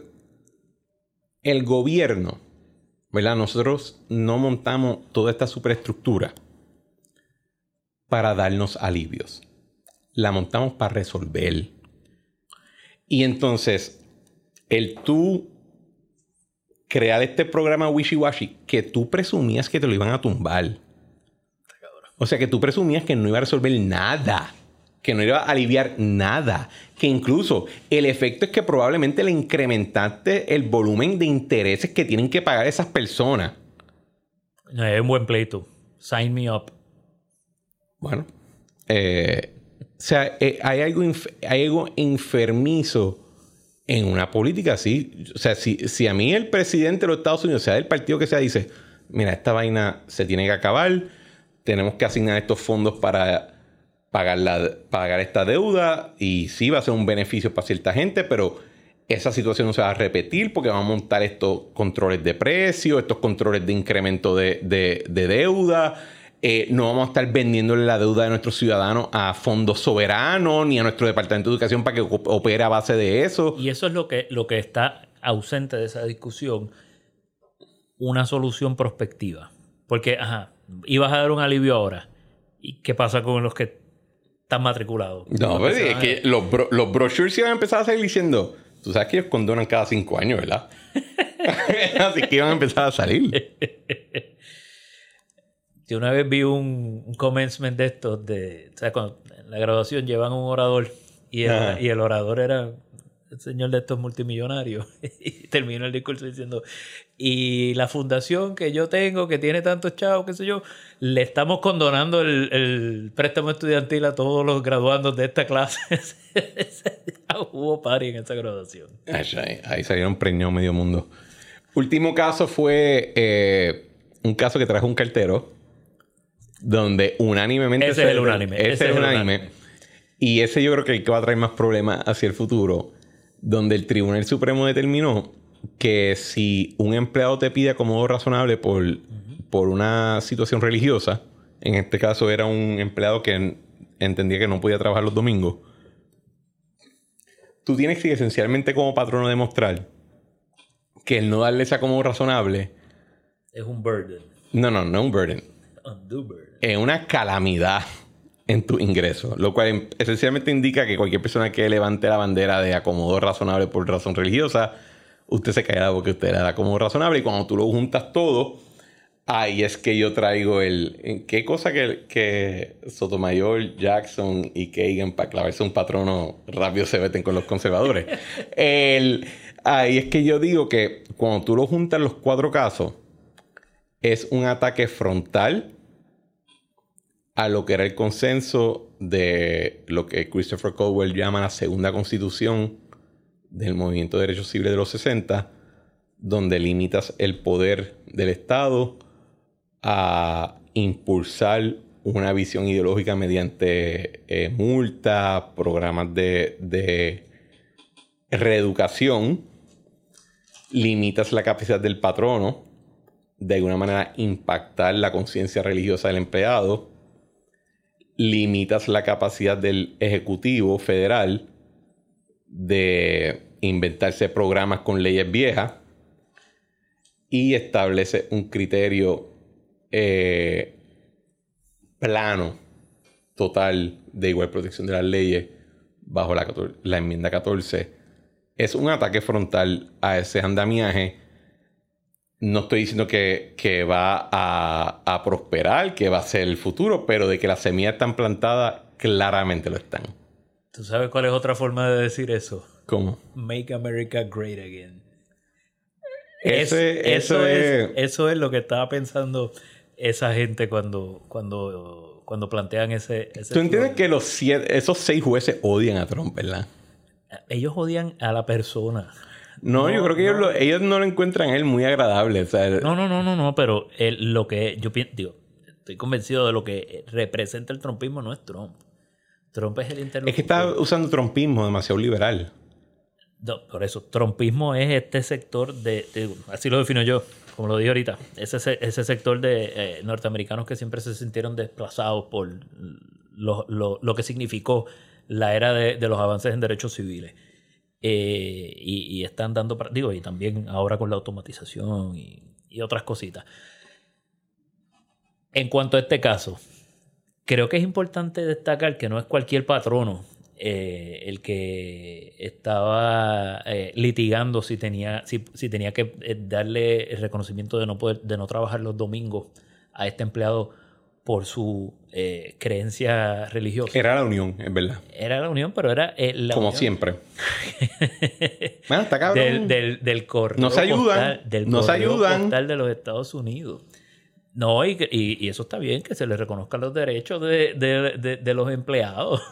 el gobierno, ¿verdad? Nosotros no montamos toda esta superestructura para darnos alivios. La montamos para resolver. Y entonces, el tú crear este programa wishy-washy que tú presumías que te lo iban a tumbar. O sea, que tú presumías que no iba a resolver nada. Que no iba a aliviar nada. Que incluso el efecto es que probablemente le incrementaste el volumen de intereses que tienen que pagar esas personas. Es un buen pleito. Sign me up. Bueno. O sea, hay algo enfermizo en una política así. O sea, si a mí el presidente de los Estados Unidos, sea del partido que sea, dice, mira, esta vaina se tiene que acabar, tenemos que asignar estos fondos para pagar esta deuda, y sí va a ser un beneficio para cierta gente, pero esa situación no se va a repetir porque van a montar estos controles de precio, estos controles de incremento de deuda. No vamos a estar vendiéndole la deuda de nuestros ciudadanos a fondos soberanos ni a nuestro Departamento de Educación para que opere a base de eso. Y eso es lo que está ausente de esa discusión. Una solución prospectiva. Porque, ibas a dar un alivio ahora. ¿Y qué pasa con los que están matriculados? No, pero es que los brochures iban a empezar a seguir diciendo, tú sabes que ellos condonan cada 5 años, ¿verdad? Así que iban a empezar a salir. Yo una vez vi un commencement de estos, ¿sabes? Cuando en la graduación llevan un orador y el orador era el señor de estos multimillonarios. Y terminó el discurso diciendo, y la fundación que yo tengo, que tiene tantos chavos, qué sé yo, le estamos condonando el préstamo estudiantil a todos los graduandos de esta clase. Hubo party en esa graduación. Ahí salieron preñados medio mundo. Último caso fue un caso que trajo un cartero, donde unánimemente... Ese es el unánime. Y ese yo creo que es el que va a traer más problemas hacia el futuro, donde el Tribunal Supremo determinó que si un empleado te pide acomodo razonable por una situación religiosa, en este caso era un empleado que entendía que no podía trabajar los domingos, tú tienes que esencialmente como patrono demostrar que el no darle ese acomodo razonable es un burden. No un burden. Es una calamidad en tu ingreso, lo cual esencialmente indica que cualquier persona que levante la bandera de acomodo razonable por razón religiosa, usted se caerá porque usted era de acomodo razonable, y cuando tú lo juntas todo, ahí es que yo traigo qué cosa que Sotomayor, Jackson y Kagan para clavarse un patrono rápido se meten con los conservadores. Ahí es que yo digo que cuando tú lo juntas los 4 casos, es un ataque frontal a lo que era el consenso de lo que Christopher Caldwell llama la segunda constitución del movimiento de derechos civiles de los 60, donde limitas el poder del Estado a impulsar una visión ideológica mediante multas, programas de reeducación, limitas la capacidad del patrono de alguna manera impactar la conciencia religiosa del empleado, limitas la capacidad del Ejecutivo Federal de inventarse programas con leyes viejas y establece un criterio plano total de igual protección de las leyes bajo la enmienda 14. Es un ataque frontal a ese andamiaje. No estoy diciendo que va a prosperar, que va a ser el futuro, pero de que las semillas están plantadas, claramente lo están. ¿Tú sabes cuál es otra forma de decir eso? ¿Cómo? Make America Great Again. Eso es lo que estaba pensando esa gente cuando plantean ese ¿Tú entiendes que esos 6 jueces odian a Trump, verdad? Ellos odian a la persona. No, yo creo que ellos no lo encuentran a él muy agradable. O sea, No, pero lo que yo digo, estoy convencido de lo que representa el trumpismo no es Trump. Trump es el interlocutor. Es que está usando trumpismo demasiado liberal. No, por eso, trumpismo es este sector así lo defino yo, como lo dije ahorita, ese sector de norteamericanos que siempre se sintieron desplazados por lo que significó la era de los avances en derechos civiles. Y están dando, y también ahora con la automatización y otras cositas. En cuanto a este caso, creo que es importante destacar que no es cualquier patrono el que estaba litigando si tenía que darle el reconocimiento de no trabajar los domingos a este empleado por su creencia religiosa. Era la unión, es verdad. Era la unión, pero era la como unión. Siempre. Bueno, está cabrón. Del correo nos ayudan. Postal, del nos correo ayudan. postal de los Estados Unidos. No, y eso está bien, que se les reconozcan los derechos de los empleados.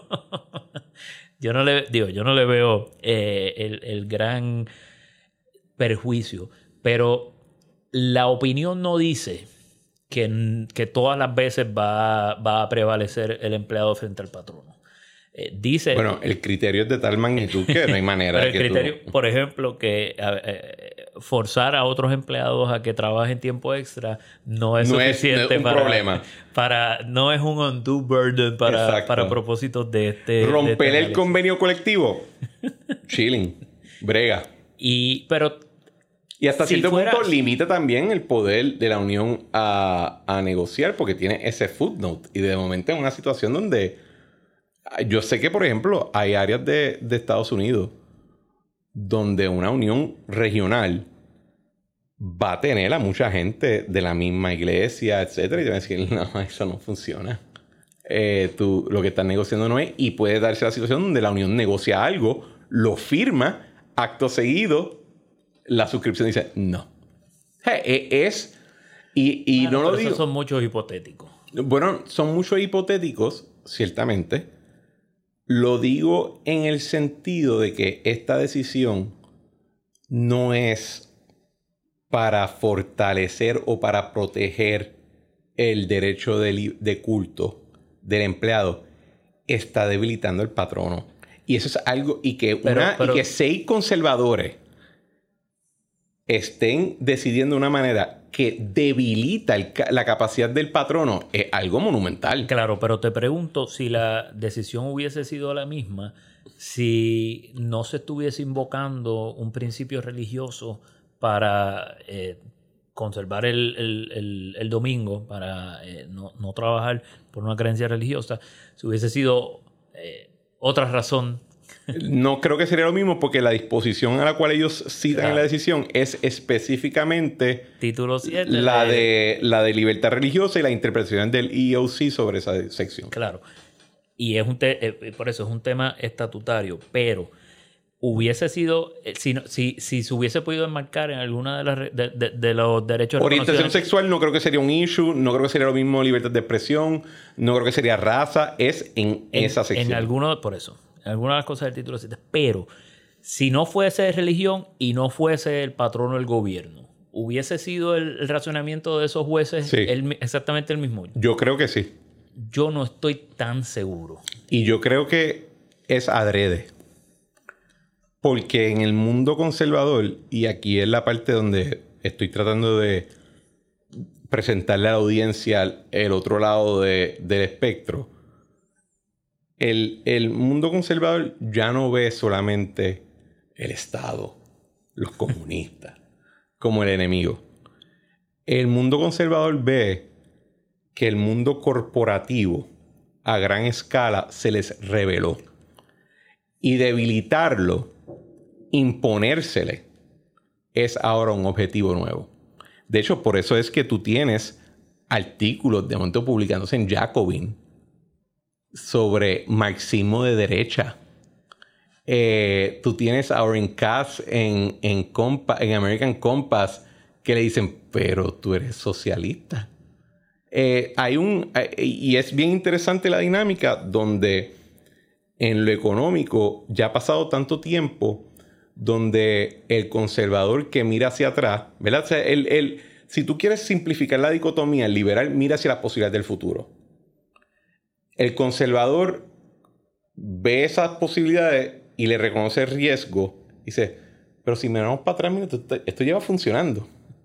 Yo no le veo el gran perjuicio, pero la opinión no dice que todas las veces va a prevalecer el empleado frente al patrono. Dice... Bueno, el criterio es de tal magnitud que no hay manera pero de que el criterio, por ejemplo, que forzar a otros empleados a que trabajen tiempo extra no es suficiente un problema. No es un undue burden para propósitos de este... Romper el convenio colectivo. Chilling. Brega. Pero... Y hasta cierto punto limita también el poder de la Unión a negociar porque tiene ese footnote. Y de momento en una situación donde... Yo sé que, por ejemplo, hay áreas de Estados Unidos donde una unión regional va a tener a mucha gente de la misma iglesia, etcétera, y te van a decir, no, eso no funciona. Tú lo que estás negociando no es... Y puede darse la situación donde la unión negocia algo, lo firma, acto seguido... La suscripción dice no. Y no lo digo. Esos son muchos hipotéticos. Bueno, son muchos hipotéticos, ciertamente. Lo digo en el sentido de que esta decisión no es para fortalecer o para proteger el derecho de culto del empleado. Está debilitando el patrono. Y eso es algo... Y que 6 conservadores estén decidiendo de una manera que debilita la capacidad del patrono es algo monumental. Claro, pero te pregunto si la decisión hubiese sido la misma si no se estuviese invocando un principio religioso para conservar el domingo, para no trabajar por una creencia religiosa, si hubiese sido otra razón. No creo que sería lo mismo porque la disposición a la cual ellos citan en la decisión es específicamente Título 7, la de libertad religiosa y las interpretaciones del EEOC sobre esa sección. Claro. Y por eso es un tema estatutario, pero hubiese sido si se hubiese podido enmarcar en alguna de los derechos orientación sexual no creo que sería un issue, no creo que sería lo mismo libertad de expresión, no creo que sería raza, es en esa sección. En algunas de las cosas del título 7, pero Si no fuese religión y no fuese el patrono del gobierno, ¿hubiese sido el razonamiento de esos jueces exactamente el mismo? Yo creo que sí. Yo no estoy tan seguro. Y yo creo que es adrede. Porque en el mundo conservador, y aquí es la parte donde estoy tratando de presentarle a la audiencia el otro lado del espectro, el mundo conservador ya no ve solamente el Estado, los comunistas, como el enemigo. El mundo conservador ve que el mundo corporativo a gran escala se les rebeló. Y debilitarlo, imponérsele, es ahora un objetivo nuevo. De hecho, por eso es que tú tienes artículos de momento publicándose en Jacobin sobre marxismo de derecha. Tú tienes a Oren Cass en American Compass que le dicen, pero tú eres socialista. Y es bien interesante la dinámica donde en lo económico ya ha pasado tanto tiempo donde el conservador que mira hacia atrás, ¿verdad? O sea, si tú quieres simplificar la dicotomía, el liberal mira hacia las posibilidades del futuro. El conservador ve esas posibilidades y le reconoce el riesgo. Y dice, pero si miramos para atrás, mira, esto ya va funcionando.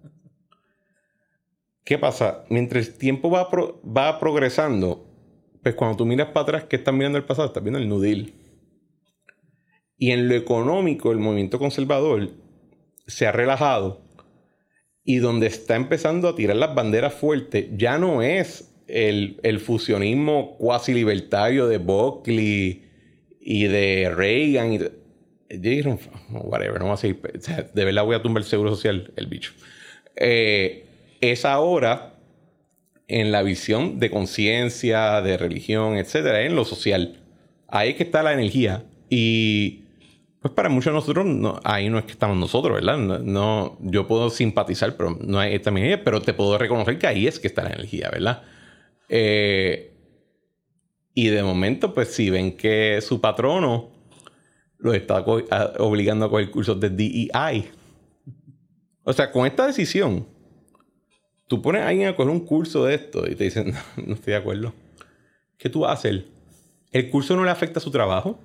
¿Qué pasa? Mientras el tiempo va progresando, pues cuando tú miras para atrás, ¿qué estás mirando el pasado? Estás viendo el New Deal. Y en lo económico, el movimiento conservador se ha relajado y donde está empezando a tirar las banderas fuertes ya no es el fusionismo cuasi libertario de Buckley y de Reagan. Dijeron, whatever, no voy a seguir. O sea, de verdad voy a tumbar el seguro social, el bicho. Es ahora en la visión de conciencia, de religión, etcétera, en lo social. Ahí es que está la energía. Y pues para muchos de nosotros, ahí no es que estamos nosotros, ¿verdad? No, yo puedo simpatizar, pero no hay esta energía, pero te puedo reconocer que ahí es que está la energía, ¿verdad? Y de momento, pues si ven que su patrono los está obligando a coger cursos de DEI. O sea, con esta decisión, tú pones a alguien a coger un curso de esto y te dicen, no estoy de acuerdo. ¿Qué tú vas a hacer? ¿El curso no le afecta a su trabajo?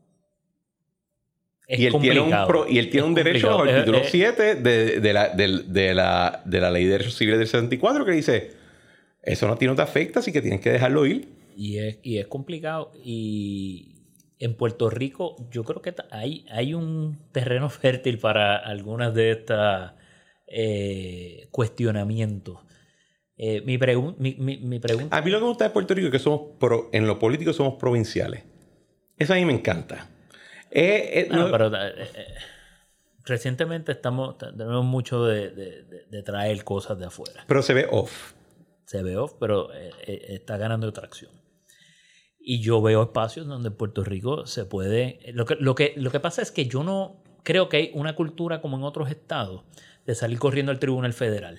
Y él tiene un derecho bajo el título 7 de la Ley de Derechos Civiles del 74 que dice, eso no te afecta, así que tienes que dejarlo ir. Y es complicado. Y en Puerto Rico yo creo que hay un terreno fértil para algunas de estas cuestionamientos. Mi pregunta... A mí lo que me gusta de Puerto Rico es que en lo político somos provinciales. Eso a mí me encanta. Pero recientemente tenemos mucho de traer cosas de afuera. Pero se ve off. Se ve off, pero está ganando tracción. Y yo veo espacios donde Puerto Rico se puede... Lo que pasa es que yo no creo que hay una cultura como en otros estados de salir corriendo al Tribunal Federal.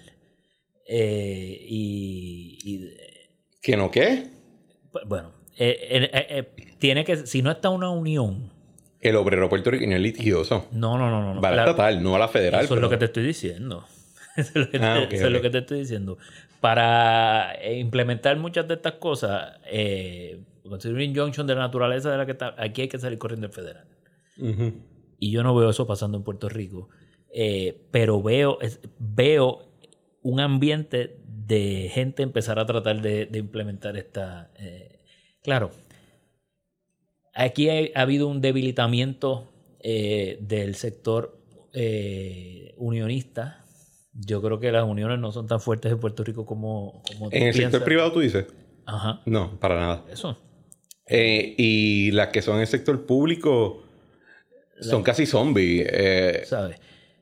¿Que no qué? Bueno, tiene que... Si no está una unión... El obrero puertorriqueño es litigioso. No. Va a la estatal, no a la federal. Eso es lo que te estoy diciendo. Eso es lo que te estoy diciendo. Para implementar muchas de estas cosas, conseguir una injunction de la naturaleza de la que está, aquí hay que salir corriendo el federal. Uh-huh. Y yo no veo eso pasando en Puerto Rico. Pero veo un ambiente de gente empezar a tratar de implementar esta... claro, aquí ha habido un debilitamiento del sector unionista. Yo creo que las uniones no son tan fuertes en Puerto Rico como ¿En el sector privado tú dices? Ajá. No, para nada. Eso. Y las que son en el sector público son casi zombies. ¿Sabes?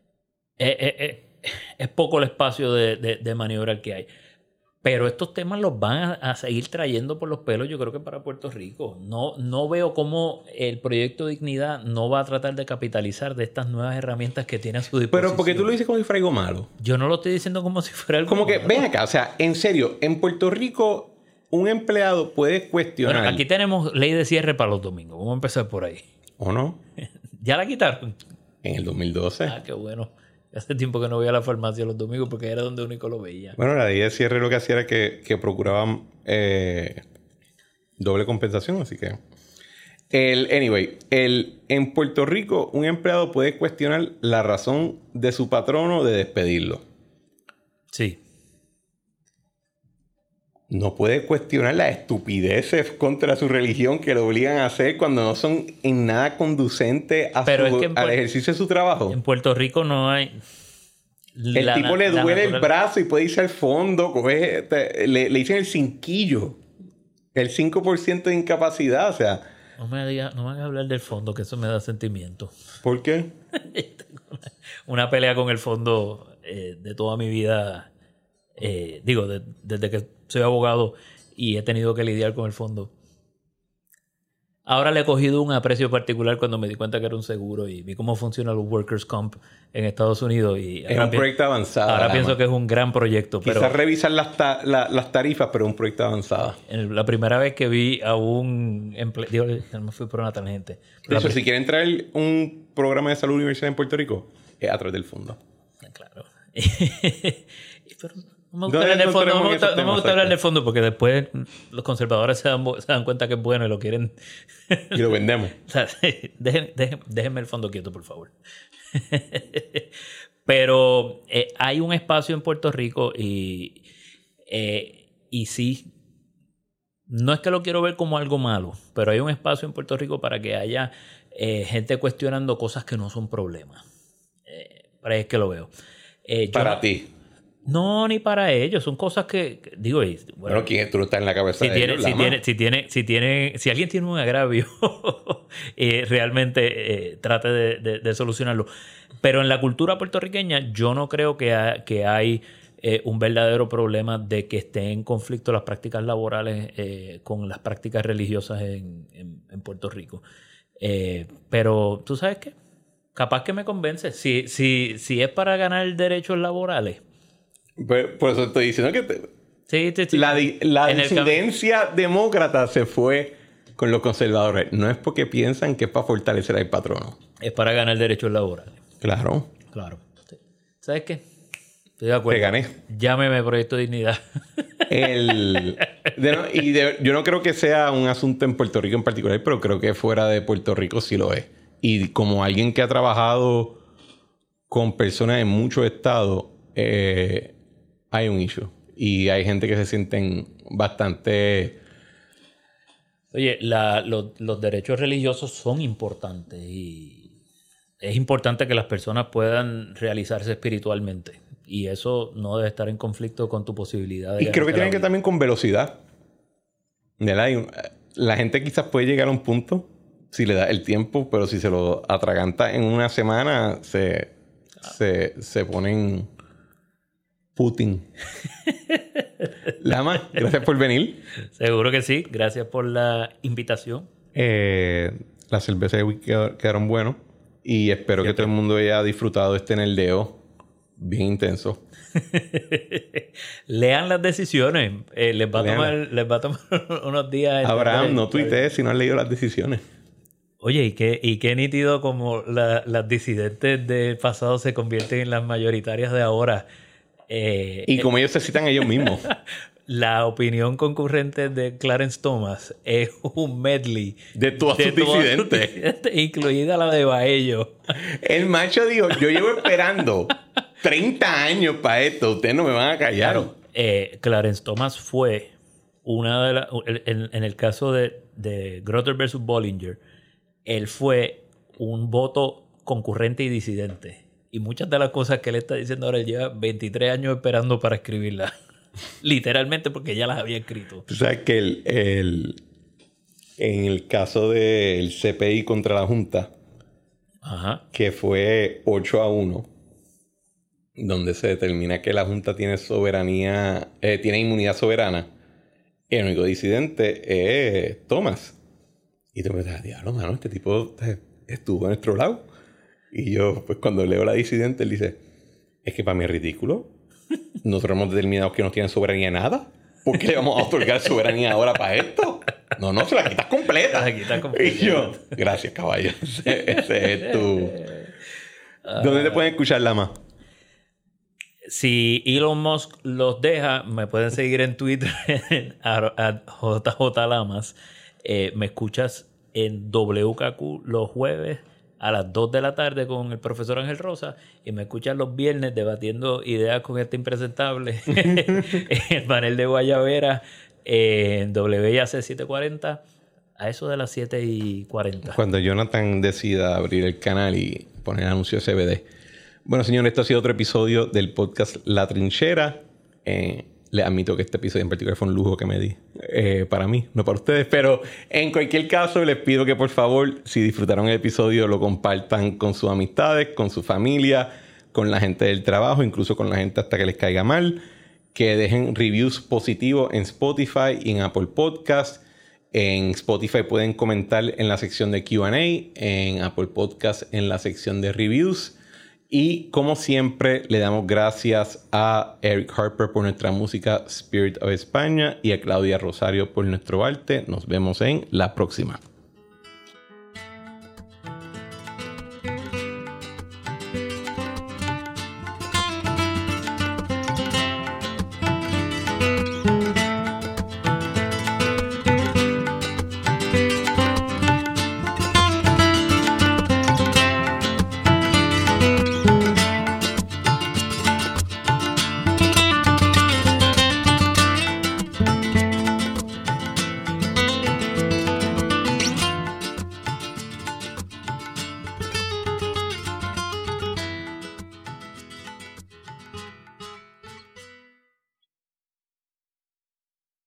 Es poco el espacio de maniobra que hay. Pero estos temas los van a seguir trayendo por los pelos, yo creo que para Puerto Rico. No veo cómo el Proyecto Dignidad no va a tratar de capitalizar de estas nuevas herramientas que tiene a su disposición. Pero porque tú lo dices como si fuera algo malo. Yo no lo estoy diciendo como si fuera algo malo. Como que, malo. ven acá, o sea, en serio, en Puerto Rico un empleado puede cuestionar... Bueno, aquí tenemos ley de cierre para los domingos. Vamos a empezar por ahí. ¿O no? ¿Ya la quitaron? En el 2012. Ah, qué bueno. Hace tiempo que no voy a la farmacia los domingos porque era donde único lo veía. Bueno, la ley de cierre lo que hacía era que procuraban doble compensación, así que... En Puerto Rico, un empleado puede cuestionar la razón de su patrono de despedirlo. Sí. No puede cuestionar las estupideces contra su religión que lo obligan a hacer cuando no son en nada conducentes al ejercicio de su trabajo. En Puerto Rico no hay... El tipo le duele el brazo y puede irse al fondo. Le dicen el cinquillo. El 5% de incapacidad, o sea... No me hagas hablar del fondo, que eso me da sentimiento. ¿Por qué? Una pelea con el fondo de toda mi vida. Desde que soy abogado y he tenido que lidiar con el fondo. Ahora le he cogido un aprecio particular cuando me di cuenta que era un seguro y vi cómo funciona los Workers' Comp en Estados Unidos. Y es un proyecto avanzado. Ahora pienso que es un gran proyecto. Quizás revisar las tarifas, pero es un proyecto avanzado. La primera vez que vi a un empleado... me fui por una tangente. De hecho, si quieren traer un programa de salud universal en Puerto Rico, es a través del fondo. Claro. Pero no me gusta hablar del fondo porque después los conservadores se dan cuenta que es bueno y lo quieren... Y lo vendemos. O sea, déjenme el fondo quieto, por favor. Pero hay un espacio en Puerto Rico y sí, no es que lo quiero ver como algo malo, pero hay un espacio en Puerto Rico para que haya gente cuestionando cosas que no son problemas. Para ahí es que lo veo. Para ti. No, ni para ellos. Son cosas que digo... Bueno, ¿quién tú no estás en la cabeza de ellos? Si alguien tiene un agravio, realmente trate de solucionarlo. Pero en la cultura puertorriqueña yo no creo que hay un verdadero problema de que estén en conflicto las prácticas laborales con las prácticas religiosas en Puerto Rico. Pero, ¿tú sabes qué? Capaz que me convence. Si es para ganar derechos laborales... Por eso estoy diciendo que sí. La disidencia demócrata se fue con los conservadores. No es porque piensan que es para fortalecer al patrono. Es para ganar derechos laborales. Claro. ¿Sabes qué? Estoy de acuerdo. Te gané. Llámeme Proyecto Dignidad. Yo no creo que sea un asunto en Puerto Rico en particular, pero creo que fuera de Puerto Rico sí lo es. Y como alguien que ha trabajado con personas en muchos estados... hay un issue. Y hay gente que se sienten bastante... Oye, los derechos religiosos son importantes y es importante que las personas puedan realizarse espiritualmente. Y eso no debe estar en conflicto con tu posibilidad de... Y creo que tiene que ver también con velocidad. La gente quizás puede llegar a un punto si le da el tiempo, pero si se lo atraganta en una semana, se ponen... Putin. Lama, gracias por venir. Seguro que sí. Gracias por la invitación. Las cervezas de whisky quedaron buenos. Y espero que todo el mundo haya disfrutado este nerdeo bien intenso. Lean las decisiones. Les va a tomar unos días. Abraham, no tuitees si no has leído las decisiones. Oye, y qué nítido como las disidentes del pasado se convierten en las mayoritarias de ahora. Y como ellos se citan ellos mismos. La opinión concurrente de Clarence Thomas es un medley de todas sus disidentes, incluida la de Baello. El macho dijo, yo llevo esperando 30 años para esto, ustedes no me van a callar. Claro, Clarence Thomas fue una de las... En el caso de Grotter versus Bollinger, él fue un voto concurrente y disidente. Y muchas de las cosas que él está diciendo ahora, él lleva 23 años esperando para escribirlas. Literalmente porque ya las había escrito. Tú sabes que en el caso del CPI contra la Junta, que fue 8-1, donde se determina que la Junta tiene soberanía, tiene inmunidad soberana, el único disidente es Thomas. Y tú me dices, diablo, mano, este tipo estuvo a nuestro lado. Y yo, pues cuando leo la disidente, él dice, es que para mí es ridículo. Nosotros hemos determinado que no tienen soberanía nada. ¿Por qué le vamos a otorgar soberanía ahora para esto? No, se la quitas completa. Se la quitas completa. Y yo, gracias, caballo. Ese es tu... ¿Dónde te pueden escuchar, Lama? Si Elon Musk los deja, me pueden seguir en Twitter @JJLamas. Me escuchas en WKQ los jueves a las 2 de la tarde con el profesor Ángel Rosa y me escuchas los viernes debatiendo ideas con este impresentable en el panel de Guayabera en WIAC 740 a eso de las 7:40. Cuando Jonathan decida abrir el canal y poner anuncios CBD. Bueno, señores, esto ha sido otro episodio del podcast La Trinchera. Les admito que este episodio en particular fue un lujo que me di. Para mí, no para ustedes. Pero en cualquier caso, les pido que por favor, si disfrutaron el episodio, lo compartan con sus amistades, con su familia, con la gente del trabajo, incluso con la gente hasta que les caiga mal. Que dejen reviews positivos en Spotify y en Apple Podcast. En Spotify pueden comentar en la sección de Q&A. En Apple Podcast en la sección de reviews. Y como siempre, le damos gracias a Eric Harper por nuestra música Spirit of España y a Claudia Rosario por nuestro arte. Nos vemos en la próxima.